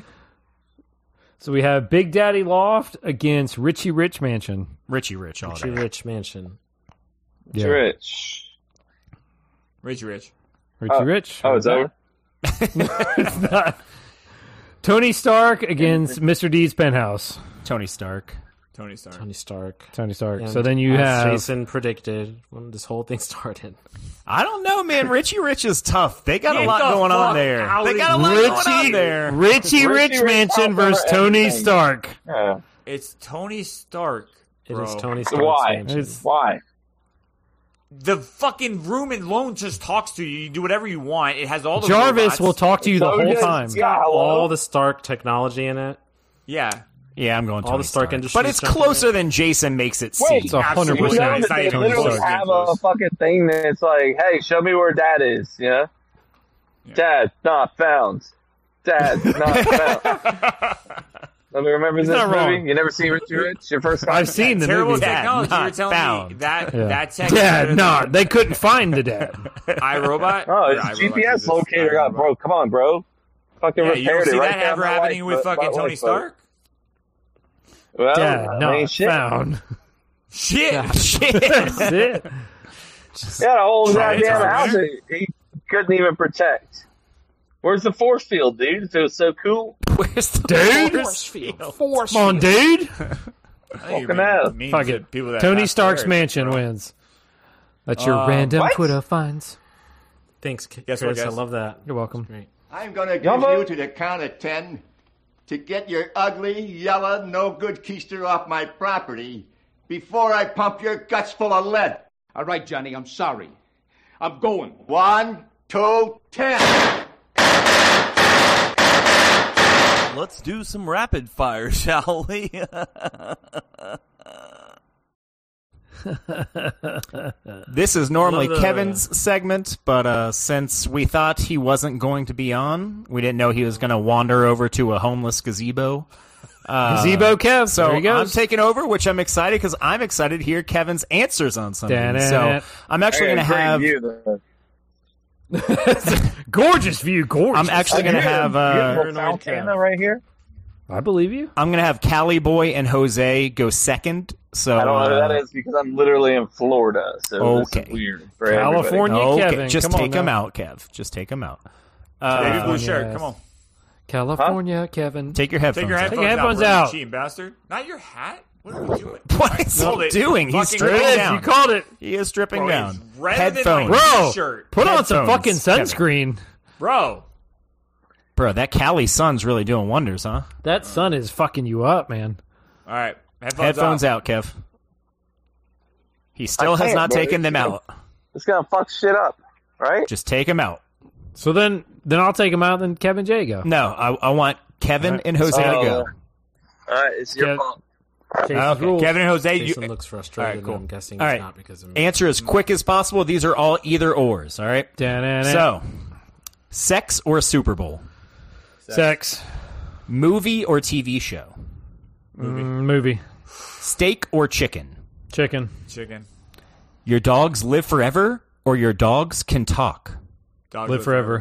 So we have Big Daddy Loft against Richie Rich Mansion. Richie Rich all Richie day. Rich Mansion. It's rich. Richie Rich. Richie Rich. Oh, it's over. It's not. Tony Stark against Mr. Deeds Penthouse. Tony Stark. Tony Stark. Tony Stark. Tony Stark. And So then you as have Jason predicted when this whole thing started. I don't know, man. Richie Rich is tough. They got a Get lot the going on fuck there. out They of got a lot going on there. Richie Rich Rich Mansion House over versus Tony everything. Stark. Yeah. It's Tony Stark. It is Bro. Tony Stark's Why? mansion. Why? The fucking room alone just talks to you. You do whatever you want. It has all the Jarvis robots. will talk to you the whole time. Yeah, hello? All the Stark technology in it. Yeah. Yeah, I'm going All Tony the Stark Stark. Industries. But it's jumping closer in. than Jason makes it seem. Wait, It's 100%. Absolutely. You know It's that not they even literally close. have a fucking thing that's like, hey, show me where Dad is, yeah? Dad, not found. Dad, not found. Let me remember this not movie. wrong. You never seen Richie Rich? Your first time? I've seen the Terrible movie. technology. Dad, You're not telling me found. that Yeah. that tech. Dad, no, they couldn't find the dad. iRobot. Oh, Or his iRobot did GPS this. locator got iRobot. broke. Come on, bro. Fucking Yeah, you don't repaired see it right that there. ever My happening wife- with fucking my Tony wife- Stark? Well, Dad, I not mean, shit. found. Shit. Shit. That's it. He had a whole Try it, goddamn Tyler. house that he couldn't even protect. Where's the force field, dude? If it was so cool. Where's the Dude? force field? Come on, dude. I think you're Fucking being hell. mean Fuck to it. people that Tony pass Stark's theirs, mansion bro. wins. That's your random what? Twitter finds. Thanks, Guess Chris. what, I guys? love that. You're welcome. Great. I'm going to give Yumbo? you to the count of 10 to get your ugly, yellow, no-good keister off my property before I pump your guts full of lead. All right, Johnny, I'm sorry. I'm going. 1, 2, 10. Let's do some rapid fire, shall we? This is normally Love the- Kevin's segment, but since we thought he wasn't going to be on, we didn't know he was going to wander over to a homeless gazebo. Gazebo Kev. So there he I'm goes. taking over, which I'm excited because I'm excited to hear Kevin's answers on something. Da-da-da. So I'm actually going to have. Gorgeous view. Gorgeous. I'm actually going to have. Beautiful fountain right here. I believe you. I'm going to have Cali Boy and Jose go second. So I don't know who that is because I'm literally in Florida. So this Okay. is weird for California everybody. Okay, Kevin, just come on take him now. out, Kev. Just take him out. Baby blue yes. shirt. Come on. California, Kevin. Take your headphones. Take your out. headphones, your headphones out. out. Bro, you cheating bastard. Not your hat. What are you doing? What is Hold he it. doing? He's Fucking stripping hold it. down. You called it. He is stripping Bro, down. he's redder than my Headphones. Bro, shirt. put on some fucking Headphones, sunscreen. Bro. Bro, that Cali sun's really doing wonders, huh? That sun is fucking you up, man. All right. Headphones out, Kev. He still I has can't, not bro. taken them It's out. It's gonna fuck shit up, right? Just take them out. So then I'll take him out. Then Kevin J go. No, I want Kevin and Jose to go. All right, it's your Kev- fault. Jason's rules. Kevin and Jose, Jason you looks frustrated. All right, cool. And I'm guessing All it's right. not because of me. answer as quick as possible. These are all either ors, all right? Da-na-na. So, sex or Super Bowl? Sex. Movie or TV show? Movie. Steak or chicken? Chicken. Chicken. Your dogs live forever or your dogs can talk? Dog Live forever.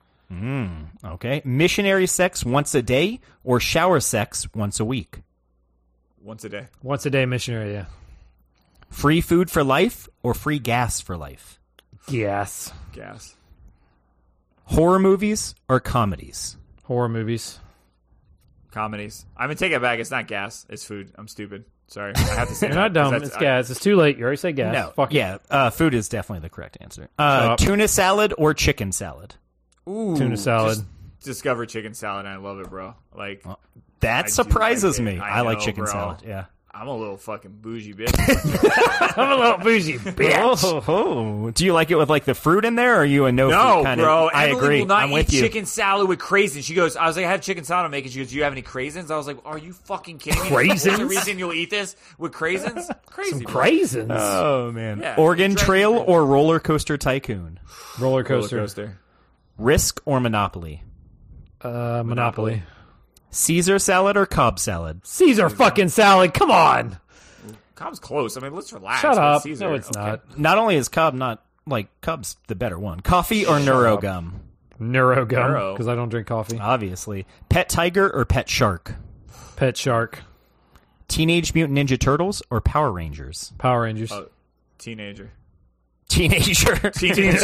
Okay. Missionary sex once a day or shower sex once a week? Once a day. Once a day missionary. Yeah. Free food for life or free gas for life? Gas. Gas. Horror movies or comedies? Horror movies. Comedies. I'm going to take it back. It's not gas. It's food. I'm stupid. Sorry. I have to say You're that, not dumb. 'cause It's gas. It's too late. You already said gas. No. Fuck it. Yeah. Food is definitely the correct answer. up. Tuna salad or chicken salad? Ooh, Tuna salad. just discovered chicken salad, and I love it, bro. Like, That I do surprises like it. me. I I like know, chicken bro. salad. Yeah. I'm a little fucking bougie bitch. I'm a little bougie bitch. Oh, do you like it with like the fruit in there, or are you a no No, fruit kind bro. of? I Emily agree. will not I'm eat with you. chicken salad with craisins. She goes, I was like, I have chicken salad I'm making. She goes, do you have any craisins? I was like, are you fucking kidding me? That's the Craisins? reason you'll eat this with craisins? Crazy, Some bro. craisins. Oh man. Yeah, Oregon Dragon Trail Trail. or Roller Coaster Tycoon? Roller coaster. Roller coaster. Risk or Monopoly? Monopoly. Caesar salad or Cobb salad? Caesar fucking salad. Come on. Cobb's close. I mean, let's relax. Shut with up. Caesar. No, it's Okay. not. Not only is Cobb not like Cobb's the better one. Coffee or NeuroGum? Neuro gum. Neuro. Because I don't drink coffee. Obviously. Pet tiger or pet shark? Pet shark. Teenage Mutant Ninja Turtles or Power Rangers? Power Rangers. Teenager. Teenager. Teenager.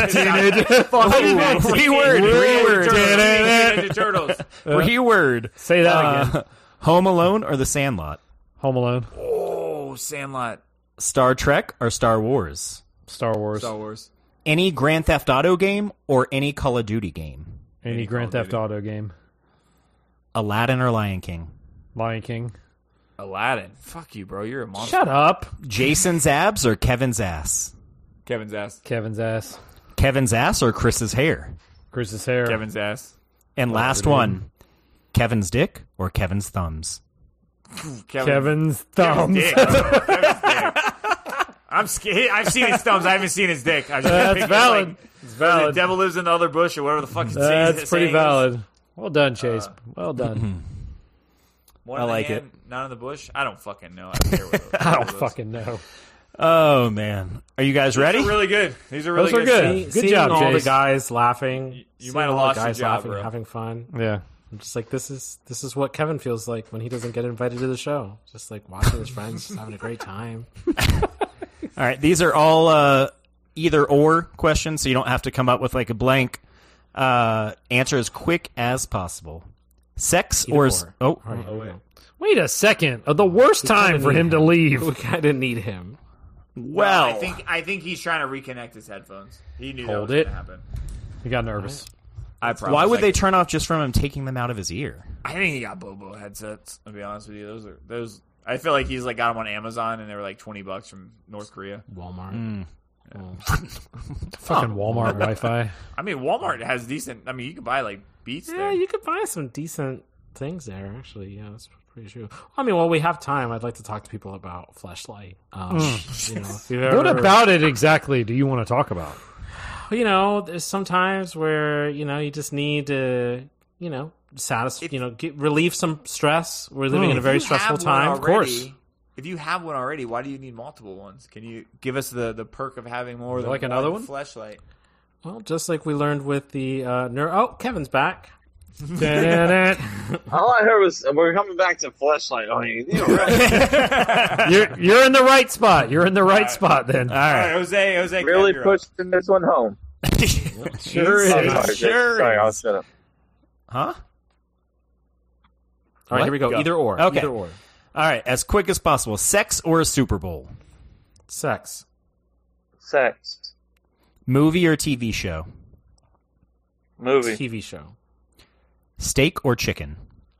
Reword. Ninja Turtles. Reword. Say that again. Home Alone or The Sandlot? Home Alone. Oh, Sandlot. Star Trek or Star Wars? Star Wars. Star Wars. Any Grand Theft Auto game or any Call of Duty game? Any Grand Call of Theft Duty. Auto game. Aladdin or Lion King? Lion King. Aladdin. Fuck you, bro. You're a monster. Shut up. Jason's abs or Kevin's ass? Kevin's ass. Kevin's ass. Kevin's ass or Chris's hair? Chris's hair. Kevin's ass. And last one, Kevin's dick or Kevin's thumbs? Kevin's thumbs. Kevin's dick. I'm scared. I've seen his thumbs. I haven't seen his dick. I just That's valid. It's valid. The devil lives in the other bush or whatever the fuck it's That's pretty saying valid. Well done, Chase. Well done. One I in the like hand, none in the bush. I don't fucking know. I don't care what those, I don't fucking know. Oh, man. Are you guys ready? These are really good. These are really Those are good. Good Seeing job, all Chase. the guys laughing. You might have seeing all lost the your guys job, laughing, bro. having fun. Yeah. I'm just like, this is what Kevin feels like when he doesn't get invited to the show. Just like watching his friends, just having a great time. All right. These are all either or questions, so you don't have to come up with like a blank answer as quick as possible. Sex or... All right, here we go. Wait a second. The worst time for him to leave. We kind of need him. Well, I think he's trying to reconnect his headphones. He knew Hold that was it. going to happen. He got nervous. I promise. why would they turn off just from him taking them out of his ear? I think he got Bobo headsets. To be honest with you, those. I feel like he's like got them on Amazon and they were like $20 from North Korea. Walmart. Fucking Walmart Wi-Fi. I mean, Walmart has decent. I mean, you can buy like Beats. Yeah, there. you could buy some decent things there. Actually, yeah, that's pretty true. I mean, while we have time, I'd like to talk to people about Fleshlight. You know, if you've What ever- about it exactly do you want to talk about? You know, there's some times where you just need to relieve some stress. We're living in a very stressful time. of course. If you have one already, why do you need multiple ones? Can you give us the perk of having more than Like another one? Fleshlight. Well, just like we learned with the Kevin's back. All I heard was we're coming back to Fleshlight. I mean, really, You're in the right spot. You're in the right spot then. All right. Jose, really Kev, you're up. pushing this one home. Sure is. Sorry, I'll shut up. Huh? All right, What? here we go. Go. Either or. Okay. Either or. All right. As quick as possible. Sex or a Super Bowl? Sex. Sex. Movie or TV show? Movie. TV show. Steak or chicken?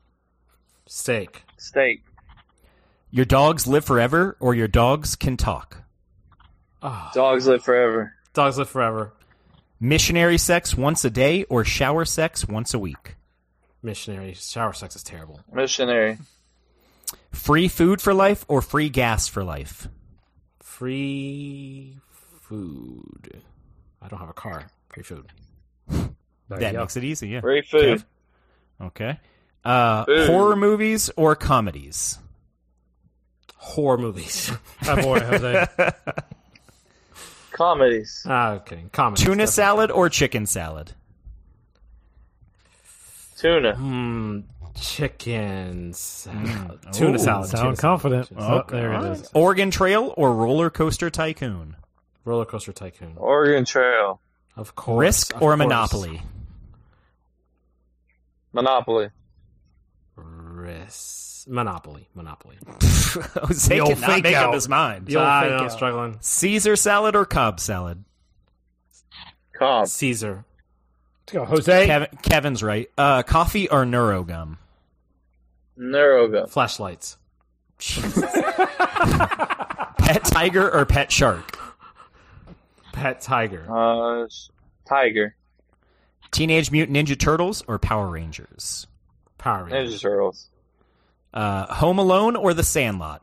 Steak. Steak. Your dogs live forever or your dogs can talk? Oh, Dogs live forever. dogs live forever. Missionary sex once a day or shower sex once a week? Missionary. Shower sex is terrible. Missionary. Free food for life or free gas for life? Free food. I don't have a car. Free food. That makes it easy, yeah. Free food. Kev? Okay. Horror movies or comedies? Horror movies. Oh boy, Jose. Comedies. Okay. Comedy. Tuna salad or chicken salad? Tuna. Chicken salad. Tuna Ooh, salad. Sound Tuna confident. salad. Oh, there it is. Oregon Trail or Roller Coaster Tycoon? Roller Coaster Tycoon. Oregon Trail. Of course. Risk of or course. Monopoly? Monopoly. Risk. Monopoly. Jose The old cannot fake make out. up his mind. The old fake I'm out. struggling. Caesar salad or Cobb salad? Cobb. Caesar. Let's go, Jose. Kevin's right. Coffee or Neurogum? Neurogum. Flashlights. Pet tiger or pet shark? Pet tiger. Tiger. Teenage Mutant Ninja Turtles or Power Rangers? Power Rangers. Ninja Turtles. Home Alone or The Sandlot?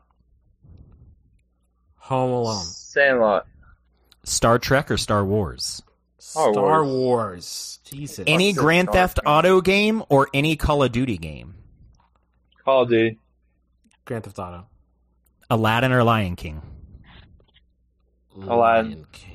Home Alone. Sandlot. Star Trek or Star Wars? Star Wars. Jesus. Any Fuck Grand Star Theft Trek. Auto game or any Call of Duty game? Call of Duty. Grand Theft Auto. Aladdin or Lion King? Aladdin. Lion King.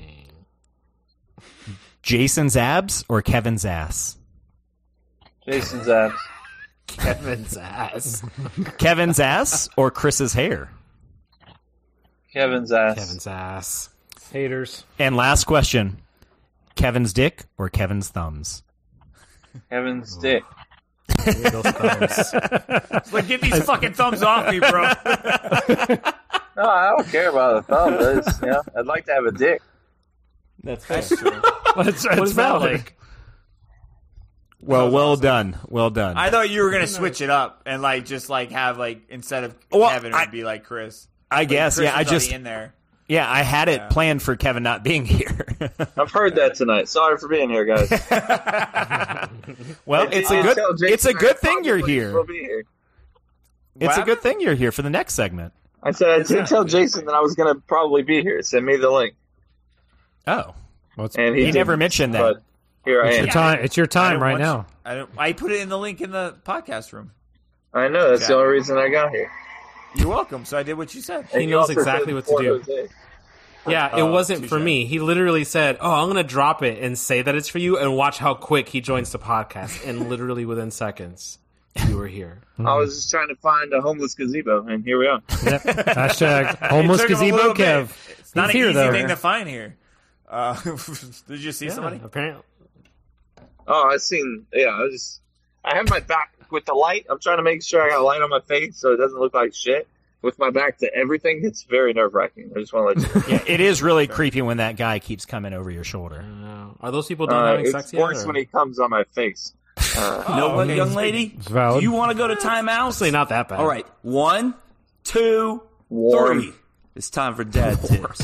Jason's abs or Kevin's ass? Jason's ass. Kevin's ass. Kevin's ass or Chris's hair? Kevin's ass. Kevin's ass. Haters. And last question. Kevin's dick or Kevin's thumbs? Kevin's dick. Those thumbs. It's like, get these fucking thumbs off me, bro. No, I don't care about the thumbs. I'd like to have a dick. That's That's true. It's What is that valid. like? Well done. Well done. I thought you were gonna switch it up and like just like have like instead of Kevin, it would be like Chris. I guess. Chris Yeah. I was just. already in there. Yeah, I had it planned for Kevin not being here. I've heard that tonight. Sorry for being here, guys. Well, it's a good thing you're here. We'll be here. It's a good thing you're here for the next segment. I said I did tell Jason that I was going to probably be here. Send me the link. Oh, and he never mentioned that. But here I am. It's your time right now. I put it in the link in the podcast room. I know. That's the only reason I got here. You're welcome. So I did what you said. He knows exactly what to do. Yeah, it wasn't for me. He literally said, "Oh, I'm going to drop it and say that it's for you, and watch how quick he joins the podcast." And literally within seconds, you were here. I was just trying to find a homeless gazebo, and here we are. Yep. Hashtag homeless gazebo Kev. It's not He's an here, easy though. thing to find here. Did you see somebody? Apparently. Oh, I have my back with the light. I'm trying to make sure I got light on my face so it doesn't look like shit. With my back to everything, it's very nerve-wracking. I just want to let you know. Yeah, it is really creepy when that guy keeps coming over your shoulder. Are those people done having sex yet? It's worse when he comes on my face. You know what, young lady? It's valid. Do you want to go to timeout? Honestly, not that bad. All right. 1, 2, 3. It's time for dad tips.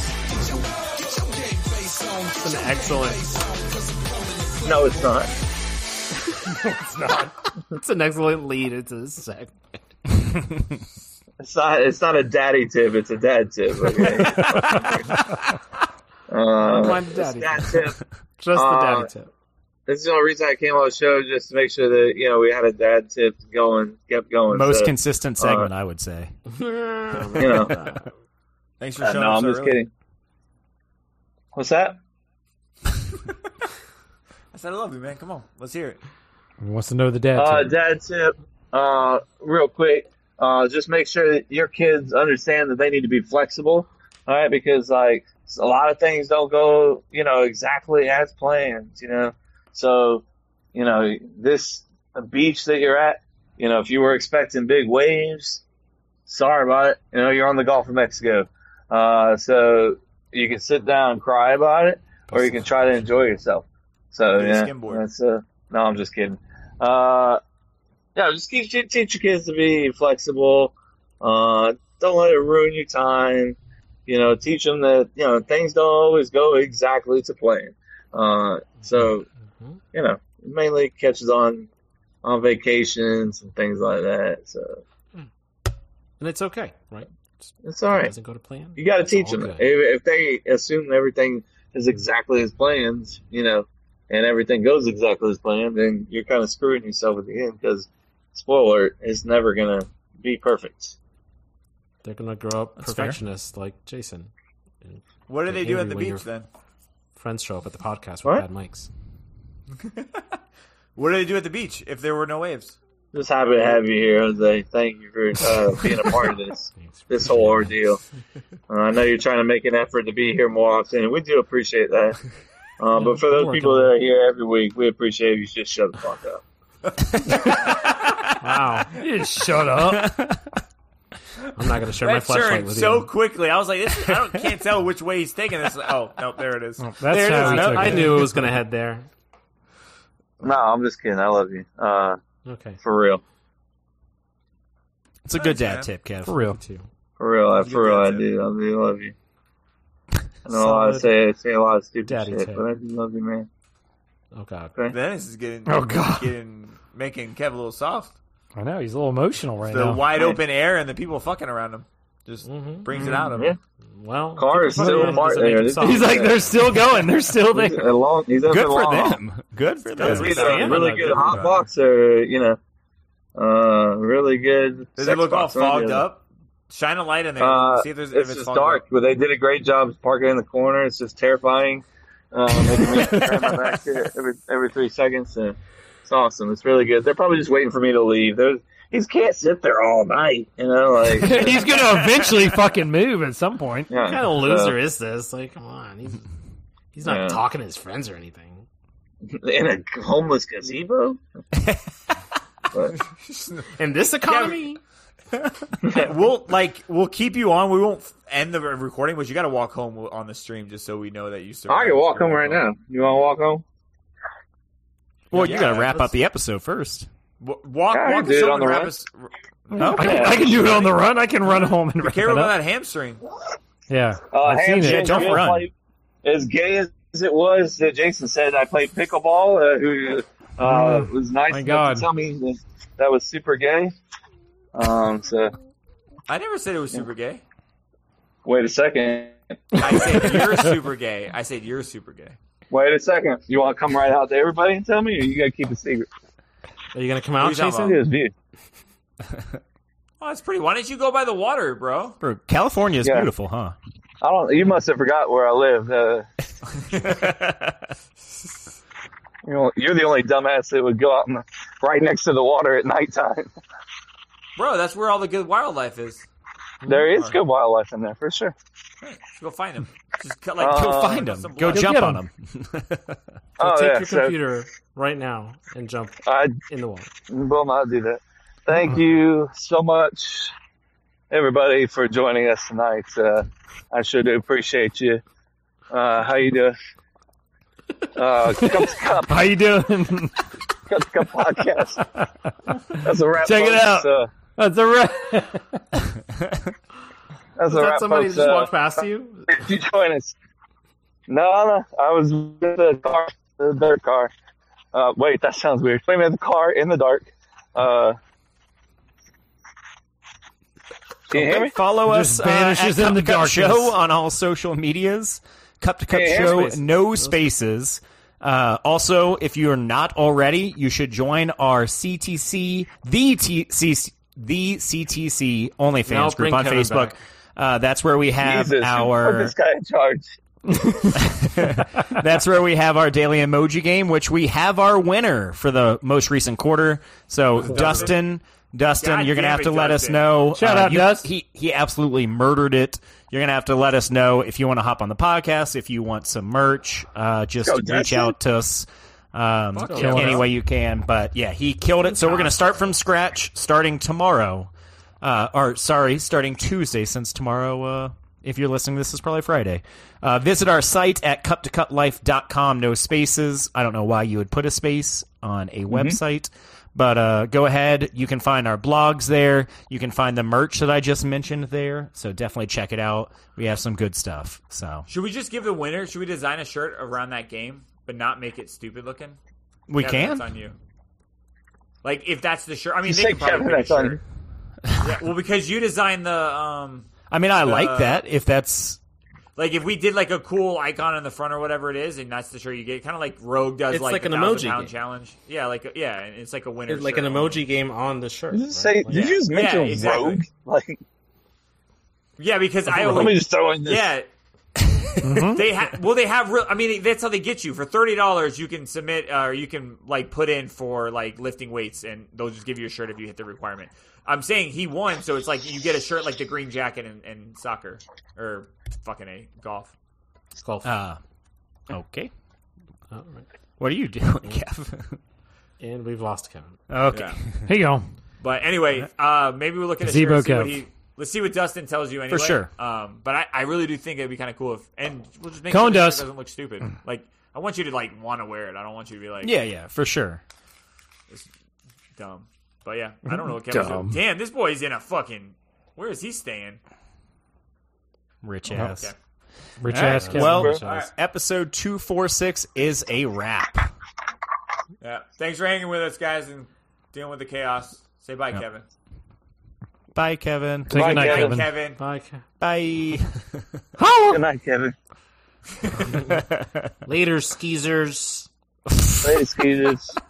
It's an excellent. No, it's not. It's not. It's an excellent lead into this segment. It's not a daddy tip. It's a dad tip. Okay. Mind the daddy tip. Just the daddy tip. This is the only reason I came on the show, just to make sure that we had a dad tip kept going. Most consistent segment, I would say. Thanks for showing no, us. I'm just kidding. What's that? I said I love you, man. Come on, let's hear it. He wants to know the dad tip. Dad tip. Real quick. Just make sure that your kids understand that they need to be flexible. All right, because like a lot of things don't go, exactly as planned. So, this beach that you're at, if you were expecting big waves, sorry about it. You're on the Gulf of Mexico. So you can sit down and cry about it, or you can try to enjoy yourself. So, that's, no, I'm just kidding. Just teach your kids to be flexible. Don't let it ruin your time. Teach them that, things don't always go exactly to plan. It mainly catches on vacations and things like that. So, and it's okay, right? It's all right. It doesn't go to plan. You got to teach them. If they assume everything is exactly as planned, and everything goes exactly as planned, then you're kind of screwing yourself at the end because, spoiler alert, it's never going to be perfect. They're going to grow up perfectionists like Jason. What do they do at the beach then? Friends show up at the podcast with bad mics. What do they do at the beach if there were no waves? Just happy to have you here, Jose. Thank you for being a part of this whole ordeal. I know you're trying to make an effort to be here more often, and we do appreciate that. But for those people that are here every week, we appreciate if you just shut the fuck up. Wow. You just shut up. I'm not going to share my flashlight with so you. quickly. I was like, can't tell which way he's taking this. Oh, no, there it is. That's there how it is. he I knew it was going to head there. No, I'm just kidding. I love you. Okay. For real. It's a good dad tip, Kev. For real. For real, I do. I do love you. I know I say a lot of stupid daddy shit, tip. but I do love you, man. Oh, God. Okay? Dennis is making Kev a little soft. I know, he's a little emotional right The now. wide open air and the people fucking around him just brings it out of him. Well, Car is still marked there. He's like, they're still going. They're still there. He's Good for them. Good for them. He's a really good hot boxer, really good. Does it look all fogged up? Shine a light in there. See if it's just dark, but they did a great job parking in the corner. It's just terrifying. Making me turn my back to it every 3 seconds. It's awesome. It's really good. They're probably just waiting for me to leave. He can't sit there all night, He's gonna eventually fucking move at some point. Yeah, what kind of loser is this? Like, come on. He's not talking to his friends or anything. In a homeless gazebo? In this economy? We'll keep you on. We won't end the recording, but you got to walk home on the stream just so we know that you survived. I can walk home right now. You want to walk home? Well, you got to wrap up the episode first. Walk do the it show on and the wrap run. us. I can do it on the run. I can run home and Be wrap careful it about up. that hamstring. Yeah, I've seen hamstring, it. Don't you know, run. like, as gay as it was that Jason said, I played pickleball. Who was nice My enough God. to tell me that was super gay. So I never said it was super gay. wait a second. I said you're super gay. I said you're super gay. Wait a second. You want to come right out to everybody and tell me, or you got to keep it secret? Are you gonna come What out, are you talking Jason? It is view. Oh, that's pretty. Why don't you go by the water, bro? Bro, California is Yeah. beautiful, huh? I don't. You must have forgot where I live. You know, you're the only dumbass that would go out right next to the water at nighttime. Bro, that's where all the good wildlife is. There is good wildlife in there for sure. Right, let's go find them. Just go find them. Go blood. jump get on 'em. them. Oh, Take yeah, your so- computer right now and jump I in the water. will not do that. Thank you so much, everybody, for joining us tonight. I sure do appreciate you. How you doing? Cup to Cup. How you doing? Cup to Cup podcast. That's a wrap. Check it folks. out. That's a wrap. That's Is a that wrap, somebody folks. just walked past you? If you join us. No, I was with the car, the dirt car. Wait, that sounds weird. Wait a minute, the car in the dark. Can you hear me? Follow Just us vanishes at in Cup the to Cup darkness. Show on all social medias. Cup to Cup Hey, Show, spaces. no spaces. Also, if you are not already, you should join our CTC, the CTC Now OnlyFans group bring on Kevin Facebook. back. That's where we have Jesus, put our. this guy in charge. That's where we have our daily emoji game, which we have our winner for the most recent quarter. So Dustin, God you're gonna damn have it, to let us Dustin. know. Shout out, Dust. He absolutely murdered it. You're gonna have to let us know if you want to hop on the podcast, if you want some merch. Just Go, reach Dustin. out to us any way you can. But yeah, he killed it. So we're gonna start from scratch, starting tomorrow. Starting Tuesday, since tomorrow, if you're listening, this is probably Friday. Visit our site at cuptocuplife.com, no spaces. I don't know why you would put a space on a website, but go ahead. You can find our blogs there. You can find the merch that I just mentioned there. So definitely check it out. We have some good stuff. So Should we just give the winner? Should we design a shirt around that game, but not make it stupid looking? we Kevin, can. That's on you. Like, if that's the shirt. I mean, You they say can probably Kevin, pick a that's on shirt. you. Yeah, well, because you designed the I mean, I like that. If that's like if we did like a cool icon on the front or whatever it is, and that's the shirt you get, kind of like Rogue does, It's like the an 1,000 emoji pound game. challenge. Yeah, and it's like a winner. It's like an shirt. emoji game on the shirt. Did you right? say? Like- Did you just mention Yeah, exactly. Rogue? Like, Yeah, because I let me just throw in this. yeah. They have they have real. I mean, that's how they get you. For $30, you can submit or you can like put in for like lifting weights, and they'll just give you a shirt if you hit the requirement. I'm saying he won, so it's like you get a shirt like the green jacket in soccer or fucking golf. It's called. okay. All right. What are you doing, Kev? And we've lost Kevin. Okay. Yeah. Here you go. But anyway, maybe we'll look at a Gazebo shirt. See Kev. let's see what Dustin tells you anyway. sure. But I really do think it'd be kind of cool if, and we'll just make Cone sure the does. shirt doesn't look stupid. Like I want you to like want to wear it. I don't want you to be like Yeah, for sure. dumb. But yeah, I don't know what Kevin's doing. Dumb. Damn, this boy's in a fucking. Where is he staying? Rich ass. Okay. Rich All right, ass Kevin. well, Rich ass. episode 246 is a wrap. Yeah. Thanks for hanging with us, guys, and dealing with the chaos. Say bye, Kevin. Bye, Kevin. Say goodnight, Kevin. Kevin. Kevin. Bye. Bye. Good night, Kevin. Later, skeezers. Later, skeezers.